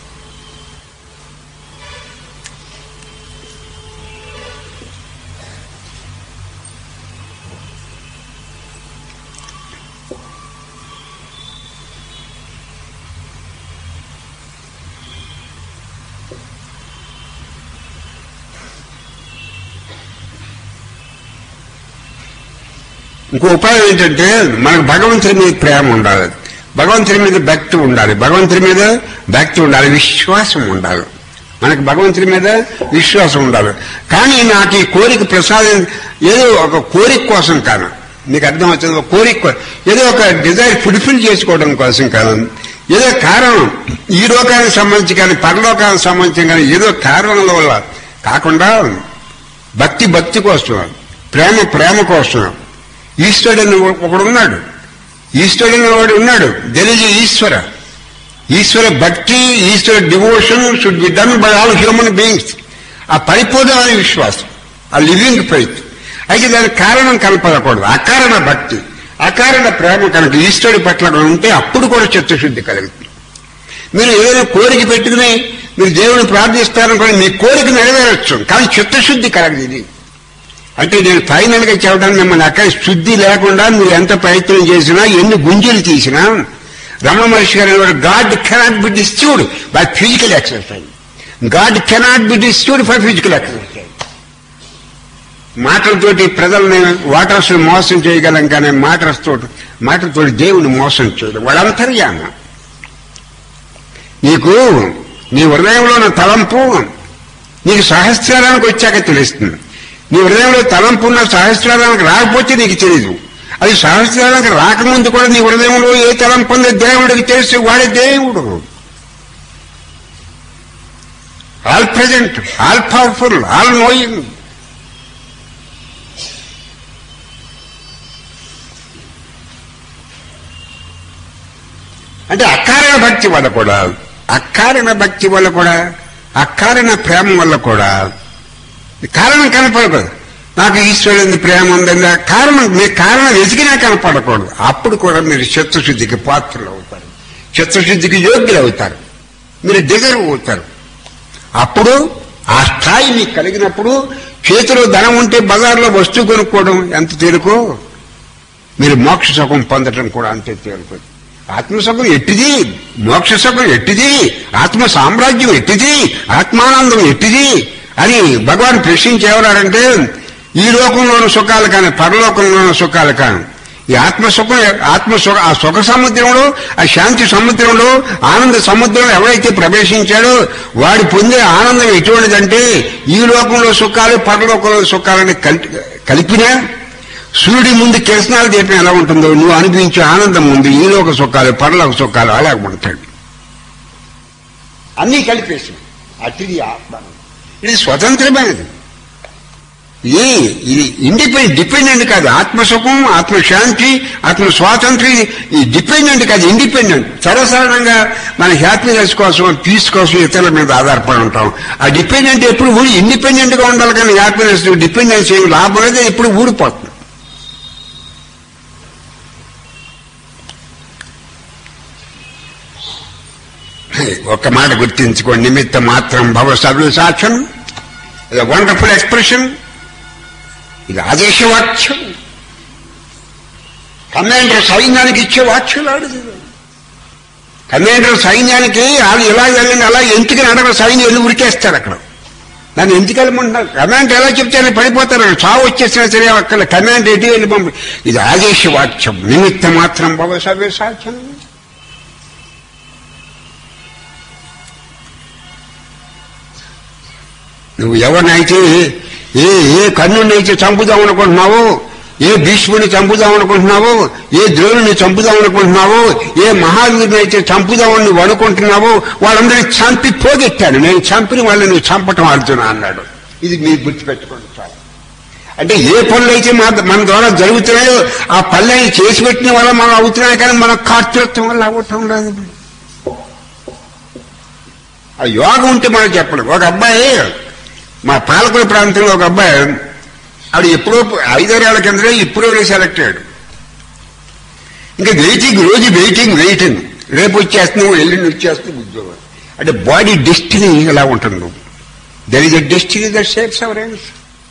ఇంకో ఉపాయం ఏంటంటే మనకు భగవంతుడి మీద ప్రేమ ఉండాలి, భగవంతుడి మీద భక్తి ఉండాలి, భగవంతుడి మీద భక్తి ఉండాలి, విశ్వాసం ఉండాలి. మనకు భగవంతుడి మీద విశ్వాసం ఉండాలి. కానీ నాకు ఈ కోరిక ప్రసాదం ఏదో ఒక కోరిక కోసం కాదు, మీకు అర్థమవుతుంది. ఒక కోరిక ఏదో ఒక డిజైర్ ఫుల్ఫిల్ చేసుకోవడం కోసం కాదు, ఏదో కారణం ఈ లోకానికి సంబంధించి కానీ పరలోకానికి సంబంధించి కానీ ఏదో కారణాల వల్ల కాకుండా భక్తి కోసం, ప్రేమ కోసం. ఈశ్వరుడు ఒకడున్నాడు, ఈశ్వరుడు వాడు ఉన్నాడు. దెర్ ఈజ్ ఈశ్వర భక్తి, Ishwara devotion should be done by all human beings. ఆ పరిపూర్ణమైన విశ్వాసం, ఆ లివింగ్ ఫెయిత్. అయితే దానికి కారణం కనపడకూడదు. అకారణ భక్తి, అకారణ ప్రేమ కనుక ఈశ్వరుడి పట్ల ఉంటే అప్పుడు కూడా చిత్తశుద్ధి కలుగుతుంది. మీరు ఏదైనా కోరిక పెట్టుకుని మీరు దేవుని ప్రార్థిస్తారనుకోండి, మీ కోరిక నెరవేరచ్చు, కానీ చిత్తశుద్ధి కలగదు. ఇది అంటే నేను ఫైనల్ గా చెప్పడానికి మిమ్మల్ని అక్కడ శుద్ధి లేకుండా మీరు ఎంత ప్రయత్నం చేసినా, ఎన్ని గుంజలు తీసినా, రమణ మహర్షి గారు God cannot be disturbed by physical exercise, God cannot be disturbed for physical exercise. మాటలతోటి ప్రజల్ని వాటర్స్ మోసం చేయగలం, కానీ మాటలతోటి దేవుని మోసం చేయడం వాళ్ళ అంతర్యామ. నీకు నీ హృదయంలో ఉన్న తలంపు నీకు సహస్రానికి వచ్చాక తెలుస్తుంది. నీ హృదయంలో తలంపు ఉన్న సహస్రానికి రాకపోతే నీకు తెలియదు. అది సహస్రానికి రాకముందు కూడా నీ హృదయంలో ఏ తలంపు ఉందో దేవుడికి తెలిసి వాడే దేవుడు. All present, all powerful, all knowing. అంటే అకారణ భక్తి వల్ల కూడా, అకారణ భక్తి వల్ల కూడా, అకారణ ప్రేమ వల్ల కూడా కారణం కనపడకూడదు. నాకు ఈశ్వరుని ప్రేమ ఉందని కారణం, మీ కారణం వెతికినా కనపడకూడదు. అప్పుడు కూడా మీరు చిత్తశుద్ధికి పాత్రలు అవుతారు, చిత్తశుద్ధికి యోగ్యులు అవుతారు, మీరు దిగరు అవుతారు. అప్పుడు ఆ స్థాయి మీకు కలిగినప్పుడు చేతిలో ధనం ఉంటే బజార్లో వస్తువు కొనుక్కోవడం ఎంత తేలికో, మీరు మోక్ష సుఖం పొందడం కూడా అంతే తేలికో. ఆత్మసుఖం ఎట్టిది, మోక్ష సుఖం ఎట్టిది, ఆత్మ సామ్రాజ్యం ఎట్టిది, ఆత్మానందం ఎట్టిది అని భగవాన్ ప్రశ్నించేవారంటే, ఈ లోకంలోని సుఖాలు కానీ పరలోకంలోని సుఖాలు కానీ ఈ ఆత్మసుఖం ఆ సుఖ సముద్రంలో, ఆ శాంతి సముద్రంలో, ఆనంద సముద్రంలో ఎవరైతే ప్రవేశించాడో వాడు పొందే ఆనందం ఎటువంటిదంటే, ఈ లోకంలో సుఖాలు పరలోకంలో సుఖాలని కలిపినా సూర్యుడి ముందు కిరసనాలు దీపం ఎలా ఉంటుందో నువ్వు అనుభవించే ఆనందం ముందు ఈ లోక సుఖాలు పరలోక సుఖాలు అలా ఉంటాడు. అన్నీ కలిపేసి అతిది ఆత్మ. ఇది స్వతంత్రమైనది, ఇది డిపెండెంట్ కాదు. ఆత్మసుఖం, ఆత్మశాంతి, ఆత్మ స్వాతంత్ర్యం ఈ డిపెండెంట్ కాదు, ఇండిపెండెంట్. సర్వసాధారణంగా మన హ్యాపీనెస్ కోసం, పీస్ కోసం ఇతరుల మీద ఆధారపడి ఉంటాం. ఆ డిపెండెంట్ ఎప్పుడు ఇండిపెండెంట్ గా ఉండాలి, కానీ హ్యాపీనెస్ డిపెండెన్స్ ఏమి లాభం లేదు, ఎప్పుడు ఊడిపోతుంది. ఒక్క మాట గుర్తించుకోండి, నిమిత్త మాత్రం భవ సర్వసాక్ష్యం. ఇది వండర్ఫుల్ ఎక్స్ప్రెషన్, ఇది ఆదేశవాక్యం. కమాండర్ సైన్యానికి ఇచ్చే వాక్యులాడు. కమాండర్ సైన్యానికి వాళ్ళు ఇలా వెళ్ళండి అలా ఎందుకు నడవ, సైన్యం వెళ్ళి ఉరికేస్తారు అక్కడ. దాన్ని ఎందుకు వెళ్ళమంటున్నారు? కమాండర్ ఎలా చెప్తే పడిపోతారు, చావు వచ్చేసినా సరే అక్కడ కమాండర్ ఎటు వెళ్ళి పంపి. ఇది ఆదేశవాక్యం. నిమిత్త మాత్రం భవ సర్వసాక్ష్యం. నువ్వు ఎవరినైతే ఏ కర్ణుడినైతే చంపుదాం అనుకుంటున్నావో, ఏ భీష్ముడిని చంపుదాం అనుకుంటున్నావో, ఏ ద్రోణుని చంపుదాం అనుకుంటున్నావో, ఏ మహావీరుని అయితే చంపుదామని నువ్వు అనుకుంటున్నావో వాళ్ళందరినీ చంపి పోగొట్టాను. నేను చంపిన వాళ్ళని నువ్వు చంపటం ఆడుతున్నా అన్నాడు. ఇది మీరు గుర్తుపెట్టుకోండి చాలా. అంటే ఏ పనులు అయితే మన ద్వారా జరుగుతున్నాయో ఆ పనులని చేసి పెట్టిన వల్ల మనం అవుతున్నాయి, కానీ మన కార్తృత్వం వల్ల అవ్వటం లేదు. ఆ యోగం ఉంటే మనం చెప్పడం. ఒక అబ్బాయి మా పాలకుల ప్రాంతంలో ఒక అబ్బాయి, ఆడు ఎప్పుడో 5-6 ఏళ్ల కిందనే ఇప్పుడో సెలెక్ట్ అయ్యాడు. ఇంకా రోజు వెయిటింగ్ రేపు వచ్చేస్తున్నావు, ఎల్లుండి వచ్చేస్తున్నావు ఉద్యోగం. అంటే బాడీ డెస్టినీ ఎలా ఉంటుంది. There is a destiny that shapes our hands.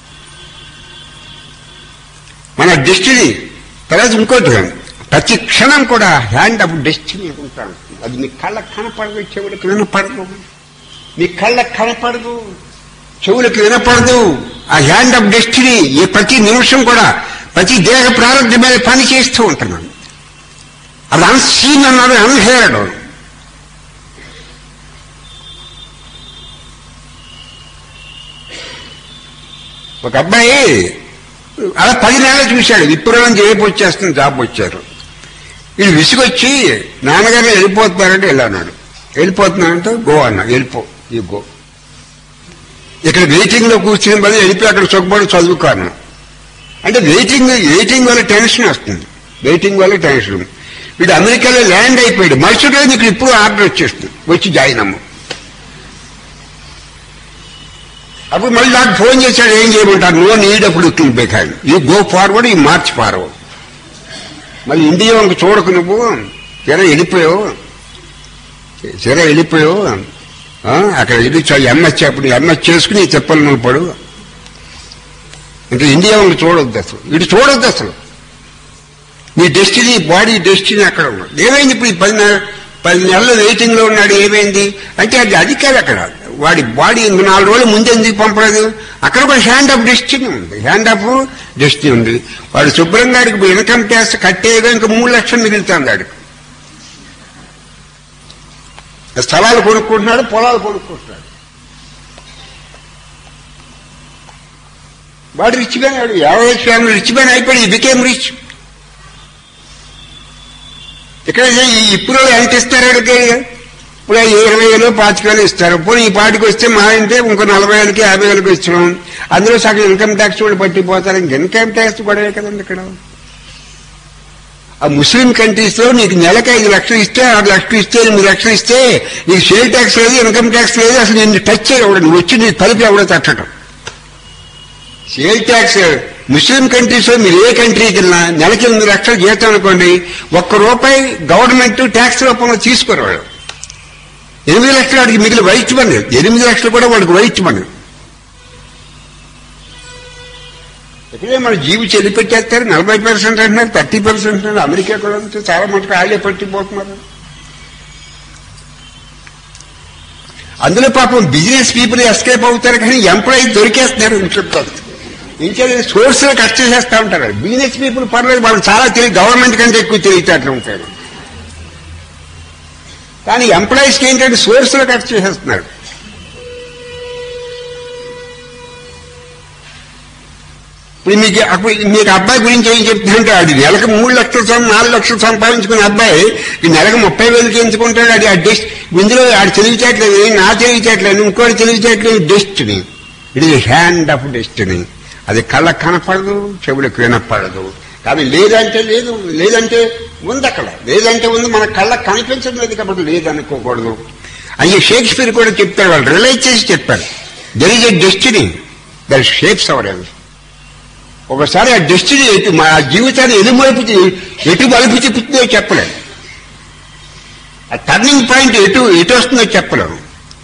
మన డెస్టినీ. తర్వాత ఇంకోటి, ప్రతి క్షణం కూడా హ్యాండ్ ఆఫ్ డెస్టినీ ఉంటాను. అది మీ కళ్ళకు కనపడదు, చెవులకు వినపడదు. మీ కళ్ళకు కనపడదు, చెవులకు వినపడదు. ఆ హ్యాండ్ ఆఫ్ డెస్టినీ ఈ ప్రతి నిమిషం కూడా ప్రతి దేహ ప్రారంభం మీద పని చేస్తూ ఉంటున్నాను. అది అన్సీన్ అన్నది అన్హేర్డ్. ఒక అబ్బాయి అలా 10 నెలలు చూశాడు. ఇప్పుడు నుంచి రేపు వచ్చేస్తుంది, జాబ్ వచ్చారు. వీడు విసుగొచ్చి నాన్నగారు వెళ్ళిపోతున్నారంటే వెళ్ళన్నాడు. వెళ్ళిపోతున్నానంటే గో అన్నా. వెళ్ళిపో, ఈ గో. ఇక్కడ వెయిటింగ్ లో కూర్చుని బదులు వెళ్ళిపోయి అక్కడ చొక్కబడి చదువుకోను అంటే వెయిటింగ్ వల్ల టెన్షన్ వస్తుంది. వెయిటింగ్ వల్ల టెన్షన్. వీడు అమెరికాలో ల్యాండ్ అయిపోయాడు. మరుసటి రోజు ఇక్కడ ఇప్పుడు ఆర్డర్ వచ్చేస్తుంది, వచ్చి జాయిన్ అమ్మ. అప్పుడు మళ్ళీ నాకు ఫోన్ చేశాడు, ఏం చేయమంటారు? నో నీడ్ అప్పుడు looking behind, you go forward, you march forward. మళ్ళీ ఇండియా వంక చూడకు, నువ్వు తీరా వెళ్ళిపోయావు అక్కడ వెళ్ళి ఎంఎస్ అప్పుడు ఎంఎస్ చేసుకుని చెప్పలు నువ్వు పడు. ఇంకా ఇండియా వంక చూడొద్దు అసలు, ఇటు చూడొద్దు అసలు. నీ డెస్టినీ, బాడీ డెస్టినీ అక్కడ ఉన్నాడు. ఏమైంది ఇప్పుడు? 10 నెలలు వెయిటింగ్ లో ఉన్నాడు. ఏమైంది అంటే అది కాదు. అక్కడ వాడి బాడీ 4 రోజులు ముందు ఎందుకు పంపలేదు? అక్కడ కూడా హ్యాండ్ ఆఫ్ డెస్టినీ ఉంది. హ్యాండ్ ఆఫ్ డెస్టినీ ఉంది. వాడు శుభ్రంగా ఇన్కమ్ ట్యాక్స్ కట్టేగా ఇంకా 3 లక్షలు మిగులుతుంది వాడికి. స్థలాలు కొనుక్కుంటున్నాడు, పొలాలు కొనుక్కుంటున్నాడు. వాడు రిచ్ మ్యాన్, వాడు యావరేజ్ ఫ్యామిలీ రిచ్ మ్యాన్ అయిపోయి బికేమ్ రిచ్. ఇక్కడ ఇప్పుడు ఎంత ఇస్తారు? ఇప్పుడు 20,000 25,000 ఇస్తారు. పోనీ ఈ పాటికి వస్తే మా అంటే ఇంకో 40,000కి 50,000కి ఇస్తున్నాం. అందులో సగం ఇన్కమ్ ట్యాక్స్ కూడా పట్టిపోతారు. ఇంక ఇన్కమ్ ట్యాక్స్ పడవే కదండి ఇక్కడ. ఆ ముస్లిం కంట్రీస్ లో నీకు నెలకు 5 లక్షలు ఇస్తే, 6 లక్షలు ఇస్తే, 8 లక్షలు ఇస్తే నీకు సేల్ ట్యాక్స్ లేదు, ఇన్కమ్ ట్యాక్స్ లేదు. అసలు నేను టచ్ చేయకూడదు. నువ్వు వచ్చి నీ తలుపు ఎవడో తట్టడం. సేల్ ట్యాక్స్ ముస్లిం కంట్రీస్ లో మీరు ఏ కంట్రీకి వెళ్ళినా నెలకి 8 లక్షలు జీతం అనుకోండి, ₹1 గవర్నమెంట్ ట్యాక్స్ రూపంలో తీసుకోరు. 8 లక్షలు వాడికి మిగిలిన వైట్ మనీ, 8 లక్షలు కూడా వాడికి వైట్ మనీ. ఇక్కడే మన జీవి చెల్లి పెట్టేస్తారు. 40% అంటున్నారు, 30% అంటున్నారు. అమెరికా కూడా చాలా మటుకు ఆళ్లే పట్టిపోతున్నారు. అందులో పాపం బిజినెస్ పీపుల్ ఎస్కేప్ అవుతారు, కానీ ఎంప్లాయీస్ దొరికేస్తున్నారు. ఇంకేది సోర్స్ లో ఖర్చు చేస్తూ ఉంటారు. బిజినెస్ పీపుల్ పర్లేదు, వాళ్ళు చాలా తెలియదు, గవర్నమెంట్ కంటే ఎక్కువ తెలివితేటలు ఉంటారు. కానీ ఎంప్లాయీస్కి ఏంటంటే సోర్స్ లో ఖర్చు చేసేస్తున్నారు. ఇప్పుడు మీకు అబ్బాయి గురించి ఏం చెప్తుందంటే, అది నెలకు 3 లక్షలు 4 లక్షలు సంపాదించుకునే అబ్బాయి ఈ నెలకు 30,000కి ఎంచుకుంటాడు. అది ఇందులో ఆడు తెలివితేటలేదు, నా తెలివితేటలేదు, ఇంకోటి తెలివితేటలేదు. Destiny, it is hand of destiny. అది కళ్ళకు కనపడదు, చెవులకు వినపడదు. కానీ లేదంటే లేదు, లేదంటే ఉంది, అక్కడ లేదంటే ఉంది. మన కళ్ళకు కనిపించడం లేదు కాబట్టి లేదనుకోకూడదు. అయ్యే షేక్స్పియర్ కూడా చెప్తాడు, వాళ్ళు రిలైజ్ చేసి చెప్పారు. There is a destiny that shapes our life. ఒకసారి ఆ డెస్టినీ మా జీవితాన్ని ఎటు మలుపు తిప్పుతుందో చెప్పలేము. ఆ టర్నింగ్ పాయింట్ ఎటు వస్తుందో చెప్పలేము.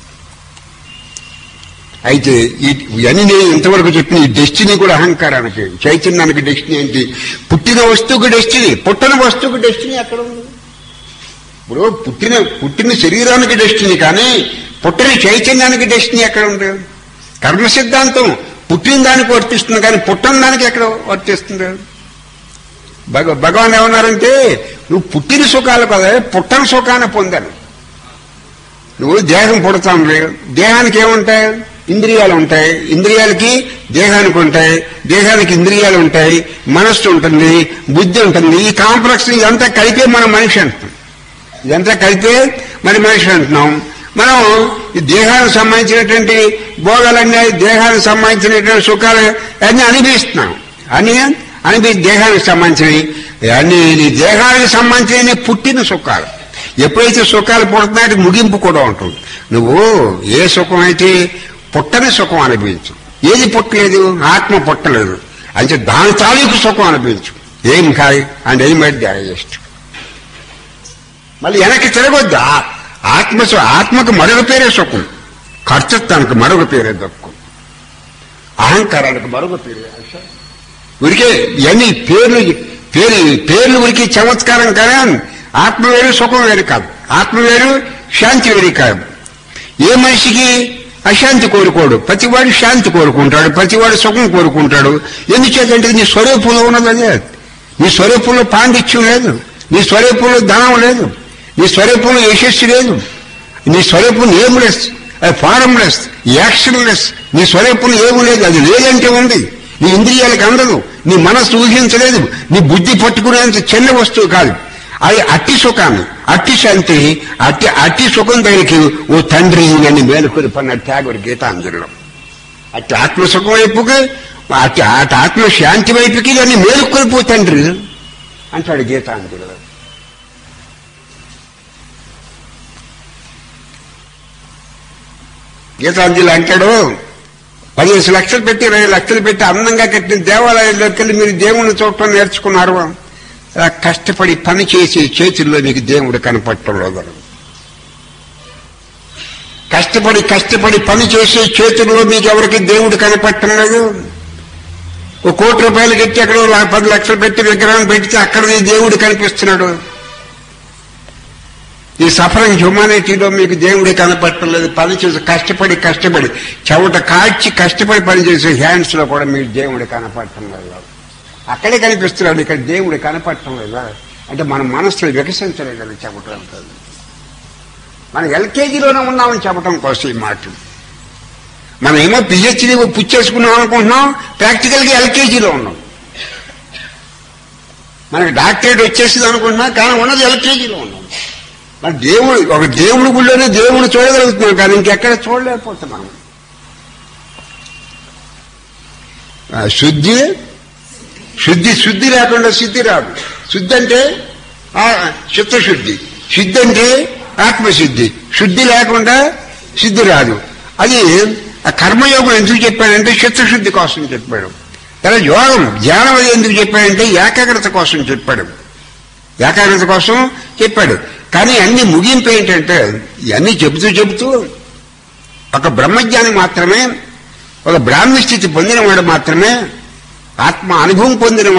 అయితే ఇవన్నీ నేను ఇంతవరకు చెప్పిన ఈ డెస్టినీ కూడా అహంకారానికి, చైతన్యానికి డెస్టినీ ఏంటి? పుట్టిన వస్తువుకు డెస్టినీ, పుట్టిన వస్తువుకు డెస్టినీ ఎక్కడ ఉంది? ఇప్పుడు పుట్టిన శరీరానికి డెస్టినీ, కానీ పుట్టిన చైతన్యానికి డెస్టినీ ఎక్కడ ఉంది? కర్మ సిద్ధాంతం పుట్టిన దానికి వర్తిస్తుంది, కానీ పుట్టిన దానికి ఎక్కడ వర్తిస్తుంది? భగవాన్ ఏమన్నారంటే, నువ్వు పుట్టిన సుఖాలు కదా, పుట్టని సుఖాన్ని పొందాను. నువ్వు దేహం పుడతాను, దేహానికి ఏముంటాయి? ఇంద్రియాలు ఉంటాయి. ఇంద్రియాలకి దేహానికి ఉంటాయి, దేహానికి ఇంద్రియాలు ఉంటాయి, మనస్సు ఉంటుంది, బుద్ధి ఉంటుంది. ఈ కాంప్లెక్స్ ఇదంతా కలిపే మనం మనిషి అంటున్నాం. ఇదంతా కలిపే మరి మనిషి అంటున్నాం. మనం ఈ దేహానికి సంబంధించినటువంటి భోగాలన్నీ, దేహానికి సంబంధించినటువంటి సుఖాలు అన్నీ అనుభవిస్తున్నాం. దేహానికి సంబంధించినవి అన్ని దేహానికి సంబంధించిన పుట్టిన సుఖాలు. ఎప్పుడైతే సుఖాలు పుడుతున్నాయి ముగింపు కూడా ఉంటుంది. నువ్వు ఏ సుఖం అయితే పుట్టని సుఖం అనుభవించు. ఏది పుట్టలేదు? ఆత్మ పుట్టలేదు. అంటే దాని తాలూకు సుఖం అనుభవించు. ఏం కాదు అండ్ ఏం అయితే డైజెస్ట్. మళ్ళీ వెనక్కి తిరగొద్దు. ఆత్మకు మరొక పేరే సుఖం, కర్తృత్వానికి మరొక పేరే దుఃఖం, అహంకారానికి మరొక పేరే. ఉరికే ఇవన్నీ పేర్లు ఉరికి చమత్కారం కదా. ఆత్మ వేరు, సుఖం వేరు కాదు. ఆత్మ వేరు, శాంతి వేరు కాదు. ఏ మనిషికి అశాంతి కోరుకోడు, ప్రతివాడు శాంతి కోరుకుంటాడు, ప్రతివాడు సుఖం కోరుకుంటాడు. ఎందుచేతంటే నీ స్వరూపంలో ఉన్నది అదే. నీ స్వరూపంలో పాండిత్యం లేదు, నీ స్వరూపంలో ధనం లేదు, నీ స్వరూపంలో యశస్సు లేదు, నీ స్వరూపం నేమ్లెస్, ఫారంలెస్, యాక్షన్లెస్. నీ స్వరూపం ఏమీ లేదు. అది లేదంటే ఉంది. నీ ఇంద్రియాలకు అందదు, నీ మనస్సు ఊహించలేదు, నీ బుద్ధి పట్టుకునేంత చిన్న వస్తువు కాదు. అది అట్టి సుఖాన్ని, అట్టి శాంతి, అట్టి సుఖం దగ్గరికి ఓ తండ్రి నన్ను మేలుకొని పన్నాడు త్యాగుడు గీతాంజలిలో. అట్టి ఆత్మసుఖం వైపుకి, అట్టి ఆత్మశాంతి వైపుకి నన్ను మేలుకొని పో తండ్రి అంటాడు గీతాంజలిలో. గీతాంజలి అంటాడు, 15 లక్షలు పెట్టి 20 లక్షలు పెట్టి అందంగా కట్టిన దేవాలయాల్లోకి వెళ్ళి మీరు దేవుణ్ణి చూడటం నేర్చుకున్నారు. కష్టపడి పని చేసి చేతుల్లో మీకు దేవుడు కనపడటం లేదు. కష్టపడి పని చేసే చేతుల్లో మీకు ఎవరికి దేవుడు కనపడటం లేదు. ₹1 కోటి పెట్టి అక్కడ 10 లక్షలు పెట్టి విగ్రహం పెడితే అక్కడ దేవుడు కనిపిస్తున్నాడు. ఈ సఫరింగ్ హ్యూమానిటీలో మీకు దేవుడే కనపడటం లేదు. పని చేసి కష్టపడి చెవట కాల్చి కష్టపడి పనిచేసే హ్యాండ్స్ లో కూడా మీకు దేవుడు కనపడటం లేదు. అక్కడే కనిపిస్తున్నాడు, ఇక్కడ దేవుడు కనపడటం లేదా అంటే మన మనసులో వికసించలేదు చెవట అంటుంది. మనం ఎల్కేజీలోనే ఉన్నామని చెప్పడం కోసం ఈ మాటలు. మనం ఏమో పిహెచ్డీ పుచ్చేసుకున్నాం అనుకుంటున్నాం, ప్రాక్టికల్గా ఎల్కేజీలో ఉన్నాం. మనకి డాక్టరేట్ వచ్చేసింది అనుకుంటున్నాం, కానీ ఉన్నది ఎల్కేజీలో ఉన్నాం. మన ఒక దేవుడి గుళ్ళోనే దేవుడిని చూడగలుగుతున్నాం, కానీ ఇంకెక్కడ చూడలేకపోతున్నాం. శుద్ధి లేకుండా సిద్ధి రాదు. శుద్ధి అంటే చిత్తశుద్ధి, శుద్ధి అంటే ఆత్మశుద్ధి. శుద్ధి లేకుండా సిద్ధి రాదు. అది ఆ కర్మయోగం ఎందుకు చెప్పాడంటే చిత్తశుద్ధి కోసం చెప్పాడు. తర్వాత యోగం ధ్యానం అది ఎందుకు చెప్పాడంటే ఏకాగ్రత కోసం చెప్పాడు. ఏకాగ్రత కోసం చెప్పాడు. కానీ అన్ని ముగింపు ఏంటంటే ఇవన్నీ చెబుతూ ఒక బ్రహ్మజ్ఞాని మాత్రమే, ఒక బ్రాహ్మీ స్థితి పొందినవాడు మాత్రమే, ఆత్మానుభవం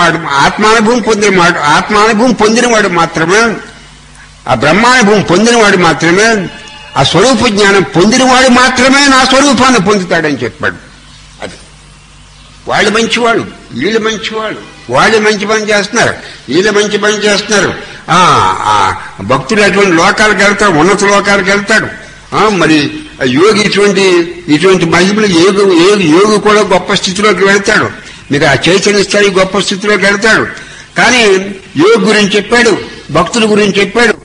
పొందినవాడు మాత్రమే, ఆ బ్రహ్మానుభవం పొందినవాడు మాత్రమే, ఆ స్వరూప జ్ఞానం పొందినవాడు మాత్రమే నా స్వరూపాన్ని పొందుతాడని చెప్పాడు. అది వాళ్ళు మంచివాళ్ళు, వీళ్ళు మంచివాళ్ళు, వాళ్ళు మంచి పని చేస్తున్నారు, వీళ్ళు మంచి పని చేస్తున్నారు. భక్తుడు అటువంటి లోకాలకు వెళ్తాడు, ఉన్నత లోకాలకు వెళ్తాడు. మరి యోగి ఇటువంటి మహిమలు యోగి కూడా గొప్ప స్థితిలోకి వెళ్తాడు. మీకు ఆ చైతన్య స్థాయి గొప్ప స్థితిలోకి వెళ్తాడు. కానీ యోగి గురించి చెప్పాడు, భక్తుల గురించి చెప్పాడు.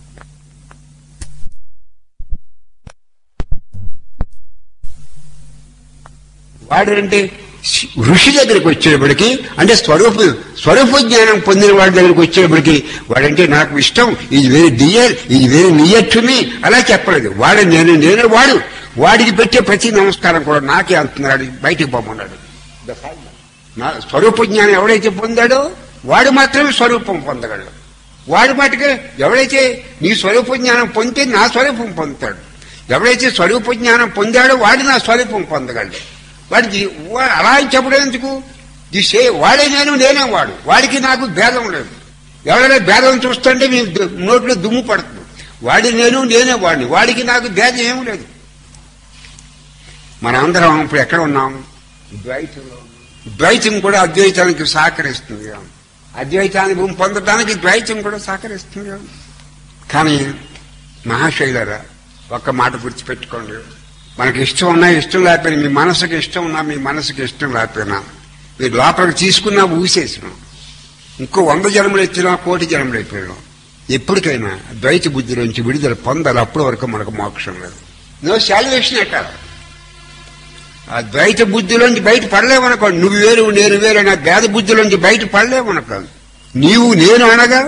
వాడంటే ఋషి దగ్గరికి వచ్చేప్పటికి, అంటే స్వరూప జ్ఞానం పొందిన వాడి దగ్గరికి వచ్చేప్పటికి వాడంటే నాకు ఇష్టం, ఇది వెరీ డియర్, ఇది వెరీ నియర్ టు మీ అలా చెప్పలేదు. వాడు నేను వాడికి పెట్టే ప్రతి నమస్కారం కూడా నాకే అంటున్నాడు, బయటికి పోమన్నాడు. నా స్వరూప జ్ఞానం ఎవడైతే పొందాడో వాడు మాత్రమే స్వరూపం పొందగలడు. వాడి మటుకు ఎవడైతే నీ స్వరూప జ్ఞానం పొందితే నా స్వరూపం పొందుతాడు. ఎవడైతే స్వరూప జ్ఞానం పొందాడో వాడు నా స్వరూపం పొందగలడు. వాడికి అలా చెప్పడం ఎందుకు? వాడే నేనే వాడు, వాడికి నాకు భేదం లేదు. ఎవరైనా భేదం చూస్తుంటే మీ నోట్లో దుమ్ము పడుతుంది. వాడి నేనే వాడిని, వాడికి నాకు భేదం ఏమి లేదు. మనందరం ఇప్పుడు ఎక్కడ ఉన్నాం? ద్వైతంలో. ద్వైతం కూడా అద్వైతానికి సహకరిస్తుంది. అద్వైతానుభవం పొందడానికి ద్వైతం కూడా సహకరిస్తుంది. కానీ మహాశైలరా ఒక్క మాట గుర్తుపెట్టుకోండి, మనకి ఇష్టం ఉన్నా ఇష్టం లేకపోయినా, మీ మనసుకి ఇష్టం ఉన్నా మీ మనసుకి ఇష్టం లేకపోయినా, మీరు లోపలికి తీసుకున్నా ఊసేసినాం, ఇంకో 100 జన్మలు ఎత్తినా 1,000,000 జన్మలు అయిపోయినాం. ఎప్పటికైనా ద్వైత బుద్ధిలోంచి విడుదల పొందాలి. అప్పటి వరకు మనకు మోక్షం లేదు. నో సాల్వేషన్ ఎట్టాలి. ఆ ద్వైత బుద్ధిలోంచి బయట పడలేమనుకో. నువ్వు వేరు నేను వేరు అనే భేద బుద్ధిలోంచి బయట పడలేమనుకో. నీవు నేను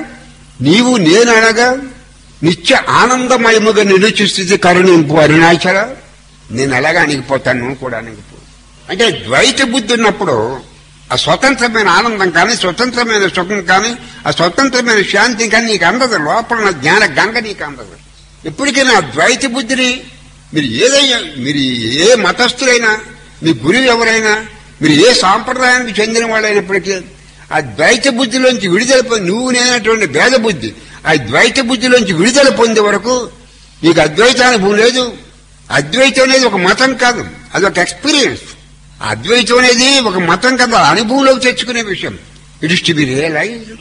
అనగా నిత్య ఆనందమయముగా నిలుచుస్థితి కరుణింపు అరుణాచల. నేను అలాగా అణిగిపోతాను, నువ్వు కూడా అణిగిపో. అంటే ద్వైత బుద్ధి ఉన్నప్పుడు ఆ స్వతంత్రమైన ఆనందం కానీ, స్వతంత్రమైన సుఖం కానీ, ఆ స్వతంత్రమైన శాంతి కానీ నీకు అందదు. లోపల జ్ఞాన గంగ నీకు అందదు. ఎప్పటికైనా ద్వైత బుద్ధిని మీరు ఏ మతస్థులైనా, మీ గురువు ఎవరైనా, మీరు ఏ సాంప్రదాయానికి చెందిన వాళ్ళైనప్పటికీ ఆ ద్వైత బుద్ధిలోంచి విడుదల పొంది, నువ్వు నేనటువంటి భేద బుద్ధి, ఆ ద్వైత బుద్ధిలోంచి విడుదల పొందే వరకు నీకు అద్వైతానుభవం లేదు. అద్వైతం అనేది ఒక మతం కాదు, అదొక ఎక్స్పీరియన్స్. అద్వైతం అనేది ఒక మతం కాదు, అనుభవంలోకి తెచ్చుకునే విషయం. It is to be realised.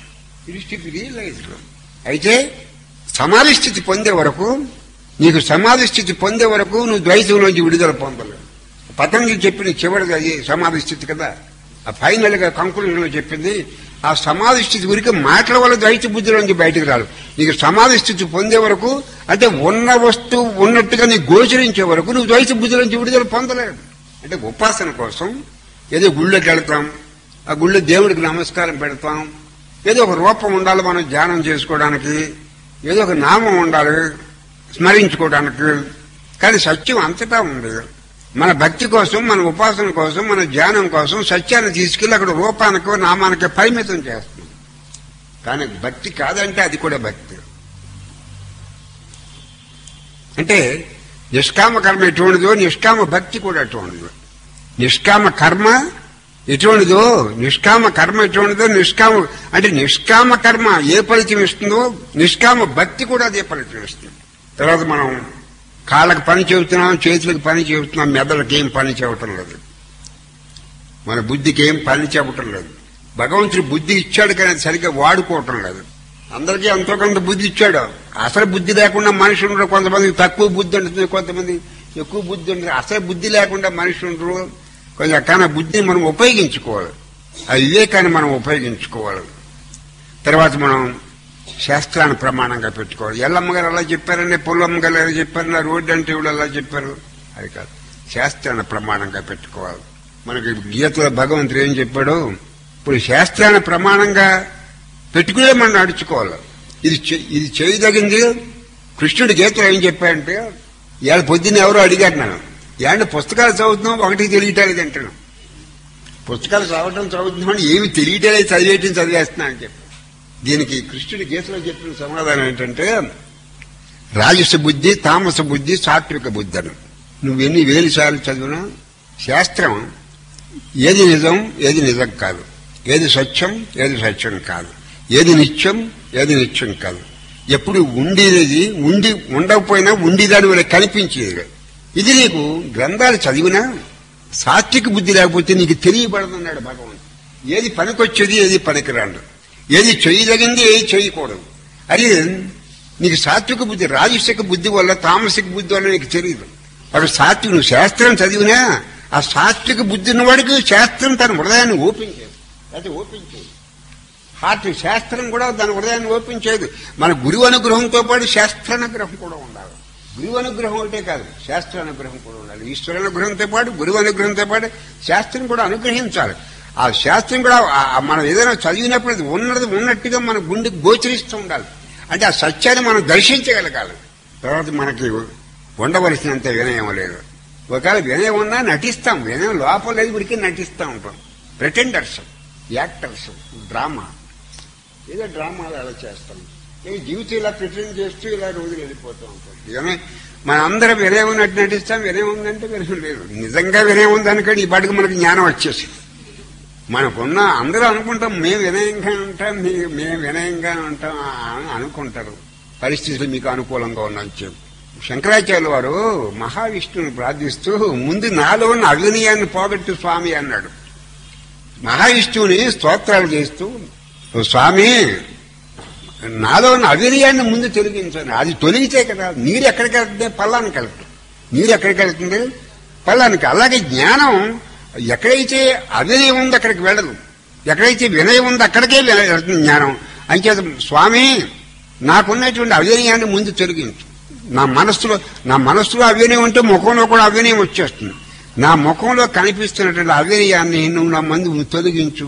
అయితే సమాధి స్థితి పొందే వరకు, నీకు సమాధి స్థితి పొందే వరకు నువ్వు ద్వైతంలోంచి విడుదల పొందలేవు. పతంజలి చెప్పిన చివరిగా అది సమాధి స్థితి కదా. ఆ ఫైనల్ గా కంక్లూజన్ లో చెప్పింది ఆ సమాధి స్థితి గురించి మాటల వల్ల ద్వైత బుద్ధిలోంచి బయటకు రాదు. నీకు సమాధి స్థితి పొందే వరకు, అంటే ఉన్న వస్తువు ఉన్నట్టుగా నీకు గోచరించే వరకు నువ్వు ద్వైత బుద్ధిలోంచి విడుదల పొందలేడు. అంటే ఉపాసన కోసం ఏదో గుళ్ళోకి వెళ్తాం, ఆ గుళ్ళో దేవుడికి నమస్కారం పెడతాం, ఏదో ఒక రూపం ఉండాలి మనం ధ్యానం చేసుకోవడానికి, ఏదో ఒక నామం ఉండాలి స్మరించుకోవడానికి. కానీ సత్యం అంతటా ఉంది. మన భక్తి కోసం, మన ఉపాసన కోసం, మన ధ్యానం కోసం సత్యాన్ని తీసుకెళ్లి అక్కడ రూపానికో నామానికో పరిమితం చేస్తుంది. కానీ భక్తి కాదంటే అది కూడా భక్తి. అంటే నిష్కామ కర్మ ఎటువంటిదో నిష్కామ భక్తి కూడా ఎటువంటిదో. నిష్కామ కర్మ ఎటువంటిదో నిష్కామ అంటే నిష్కామ కర్మ ఏ ఫలితం ఇస్తుందో నిష్కామ భక్తి కూడా అదే ఫలితం ఇస్తుంది. తర్వాత మనం కాళ్ళకి పని చెబుతున్నాం, చేతులకు పని చెబుతున్నాం, మెదడుకి ఏం పని చెప్పటం లేదు, మన బుద్ధికి ఏం పని చెప్పటం లేదు. భగవంతుడు బుద్ధి ఇచ్చాడు కానీ సరిగ్గా వాడుకోవటం లేదు. ఆ అందరికీ ఎంతో కొంత బుద్ధి ఇచ్చాడు. అసలు బుద్ధి లేకుండా మనిషి ఉండరు. కొంతమందికి తక్కువ బుద్ధి ఉంటుంది, కొంతమంది ఎక్కువ బుద్ధి ఉంటుంది. అసలు బుద్ధి లేకుండా మనిషి ఉండరు. కొంచెం కానీ బుద్ధిని మనం ఉపయోగించుకోవాలి. ఆ వివేకాన్ని మనం ఉపయోగించుకోవాలి. తర్వాత మనం శాస్త్రాన్ని ప్రమాణంగా పెట్టుకోవాలి. ఎల్లమ్మ గారు అలా చెప్పారని, పుల్లమ్మ గారు ఎలా చెప్పారని, రోడ్డు అంటే ఇవిడు అలా చెప్పారు, అది కాదు. శాస్త్రాన్ని ప్రమాణంగా పెట్టుకోవాలి. మనకి గీతలో భగవంతుడు ఏం చెప్పాడు, ఇప్పుడు శాస్త్రాన్ని ప్రమాణంగా పెట్టుకునే మనం నడుచుకోవాలి. ఇది చేయదగింది. కృష్ణుడి గీతలో ఏం చెప్పాడంటే, ఇవాళ పొద్దున్న ఎవరో అడిగారు నన్ను, ఏమంటే పుస్తకాలు చదువుతున్నాం ఒకటి తెలియటాలేదు అంటున్నాం. పుస్తకాలు చదువుతున్నాం ఏమి తెలియటాలేదు, చదివేయటం చదివేస్తున్నా అని చెప్పి. దీనికి కృష్ణుడి గీతలో చెప్పిన సమాధానం ఏంటంటే, రాజస బుద్ధి, తామస బుద్ధి, సాత్విక బుద్ధి అని. నువ్వు ఎన్ని వేలు సార్లు చదివినా శాస్త్రం ఏది నిజం, ఏది నిజం కాదు, ఏది సత్యం, ఏది సత్యం కాదు, ఏది నిత్యం, ఏది నిత్యం కాదు. ఎప్పుడు ఉండేది ఉండకపోయినా ఉండేదాని వల్ల కనిపించేది. ఇది నీకు గ్రంథాలు చదివినా సాత్విక బుద్ధి లేకపోతే నీకు తెలియబడదన్నాడు భగవంతుడు. ఏది పనికొచ్చేది, ఏది పనికిరాండు, ఏది చేయదగింది, ఏది చేయకూడదు. అది నీకు సాత్విక బుద్ధి, రాజసిక బుద్ధి వల్ల, తామసిక బుద్ధి వల్ల నీకు తెలియదు. వాడు సాత్విక, నువ్వు శాస్త్రం చదివినా ఆ సాత్విక బుద్ధి ఉన్నవాడికి శాస్త్రం తన హృదయాన్ని ఓపించేది. అది ఓపించేది హార్ట్. శాస్త్రం కూడా తన హృదయాన్ని ఓపించేది. మన గురువు అనుగ్రహంతో పాటు శాస్త్రానుగ్రహం కూడా ఉండాలి. గురువు అనుగ్రహం ఒకటే కాదు, శాస్త్రానుగ్రహం కూడా ఉండాలి. ఈశ్వర అనుగ్రహంతో పాటు గురువు అనుగ్రహంతో పాటు శాస్త్రం కూడా అనుగ్రహించాలి. ఆ శాస్త్రం కూడా మనం ఏదైనా చదివినప్పుడు అది ఉన్నది ఉన్నట్టుగా మన గుండెకి గోచరిస్తూ ఉండాలి. అంటే ఆ సత్యాన్ని మనం దర్శించగలగాలి. తర్వాత మనకి ఉండవలసినంత వినయం లేదు. ఒకవేళ వినయం ఉన్నా నటిస్తాం, వినయం లోపల లేదు, ఉడికి నటిస్తూ ఉంటాం. ప్రిటెండర్స్, యాక్టర్స్, డ్రామా, ఏదో డ్రామాలు అలా చేస్తాం. జీవితం ఇలా ప్రిటెండ్ చేస్తూ ఇలా రోజులు వెళ్ళిపోతూ ఉంటాం. ఇవన్నీ మన అందరం వినయం ఉన్నట్టు నటిస్తాం. వినయం ఉందంటే వినయం లేదు. నిజంగా వినయం ఉందనుకోండి ఈ పాటికి మనకి జ్ఞానం వచ్చేసి మనకున్న అందరూ అనుకుంటాం మేము వినయంగా ఉంటాం, మేము వినయంగా ఉంటాం అని అనుకుంటారు. పరిస్థితులు మీకు అనుకూలంగా ఉన్నాయని చెప్పి శంకరాచార్యుల వారు మహావిష్ణువుని ప్రార్థిస్తూ ముందు నాలో ఉన్న అవినయాన్ని పోగొట్టు స్వామి అన్నాడు. మహావిష్ణువుని స్తోత్రాలు చేస్తూ, స్వామి నాలో ఉన్న అవినయాన్ని ముందు తొలగించాను. అది తొలగితే కదా నీరు ఎక్కడికి వెళ్తుంది, పల్లానికి వెళ్తుంది. నీరు ఎక్కడికి వెళ్తుంది, పల్లానికి. అలాగే జ్ఞానం ఎక్కడైతే అవినయం ఉందో అక్కడికి వెళ్ళదు, ఎక్కడైతే వినయం ఉందో అక్కడికే వెళ్తుంది జ్ఞానం. అంచేత స్వామి నాకున్నటువంటి అవినయాన్ని ముందు తొలగించు. నా మనస్సులో అవినయం ఉంటే ముఖంలో కూడా అవినయం వచ్చేస్తుంది. నా ముఖంలో కనిపిస్తున్నటువంటి అవినయాన్ని నువ్వు నా ముందు తొలగించు,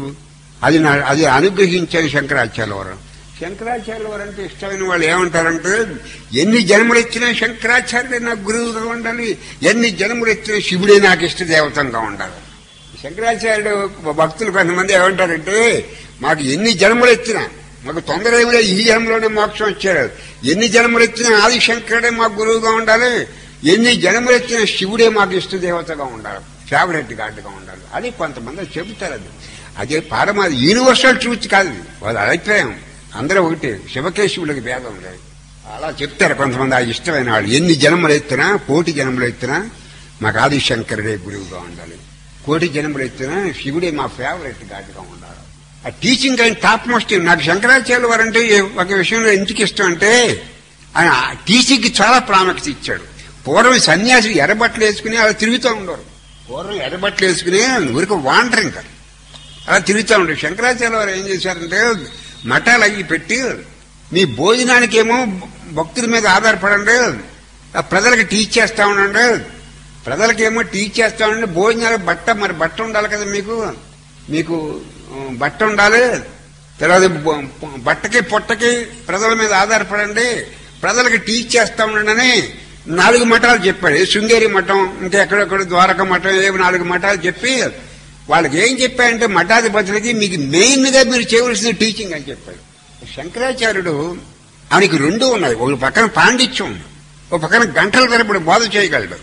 అది అనుగ్రహించాను శంకరాచార్యుల వారు. శంకరాచార్యుల వారు అంటే ఇష్టమైన వాళ్ళు ఏమంటారంటే, ఎన్ని జన్మలు ఎత్తినా శంకరాచార్యుడే నాకు గురువుగా ఉండాలి, ఎన్ని జన్మలు ఎత్తినా శివుడే నాకు ఇష్ట దేవతంగా ఉండాలి. శంకరాచార్యుడు భక్తులు కొంతమంది ఏమంటారంటే, మాకు ఎన్ని జన్మలు ఎత్తినా మాకు తొందర ఏమిలే, ఈ జన్మలోనే మోక్షం వచ్చారు. ఎన్ని జన్మలు ఎత్తినా ఆదిశంకరుడే మాకు గురువుగా ఉండాలి, ఎన్ని జన్మలు ఎత్తినా శివుడే మాకు ఇష్ట దేవతగా ఉండాలి, ఫేవరెట్ గాడ్గా ఉండాలి. అది కొంతమంది చెబుతారు. అదే పారమాది యూనివర్సల్ ట్రూత్ కాదు, వాళ్ళ అభిప్రాయం. అందరూ ఒకటి, శివకేశవులకి భేదం లేదు. అలా చెప్తారు కొంతమంది. ఆ ఇష్టమైన వాళ్ళు ఎన్ని జన్మలు ఎత్తినా, కోటి జన్మలు ఎత్తినా మాకు ఆదిశంకరుడే గురువుగా ఉండాలి, కోటి జన్మలు ఎత్తినా శివుడే మా ఫేవరెట్ గాడ్గా ఉండాలి. ఆ టీచింగ్ ఆయన టాప్ మోస్ట్. నాకు శంకరాచార్యుల వారంటే ఒక విషయంలో ఎందుకు ఇష్టం అంటే, ఆయన టీచింగ్కి చాలా ప్రాముఖ్యత ఇచ్చాడు. పూర్వం సన్యాసులు ఎర్రబట్టలు వేసుకుని అలా తిరుగుతూ ఉండరు. పూర్వం ఎర్రబట్టలు వేసుకుని ఊరికి వాండరింగ్ అలా తిరుగుతూ ఉండరు. శంకరాచార్యుల వారు ఏం చేశారంటే, మఠాలు అవి పెట్టి మీ భోజనానికేమో భక్తుల మీద ఆధారపడండి, ప్రజలకు టీచ్ చేస్తా ఉండండి, ప్రజలకేమో టీచ్ చేస్తా ఉండండి. భోజనాలు మరి బట్ట ఉండాలి కదా, మీకు బట్ట ఉండాలి. తర్వాత బట్టకి పొట్టకి ప్రజల మీద ఆధారపడండి, ప్రజలకు టీచ్ చేస్తా ఉండండి 4 మఠాలు చెప్పాడు. శృంగేరి మఠం, ఇంకా ఎక్కడెక్కడ ద్వారక మఠం, 4 మఠాలు చెప్పి వాళ్ళకి ఏం చెప్పాయంటే, మఠాధిపతులకి మీకు మెయిన్ గా మీరు చేయవలసిన టీచింగ్ అని చెప్పాడు. శంకరాచార్యుడు ఆయనకి 2 ఉన్నాయి. ఒక పక్కన పాండిత్యం, ఒక పక్కన గంటల తరబడి బోధ చేయగలడు.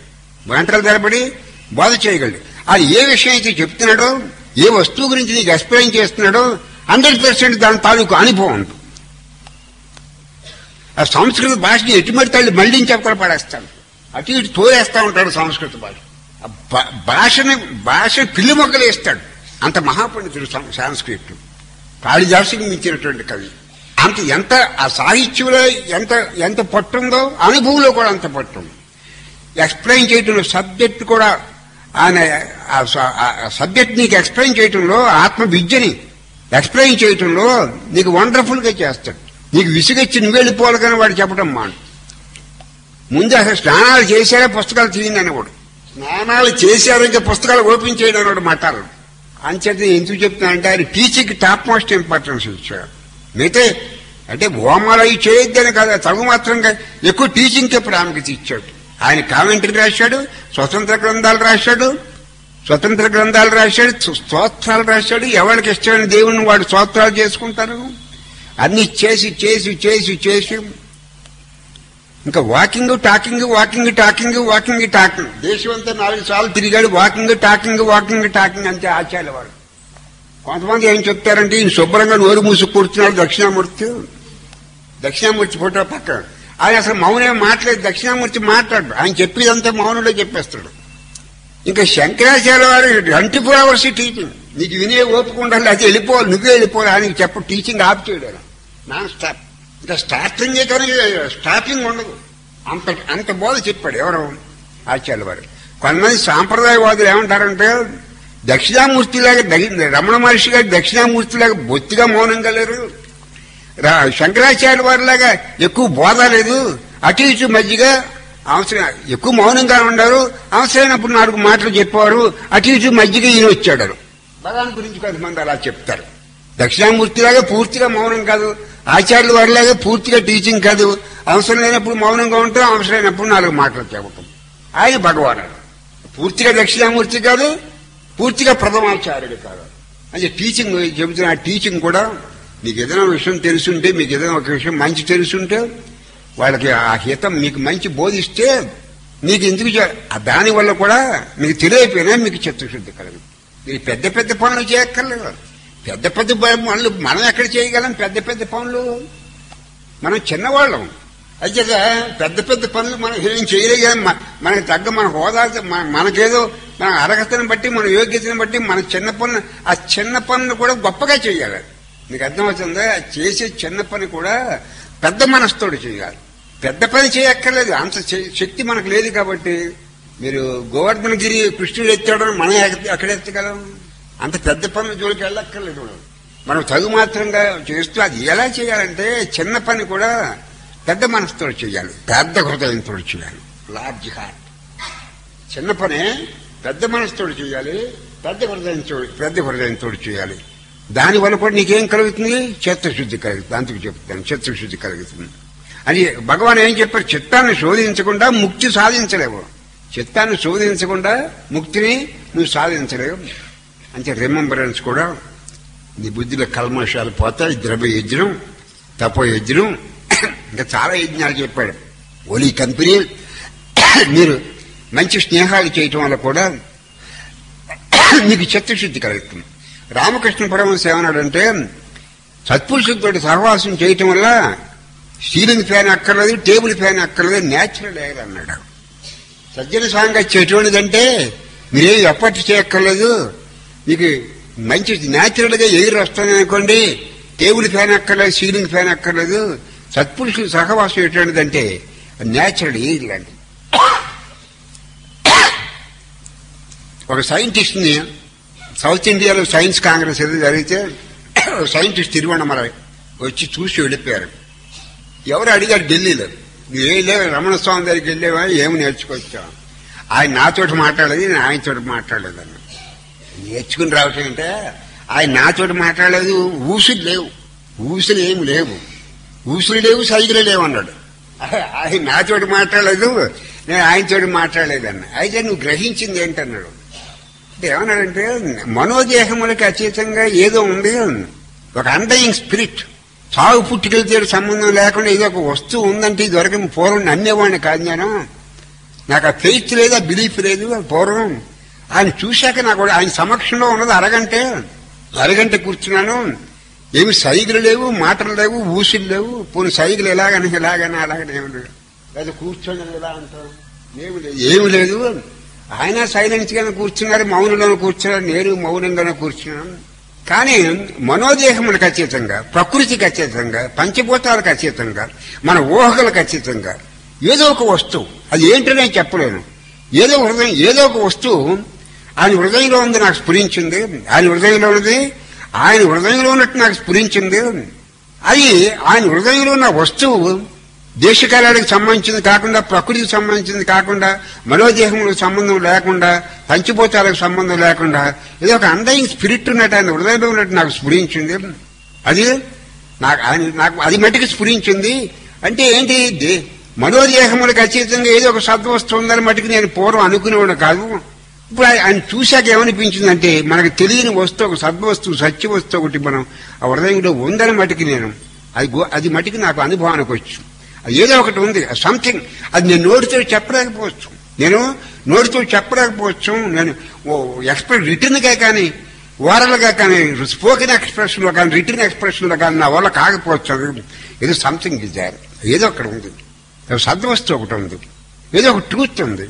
అది ఏ విషయం అయితే చెప్తున్నాడో, ఏ వస్తువు గురించి నీకు ఎక్స్ప్లెయిన్ చేస్తున్నాడో 100% దాని తాలూకు అనుభవం ఉంటుంది. ఆ సంస్కృత భాషని ఎటుమెడతాళ్ళు మళ్లించి అక్కడ పడేస్తాడు, అటు ఇటు తోలేస్తా ఉంటాడు సంస్కృత భాష పిల్లి మొక్కలు వేస్తాడు. అంత మహాపండితుడు సాంస్క్రిట్. కాళిదాసుకి మించినటువంటి కవి. అంత ఎంత ఆ సాహిత్యంలో ఎంత ఎంత పట్టుందో అనుభవంలో కూడా అంత పట్టుంది. ఎక్స్ప్లెయిన్ చేయటంలో సబ్జెక్ట్ కూడా ఆయన సబ్జెక్ట్ నీకు ఎక్స్ప్లెయిన్ చేయటంలో ఆత్మ విద్యని ఎక్స్ప్లెయిన్ చేయటంలో నీకు వండర్ఫుల్ గా చేస్తాడు. నీకు విసుగెచ్చి నువ్వు వెళ్ళిపోవాలి కానీ వాడు చెప్పడం మాట. ముందు అసలు స్నానాలు చేశారా పుస్తకాలు తీయండి అనేవాడు. స్నానాలు చేశారు ఇంకా పుస్తకాలు ఓపెన్ చేయడం అనేవాడు మతాలు. అంచేత ఎందుకు చెప్తున్నానంటే ఆయన టీచింగ్కి టాప్ మోస్ట్ ఇంపార్టెన్స్ ఇచ్చాడు. మిగతా అంటే హోమాలు అవి చేయొద్దని కాదు, తగు మాత్రంగా ఎక్కువ టీచింగ్కే ప్రాముఖ్యత ఇచ్చాడు. ఆయన కామెంటరీ రాశాడు, స్వతంత్ర గ్రంథాలు రాశాడు, స్తోత్రాలు రాశాడు. ఎవరికి ఇష్టమైన దేవుణ్ణి వాడు స్తోత్రాలు చేసుకుంటారు. అన్ని చేసి చేసి చేసి చేసి ఇంకా వాకింగ్ టాకింగ్ దేశం అంతా 4 సార్లు తిరిగాడు. వాకింగ్ అంతే ఆచార్య వాడు. కొంతమంది ఏం చెప్తారంటే ఈయన శుభ్రంగా నోరు మూసి కూర్చున్నాడు దక్షిణామూర్తి ఫోటో పక్క. ఆయన అసలు మౌనం మాట్లాడలేదు. దక్షిణామూర్తి మాట్లాడు, ఆయన చెప్పేదంతా మౌనంలో చెప్పేస్తాడు. ఇంకా శంకరాచార్య వారు 24 hours టీచింగ్. నీకు వినే ఓపిక ఉండాలి, అది వెళ్ళిపోవాలి, నువ్వే వెళ్ళిపోవాలి. ఆయనకి చెప్ప టీచింగ్ ఆఫ్ చేయడం నాన్ స్టాప్. ఇంకా స్టార్టింగే కానీ స్టాపింగ్ ఉండదు. అంత బోధ చెప్పాడు ఎవరు ఆచార్య వారు. కొంతమంది సాంప్రదాయవాదులు ఏమంటారంటే దక్షిణామూర్తిలాగా రమణ మహర్షి గారు దక్షిణామూర్తిలాగా బొత్తిగా మౌనంగా లేరు, శంకరాచార్య వారిలాగా ఎక్కువ బోధ లేదు, అటు ఇటు మధ్యగా అవసరం ఎక్కువ మౌనంగా ఉండరు, అవసరమైనప్పుడు 4 మాటలు చెప్పేవారు, అటు ఇటు మధ్యగా ఈయన వచ్చాడు. భగవాన్ గురించి కొంతమంది అలా చెప్తారు. దక్షిణామూర్తిలాగా పూర్తిగా మౌనం కాదు, ఆచార్యుల వారిలాగా పూర్తిగా టీచింగ్ కాదు, అవసరం లేనప్పుడు మౌనంగా ఉంటాం, అవసరమైనప్పుడు 4 మాటలు చెప్పటం. ఆయన భగవానుడు పూర్తిగా దక్షిణామూర్తి కాదు, పూర్తిగా ప్రథమాచార్యుడు కాదు. అంటే టీచింగ్ చెబుతున్న ఆ టీచింగ్ కూడా మీకు ఏదైనా విషయం తెలుసుంటే, మీకు ఏదైనా ఒక విషయం మంచి తెలుసుంటే వాళ్ళకి ఆ హితం మీకు మంచి బోధిస్తే మీకు ఎందుకు దానివల్ల కూడా మీకు తెలియకపోయినా మీకు చిత్తశుద్ధి కలగదు. మీరు పెద్ద పెద్ద పనులు చేయక్కర్లేదు. పెద్ద పెద్ద పనులు మనం ఎక్కడ చేయగలం? పెద్ద పెద్ద పనులు మనం చిన్నవాళ్ళం. అయితే పెద్ద పెద్ద పనులు మనం ఏం చేయలేం. మనకు తగ్గ మన హోదా మనకేదో మన అర్హతను బట్టి మన యోగ్యతను బట్టి మన చిన్న పనులు ఆ చిన్న పనులు కూడా గొప్పగా చేయాలి. మీకు అర్థమవుతుందా? చేసే చిన్న పని కూడా పెద్ద మనసుతోడు చేయాలి. పెద్ద పని చేయక్కర్లేదు, అంత శక్తి మనకు లేదు. కాబట్టి మీరు గోవర్ధనగిరి కృష్ణుడు ఎత్తాడని మనం ఎక్కడ ఎత్తగలం? అంత పెద్ద పనుల జోలికి వెళ్ళక్కర్లేదు. మనం తగు మాత్రంగా చేస్తూ అది ఎలా చేయాలంటే చిన్న పని కూడా పెద్ద మనసుతో చేయాలి, పెద్ద హృదయంతో చేయాలి. Large heart. చిన్న పనే పెద్ద మనసుతో చేయాలి, పెద్ద హృదయంతో చేయాలి. దానివల్ల కూడా నీకేం కలుగుతుంది? చిత్తశుద్ధి కలుగుతుంది. అందుకు చెప్తాను, చిత్తశుద్ధి కలుగుతుంది అని భగవాన్ ఏం చెప్పారు? చిత్తాన్ని శోధించకుండా ముక్తి సాధించలేవు. చిత్తాన్ని శోధించకుండా ముక్తిని నువ్వు సాధించలేవు. అంటే రిమెంబరెన్స్ కూడా నీ బుద్ధిలో కల్మషాలు పోతాయి. ద్రవ్య యజ్ఞం, తపో యజ్ఞం, ఇంకా చాలా యజ్ఞాలు చెప్పాడు. ఓలీ కంపెనీ మీరు మంచి స్నేహాలు చేయటం వల్ల కూడా మీకు చిత్తశుద్ధి కలుగుతుంది. రామకృష్ణ పరమహంస ఏమన్నాడంటే సత్పురుషులతో సహవాసం చేయటం వల్ల సీలింగ్ ఫ్యాన్ అక్కర్లేదు, టేబుల్ ఫ్యాన్ అక్కర్లేదు, న్యాచురల్ ఎయిర్ అన్నాడు. సజ్జన సాంగత్యం ఎటువంటిదంటే మీరేం ఎఫర్ట్ చేయక్కర్లేదు, మీకు మంచి న్యాచురల్ గా ఎయిర్ వస్తుంది అనుకోండి. టేబుల్ ఫ్యాన్ అక్కర్లేదు, సీలింగ్ ఫ్యాన్ అక్కర్లేదు. సత్పురుషుల సహవాసం ఎటువంటిదంటే న్యాచురల్ ఎయిర్ లాంటి. ఒక సైంటిస్ట్ ని సౌత్ ఇండియాలో సైన్స్ కాంగ్రెస్ ఏదో జరిగితే సైంటిస్ట్ తిరువణమలై వచ్చి చూసి వెళ్ళిపోయారు. ఎవరు అడిగారు ఢిల్లీలో, నువ్వేలే రమణ స్వామి దగ్గరికి వెళ్ళేవా, ఏమి నేర్చుకొచ్చావు? ఆయన నాతోటి మాట్లాడలేదు, నేను ఆయనతోటి మాట్లాడలేదన్న. నేర్చుకుని రావటం అంటే ఆయన నాతోటి మాట్లాడలేదు, ఊసులు లేవు, ఊసులు ఏమి లేవు, సైకిలు లేవు అన్నాడు. ఆయన నాతోటి మాట్లాడలేదు, నేను ఆయనతోటి మాట్లాడలేదన్న. అయితే నువ్వు గ్రహించింది ఏంటన్నాడు. అంటే ఏమన్నాడంటే మనోదేహములకి అతీతంగా ఏదో ఉంది, ఒక అండయింగ్ స్పిరిట్, సాగు పుట్టుకెళ్తే సంబంధం లేకుండా ఏదో ఒక వస్తువు ఉందంటే ఇది వరకు పూర్వం నమ్మేవాడిని కాదు నేను. నాకు ఆ ఫెయిత్ లేదు, ఆ బిలీఫ్ లేదు పూర్వం. ఆయన చూశాక నాకు ఆయన సమక్షంలో ఉన్నది అరగంట కూర్చున్నాను. ఏమి సైగులు లేవు, మాటలు లేవు, ఊసులు లేవు. పోనీ సైగులు ఎలాగని అలాగనే ఏమి లేదు, లేదా కూర్చొని ఎలా అంటారు, ఏమి లేదు. ఆయన సైలెన్స్ గానే కూర్చున్నారు, మౌనంగానే కూర్చున్నారు, నేను మౌనంగానే కూర్చున్నాను. కానీ మనోదేహములకు అతీతంగా, ప్రకృతికి అతీతంగా, పంచభూతాలకు అతీతంగా, మన ఊహలకు అతీతంగా ఏదో ఒక వస్తువు, అది ఏంటో నేను చెప్పలేను, ఏదో ఒక వస్తువు ఆయన హృదయంలో ఉంది, నాకు స్ఫురించింది. ఆయన హృదయంలో ఉన్నది ఆయన హృదయంలో ఉన్నట్టు నాకు స్ఫురించింది. అది ఆయన హృదయంలో ఉన్న వస్తువు దేశకాలానికి సంబంధించింది కాకుండా, ప్రకృతికి సంబంధించింది కాకుండా, మనోదేహములకు సంబంధం లేకుండా, పంచభూతాలకు సంబంధం లేకుండా ఏదో ఒక అండయింగ్ స్పిరిట్ ఉన్నట్టు ఆయన హృదయంలో ఉన్నట్టు నాకు స్ఫురించింది. అది నాకు అది మట్టికి స్ఫురించింది. అంటే ఏంటి? మనోదేహములకు అతీతంగా ఏదో ఒక సద్వస్తువు ఉందని మటుకు నేను పూర్వం అనుకునేవాడు కాదు. ఇప్పుడు ఆయన చూశాక ఏమనిపించిందంటే, మనకు తెలియని వస్తువు, ఒక సద్వస్తువు, సత్య వస్తువు ఒకటి మనం ఆ హృదయంలో ఉందని మటుకు నేను అది మటుకు నాకు అనుభవానికి వచ్చు. అది ఏదో ఒకటి ఉంది, సంథింగ్. అది నేను నోటితో చెప్పలేకపోవచ్చు, నేను రిటర్న్గా కానీ, ఓరల్గా కానీ, స్పోకెన్ ఎక్స్ప్రెషన్లో కానీ, రిటర్న్ ఎక్స్ప్రెషన్లో కానీ నా వల్ల కాకపోవచ్చు. అది ఏదో సంథింగ్ ఇస్ దేర్, ఏదో అక్కడ ఉంది, సద్వస్తువు ఒకటి ఉంది, ఏదో ఒక ట్రూత్ ఉంది.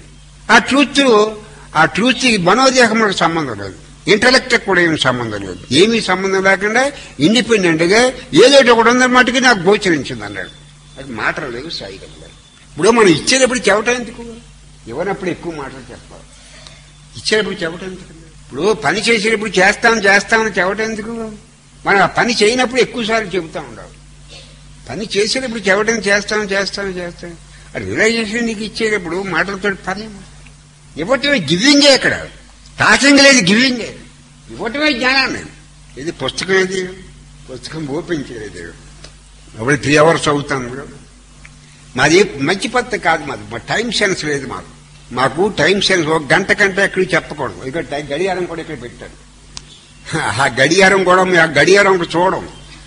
ఆ ట్రూత్ మనోదేహములకు సంబంధం లేదు, ఇంటలెక్ట్ కూడా ఏమి సంబంధం లేదు. ఏమీ సంబంధం లేకుండా ఇండిపెండెంట్ గా ఏదో ఒకటి ఉందని మటుకు నాకు గోచరించింది అన్నాడు. అది మాటలు లేవు, సాయిగం లేదు. ఇప్పుడు మనం ఇచ్చేటప్పుడు చెప్పటం ఎందుకు? ఇవ్వనప్పుడు ఎక్కువ మాటలు చెప్పాలి, ఇచ్చేటప్పుడు చెప్పటం ఎందుకు? ఇప్పుడు పని చేసేటప్పుడు చేస్తామని చెప్పటం ఎందుకు? మనం ఆ పని చేయనప్పుడు ఎక్కువసార్లు చెబుతా ఉండాలి. పని చేసేటప్పుడు చెప్పటం చేస్తాను అది రియలైజేషన్ నీకు ఇచ్చేటప్పుడు మాటలతో పని ఇవ్వటమే. గివింగే అక్కడ, టాకింగ్ లేదు, గివింగే. ఇవ్వటమే జ్ఞానాన్ని. ఇది పుస్తకం, ఏది పుస్తకం ఓపెన్ చేయలేదు. అప్పుడు 3 hours అవుతాను. మాది మంచి పద్ధతి కాదు, మా టైం సెన్స్ లేదు. మాకు టైం సెన్స్ 1 గంట కంటే ఎక్కడికి చెప్పకూడదు. ఇక్కడ గడియారం కూడా ఇక్కడ పెట్టారు. ఆ గడియారం కూడా ఆ గడియారం చూడడం,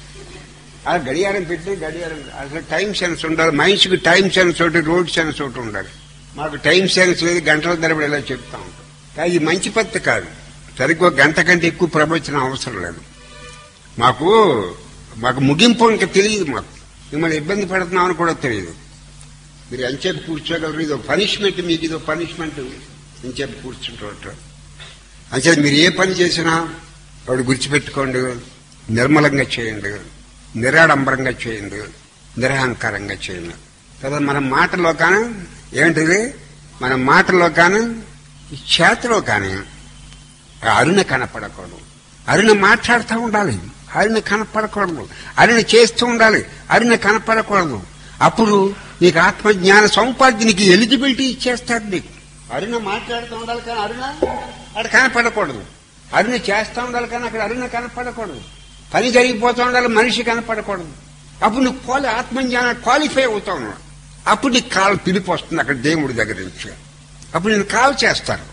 ఆ గడియారం పెట్టి అసలు టైం సెన్స్ ఉండాలి. మనిషికి టైం సెన్స్ ఒకటి, రోడ్ సెన్స్ ఒకటి ఉండాలి. మాకు టైం సెన్స్ లేదు, గంటల తరబడి ఇలా చెప్తా ఉంటాం. కానీ ఇది మంచి పద్ధతి కాదు. సరిగ్గా 1 గంట కంటే ఎక్కువ ప్రవచనం అవసరం లేదు. మాకు ముగింపు ఇంకా తెలియదు. మాకు మిమ్మల్ని ఇబ్బంది పడుతున్నామని కూడా తెలియదు. మీరు ఎంచేపు కూర్చోగలరు, ఇదో పనిష్మెంట్, మీకు ఇదో పనిష్మెంట్ ఎంచేపు కూర్చుంటారు. అంచేది మీరు ఏ పని చేసినా వాడు గుర్తుపెట్టుకోండి, నిర్మలంగా చేయండి, నిరాడంబరంగా చేయండి, నిరహంకారంగా చేయండి కదా. మన మాటలో కానీ ఏమిటిది, మన మాటలో కానీ చేతిలో కానీ అరుణ కనపడకూడదు. అరుణ మాట్లాడుతూ ఉండాలి, అరుణ కనపడకూడదు. అరుణ చేస్తూ ఉండాలి, అరుణ కనపడకూడదు. అప్పుడు నీకు ఆత్మజ్ఞాన సౌపాద్యానికి ఎలిజిబిలిటీ ఇచ్చేస్తాడు నీకు. అరుణ మాట్లాడుతూ ఉండాలి కానీ అరుణ అక్కడ కనపడకూడదు. అరుణ చేస్తూ ఉండాలి కానీ అక్కడ అరుణ కనపడకూడదు. పని జరిగిపోతూ ఉండాలి, మనిషి కనపడకూడదు. అప్పుడు నువ్వు ఆత్మజ్ఞానం క్వాలిఫై అవుతావు. అప్పుడు నీకు కాలు పిలిపి వస్తుంది అక్కడ దేవుడి దగ్గర నుంచి. అప్పుడు నేను కాల్ చేస్తాను.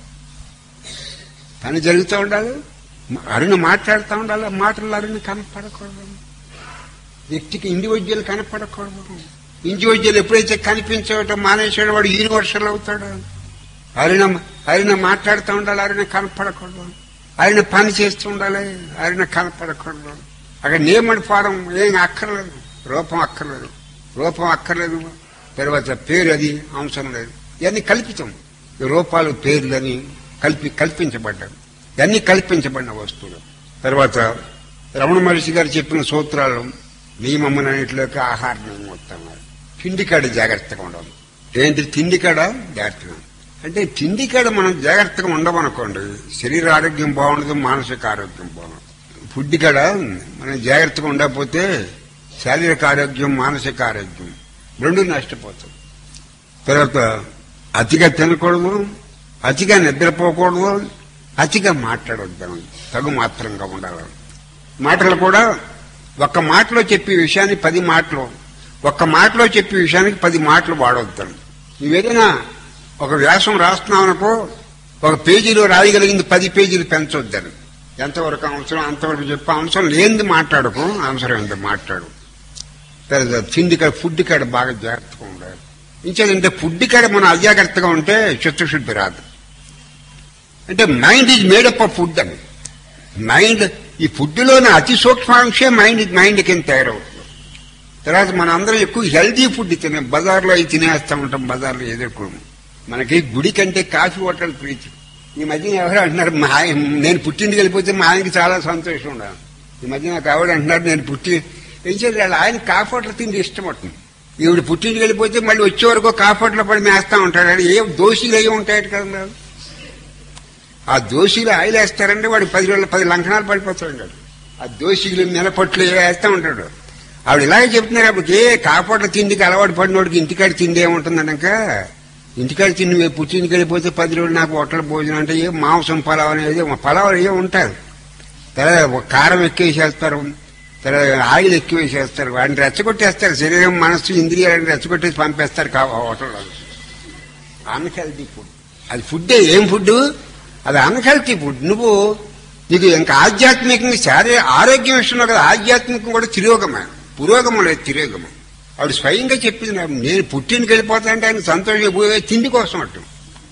పని జరుగుతూ ఉండాలి, అరుణ మాట్లాడుతూ ఉండాలి, మాటలు అరుణ కనపడకూడదు. వ్యక్తికి ఇండివిజువల్ కనపడకూడదు. ఇండివిజువల్ ఎప్పుడైతే కనిపించడం మానేసాడో వాడు యూనివర్సల్ అవుతాడు. అరుణ మాట్లాడుతూ ఉండాలి, అరుణ కనపడకూడదు. అరుణ పని చేస్తూ ఉండాలి, అరుణ కనపడకూడదు. అక్కడ నేమడి ఫారం ఏం అక్కర్లేదు, రూపం అక్కర్లేదు. తర్వాత పేరు అది అవసరం లేదు. ఇవన్నీ కల్పితం. రూపాలు, పేర్లని కల్పించబడ్డాయి. ఇవన్నీ కల్పించబడిన వస్తువులు. తర్వాత రమణ మహర్షి గారు చెప్పిన సూత్రాలు నియమములన్నింటిలోకి ఆహార నియమం వస్తున్నారు. తిండికాడ జాగ్రత్తగా ఉండాలి. ఏంటి తిండికాడ జాగ్రత్తగా అంటే తిండికాడ మనం జాగ్రత్తగా ఉండమనుకోండి, శరీర ఆరోగ్యం బాగుండదు, మానసిక ఆరోగ్యం బాగుండదు. ఫుడ్ కాడ మనం జాగ్రత్తగా ఉండకపోతే శారీరక ఆరోగ్యం, మానసిక ఆరోగ్యం రెండు నష్టపోతాం. తర్వాత అతిగా తినకూడదు, అతిగా నిద్రపోకూడదు, అతిగా మాట్లాడొద్దాం, తగు మాత్రంగా ఉండాలి. మాటలు కూడా ఒక్క మాటలో చెప్పే విషయాన్ని 10 మాటలు, ఒక్క మాటలో చెప్పే విషయానికి 10 మాటలు వాడొద్దాం. నువ్వేదైనా ఒక వ్యాసం రాస్తున్నావనుకో, ఒక పేజీలో రాయగలిగింది 10 పేజీలు పెంచొద్దని. ఎంతవరకు అవసరం అంతవరకు చెప్పు, అవసరం లేనిది మాట్లాడుకో, అవసరం ఎంత మాట్లాడు. తిండి కాడ, ఫుడ్ కాడ బాగా జాగ్రత్తగా ఉండాలి. ఇంకేదంటే ఫుడ్ కాడ మనం అజాగ్రత్తగా ఉంటే చిత్తశుద్ధి రాదు. అంటే mind is made up of food అని. మైండ్, ఈ ఫుడ్లోని అతి సూక్ష్మాంశే మైండ్ కింద తయారవుతుంది. తర్వాత మనం అందరం ఎక్కువ హెల్దీ ఫుడ్ తినే, బజార్లో అవి తినేస్తూ ఉంటాం. బజార్లో ఎదుర్కోము. మనకి గుడి కంటే కాఫీ హోటల్ ప్రీతి. ఈ మధ్యన ఎవరు అంటున్నారు నేను పుట్టింటికి వెళ్ళిపోతే మా ఆయనకి చాలా సంతోషం ఉండాలి. ఈ మధ్య నాకు ఆవిడ అంటున్నారు నేను ఏం చేయాలి, ఆయన కాఫోట్ల తిండి ఇష్టం అవుతుంది. ఈవిడ పుట్టింటికి వెళ్ళిపోతే మళ్ళీ వచ్చే వరకు కాఫోట్ల పడి మేస్తా ఉంటాడు. ఏ దోషులు అయ్యి ఉంటాయి కదా, ఆ దోషులు ఆయిల్ వేస్తారంటే వాడు 10 లంకణాలు పడిపోతాడు. ఆ దోషులు నెలపట్లు వేస్తా ఉంటాడు. ఆవిడ ఇలాగే చెప్తున్నారు. అప్పటికి కాపాట్ల తిండికి అలవాటు పడినోడికి ఇంటికాడ తిండి ఏముంటుందనక, ఇంటికాడ తిండి పుట్టింటికి వెళ్ళిపోతే 10 రోజులు నాకు హోటల్ భోజనం అంటే ఏ మాంసం పలావ్ అనేది పలావ్ ఏ ఉంటారు. తర్వాత కారం ఎక్కువ వేసేస్తారు, తర్వాత ఆయిల్ ఎక్కువ వేసేస్తారు, వాడిని రెచ్చగొట్టేస్తారు. శరీరం మనస్సు ఇంద్రియాలని రెచ్చగొట్టేసి పంపేస్తారు హోటల్లో. అన్హెల్తీ ఫుడ్ అది. ఫుడ్ ఏం ఫుడ్ అది? Unhealthy food. నీకు ఇంకా ఆధ్యాత్మికంగా ఆరోగ్యం విషయంలో కదా, ఆధ్యాత్మికం కూడా తిరోగమే, పురోగమం లేదు, తిరోగమం. ఆవిడ స్వయంగా చెప్పింది. నేను పుట్టింటికి వెళ్ళిపోతానంటే ఆయన సంతోషంగా పోయే తిండి కోసం అట్టు.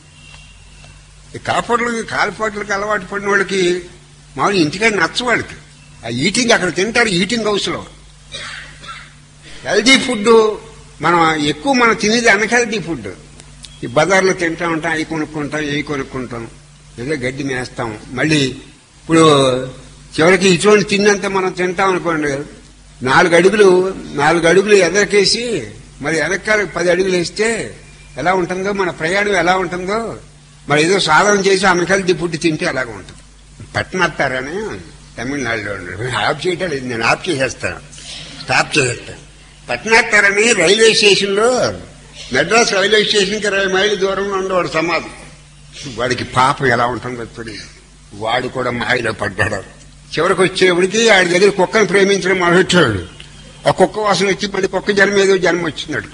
ఈ కాలిపాట్లకి అలవాటు పడిన వాళ్ళకి మామూలు ఇంటికాడ నచ్చవాడికి ఆ ఈటింగ్ అక్కడ తింటారు, ఈటింగ్ హౌస్ లో. హెల్దీ ఫుడ్ మనం తినేది అన్హెల్దీ ఫుడ్. ఈ బజార్లో తింటా ఉంటాం, అవి కొనుక్కుంటాం, ఇవి కొనుక్కుంటాం, ఏదో గడ్డి మేస్తాం. మళ్ళీ ఇప్పుడు చివరికి ఇటువంటి తిన్నంత మనం తింటాం అనుకోండి, 4 అడుగులు ఎదరికేసి మరి వెనకాల 10 అడుగులు వేస్తే ఎలా ఉంటుందో, మన ప్రయాణం ఎలా ఉంటుందో, మరి ఏదో సాధన చేసి అన్హెల్దీ ఫుడ్ తింటే అలాగే ఉంటుంది. పట్టణత్తారని తమిళనాడులో ఆఫ్ చేయటం లేదు, నేను ఆఫ్ చేసేస్తాను, స్టాప్ చేసేస్తాను. పట్టణత్తారని రైల్వే స్టేషన్ లో, మెడ్రాస్ రైల్వే స్టేషన్ కి 20 మైళ్ళ దూరంలో ఉండేవాడు సమాధి. వాడికి పాపం ఎలా ఉంటుందో తెలియదు. వాడు కూడా మాయలో పడ్డాడు. చివరికి వచ్చేప్పటికి ఆడి దగ్గర కుక్కను ప్రేమించడం మొదలెట్టాడు. ఆ కుక్క వాసన వచ్చి మళ్ళీ కుక్క ఏదో జన్మ వచ్చిందాడు.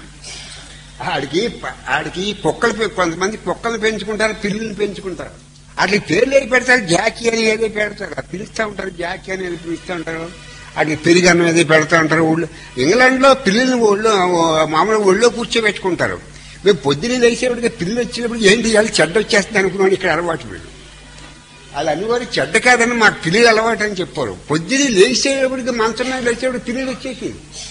ఆడికి కుక్కలు, కొంతమంది కుక్కలు పెంచుకుంటారు, పిల్లులు పెంచుకుంటారు. వాటికి పేర్లు ఏది పెడతారు, జాకీ అని ఏదో పెడతారు, పిలుస్తూ ఉంటారు, జాకీ అని ఏదో పిలుస్తూ ఉంటారు. వాటికి పెరిగన్నం ఏదో పెడతా ఉంటారు. ఇంగ్లాండ్ లో పిల్లల్ని మామూలుగా ఒళ్ళో కూర్చోబెట్టుకుంటారు. మేము పొద్దున్నే లేచేప్పటికి పిల్లలు వచ్చినప్పుడు ఏంటి ఇవాళ చెడ్డ వచ్చేస్తుంది అనుకున్నాను. ఇక్కడ అలవాటు వీళ్ళు వాళ్ళు అనేవారు చెడ్డ కాదని మాకు పిల్లలు అలవాటు అని చెప్పారు. పొద్దున్నే లేచేటప్పటికి మంచం మీద లేచేప్పుడు పిల్లలు వచ్చేసి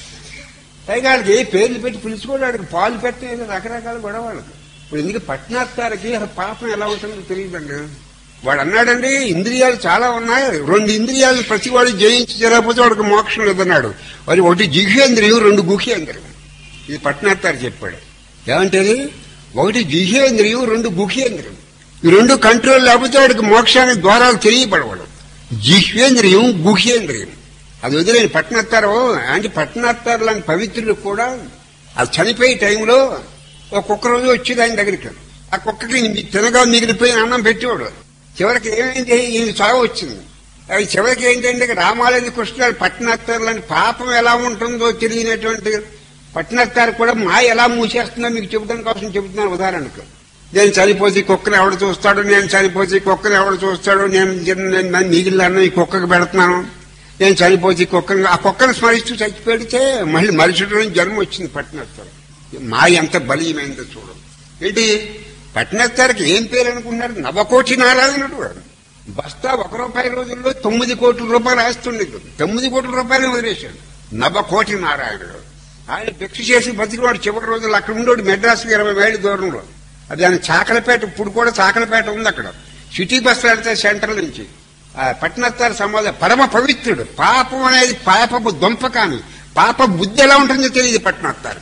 పైగా వాళ్ళకి పేర్లు పెట్టి పిలుచుకోవడానికి పాలు పెట్టిన రకరకాల గొడవలకు. ఇప్పుడు ఎందుకు పట్టణాత్తారకి పాపం ఎలా ఉంటుందో తెలియదండి. వాడు అన్నాడండి ఇంద్రియాలు చాలా ఉన్నాయి, 2 ఇంద్రియాలు ప్రతి వాడు జయించలేకపోతే వాడికి మోక్షం లేదన్నాడు. వాడి 1 జిహ్వేంద్రియం, 2 గుహ్యేంద్రియం. ఇది పట్టణాత్తారు చెప్పాడు. ఏమంటేది 1 జిహ్వేంద్రియం, 2 గుహ్యేంద్రియం. ఈ 2 కంట్రోల్ లేకపోతే వాడికి మోక్షానికి ద్వారాలు తెలియబడవాడు. జిహ్వేంద్రియం, గుహ్యేంద్రియం అది వదిలేని పట్టణత్తారు. అంటే పట్టణత్తారు లాంటి పవిత్రులు కూడా అది చనిపోయే టైంలో ఒక్కొక్క రోజు వచ్చేది ఆయన దగ్గరికి. ఆ కుక్కకి తినగా మిగిలిపోయిన అన్నం పెట్టేవాడు. చివరికి ఏమైంది, ఈ చావు వచ్చింది. అవి చివరికి ఏంటంటే రామాలని కృష్ణాలు పట్టణత్తారులని పాపం ఎలా ఉంటుందో తెలియనటువంటి పట్టణత్తారు కూడా మాయ ఎలా మూసేస్తుందో మీకు చెబుతాను కోసం చెబుతున్నాను. ఉదాహరణకు నేను చనిపోతే కుక్కను ఎవడు చూస్తాడు, నేను చనిపోతే కుక్కను ఎవడు చూస్తాడు, నేను మిగిలిన ఈ కుక్కకు పెడుతున్నాను, నేను చనిపోతే కుక్కను, ఆ కుక్కను స్మరిస్తూ చచ్చి పెడితే మళ్ళీ మరుసటి జన్మ వచ్చింది పట్టణత్తారు. మాయ ఎంత బలీయమైందో చూడండి. ఏంటి పట్టణత్తారికి ఏం పేరు అనుకున్నారు, నవకోటి నారాయణుడు. బస్తా ₹1 రోజుల్లో 9 కోట్ల రూపాయలు ఆస్తుండేది. 9 కోట్ల రూపాయలు వదిలేశాడు. నవకోటి నారాయణుడు. ఆయన భిక్ష చేసి బతికివాడు. చివరి రోజుల్లో అక్కడ ఉండేవాడు మెడ్రాస్కి 20 మైళ్ళ దూరంలో. అది ఆయన చాకలపేట, ఇప్పుడు కూడా చాకలపేట ఉంది అక్కడ. సిటీ బస్సు వెళ్తే సెంట్రల్ నుంచి పట్టణత్తారు సమాధి పరమ పవిత్రుడు. పాపం అనేది పాపపు దొంప కాని పాప బుద్ధి ఎలా ఉంటుందో తెలియదు పట్టణత్తారు.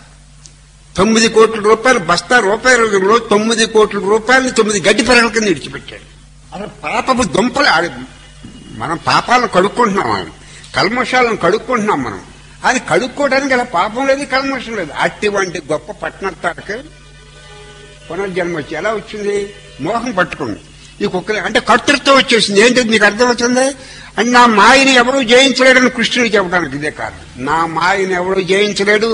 9 కోట్ల రూపాయలు బస్తా ₹1 రోజుల్లో 9 కోట్ల రూపాయలని 9 గడ్డి పరగల కింద విడిచిపెట్టాడు. అసలు పాపపు దుంపలు మనం పాపాలను కడుక్కుంటున్నాం, కల్మషాలను కడుక్కుంటున్నాం మనం. అది కడుక్కోవడానికి అలా పాపం లేదు, కల్మషం లేదు. అటువంటి గొప్ప పట్టణత్తారికి పునర్జన్మ వచ్చి ఎలా వచ్చింది, మోహం పట్టుకుంది. ఈ కుక్కలు అంటే కర్తృత్వం వచ్చేసింది. ఏంటి మీకు అర్థమవుతుంది అంటే నా మాయని ఎవరూ జయించలేడని కృష్ణుడు చెప్పడానికి ఇదే కారణం. నా మాయని ఎవరూ జయించలేడు,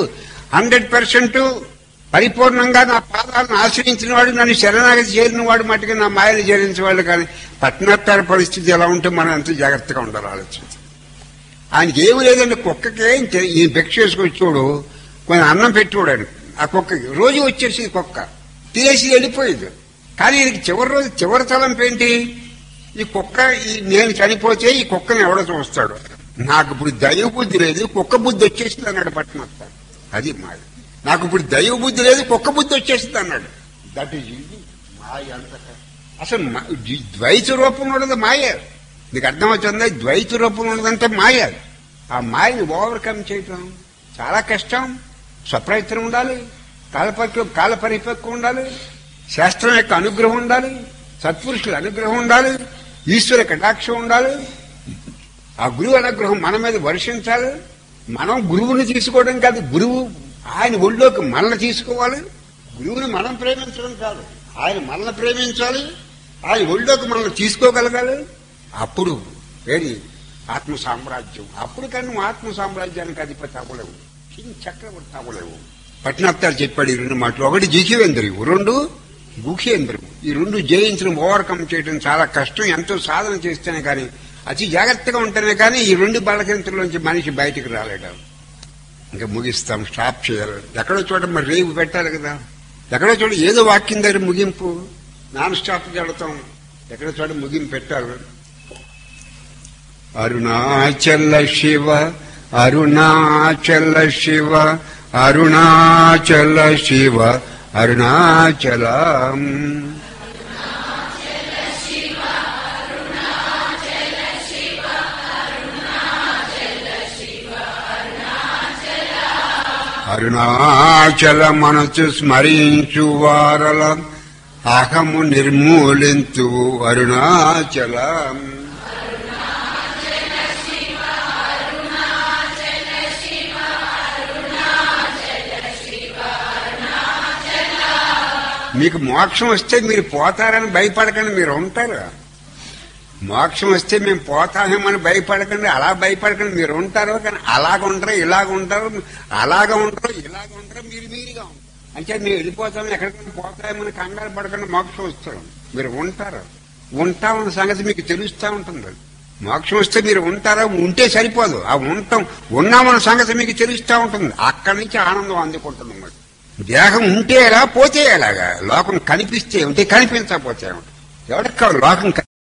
100% పరిపూర్ణంగా నా పాదాలను ఆశ్రయించిన వాడు, నన్ను శరణాగతి చేరిన వాడు మట్టుగా నా మాయను జయించిన వాళ్ళు. కానీ పట్టణత్తార పరిస్థితి ఎలా ఉంటే మనం ఎంత జాగ్రత్తగా ఉండాలి ఆలోచించి. ఆయనకి ఏమి లేదండి, కుక్కకే ఈ భిక్ష చేసుకొచ్చాడు, కొంచెం అన్నం పెట్టివాడు ఆయన. ఆ కుక్కకి రోజు వచ్చేసి కుక్క తినేసి వెళ్ళిపోయేది. కానీ ఈయనకి చివరి రోజు చివరి తలంపు ఏంటి, ఈ కుక్క నేను చనిపోతే ఈ కుక్కని ఎవడో చూస్తాడు, నాకు ఇప్పుడు దైవ బుద్ధి లేదు, కుక్క బుద్ధి వచ్చేసింది అన్నాడు పట్టణత్తారు. అది మాయ. నాకు ఇప్పుడు దైవ బుద్ధి లేదు, కుక్క బుద్ధి వచ్చేసింది అన్నాడు. That is maya. అంత అసలు ద్వైత రూపంలో ఉన్నది మాయ. మీకు అర్థమవుతుందా? ద్వైత రూపంలో ఉన్నదంటే మాయ. ఆ మాయని ఓవర్కమ్ చేయటం చాలా కష్టం. స్వప్రయత్నం ఉండాలి, కాల పరిపక్వం ఉండాలి, శాస్త్రం యొక్క అనుగ్రహం ఉండాలి, సత్పురుషుల అనుగ్రహం ఉండాలి, ఈశ్వర కటాక్షం ఉండాలి. ఆ గురువు అనుగ్రహం మన మీద వర్షించాలి. మనం గురువుని తీసుకోవడం కాదు, గురువు ఆయన ఒళ్ళోకి మనల్ని తీసుకోవాలి. గురువుని మనం ప్రేమించడం కాదు, ఆయన మనల్ని ప్రేమించాలి, ఆయన ఒళ్ళోకి మనల్ని తీసుకోగలగాలి. అప్పుడు ఏది ఆత్మ సామ్రాజ్యం. అప్పుడు కానీ నువ్వు ఆత్మ సామ్రాజ్యానికి అధిపతి అవ్వలేవు, చక్రవర్తి అవ్వలేవు. పట్నాప్తాలు చెప్పాడు ఈ రెండు మాటలు. ఒకటి జీకేంద్రియం, రెండు గుఖేంద్రియం. ఈ రెండు జయించడం, ఓవర్కమ్ చేయడం చాలా కష్టం. ఎంతో సాధన చేస్తేనే కానీ, అతి జాగ్రత్తగా ఉంటేనే కానీ ఈ రెండు బలకేంద్రంలోంచి మనిషి బయటికి రాలేడు. ఇంకా ముగిస్తాం, స్టాప్ చేయాలి. ఎక్కడో చోట మరి రేపు పెట్టాలి కదా, ఎక్కడో చోట ఏదో వాక్యం దగ్గర ముగింపు, నాన్ స్టాప్ వెళతాం, ఎక్కడో చోట ముగింపు పెట్టాలి. అరుణాచల శివ అరుణాచల శివ అరుణాచల శివ అరుణాచలం. అరుణాచల మనసు స్మరించు వారల అహము నిర్మూలించు అరుణాచలం. మీకు మోక్షం వస్తే మీరు పోతారని భయపడకండి, మీరు ఉంటారు. మోక్షం వస్తే మేము పోతామేమని భయపడకండి, అలా భయపడకండి, మీరు ఉంటారు. కానీ అలాగుంటారు, ఇలాగుంటారు, అలాగ ఉంటారు, ఇలాగ ఉంటారు, మీరుగా ఉంటారు. అంటే మేము వెళ్ళిపోతామని ఎక్కడికైనా పోతామని కంగారు పడకుండా మోక్షం వస్తారు. మీరు ఉంటారు. ఉంటామన్న సంగతి మీకు తెలుస్తూ ఉంటుంది. మోక్షం వస్తే మీరు ఉంటారా, ఉంటే సరిపోదు. ఆ ఉన్నామన్న సంగతి మీకు తెలుస్తూ ఉంటుంది. అక్కడి నుంచి ఆనందం అందుకుంటుంది. మరి దేహం ఉంటే ఎలా, పోతే ఎలాగా? లోకం కనిపిస్తే ఉంటే, కనిపించకపోతే ఏమిటి? ఎవరికి కావాలి లోకం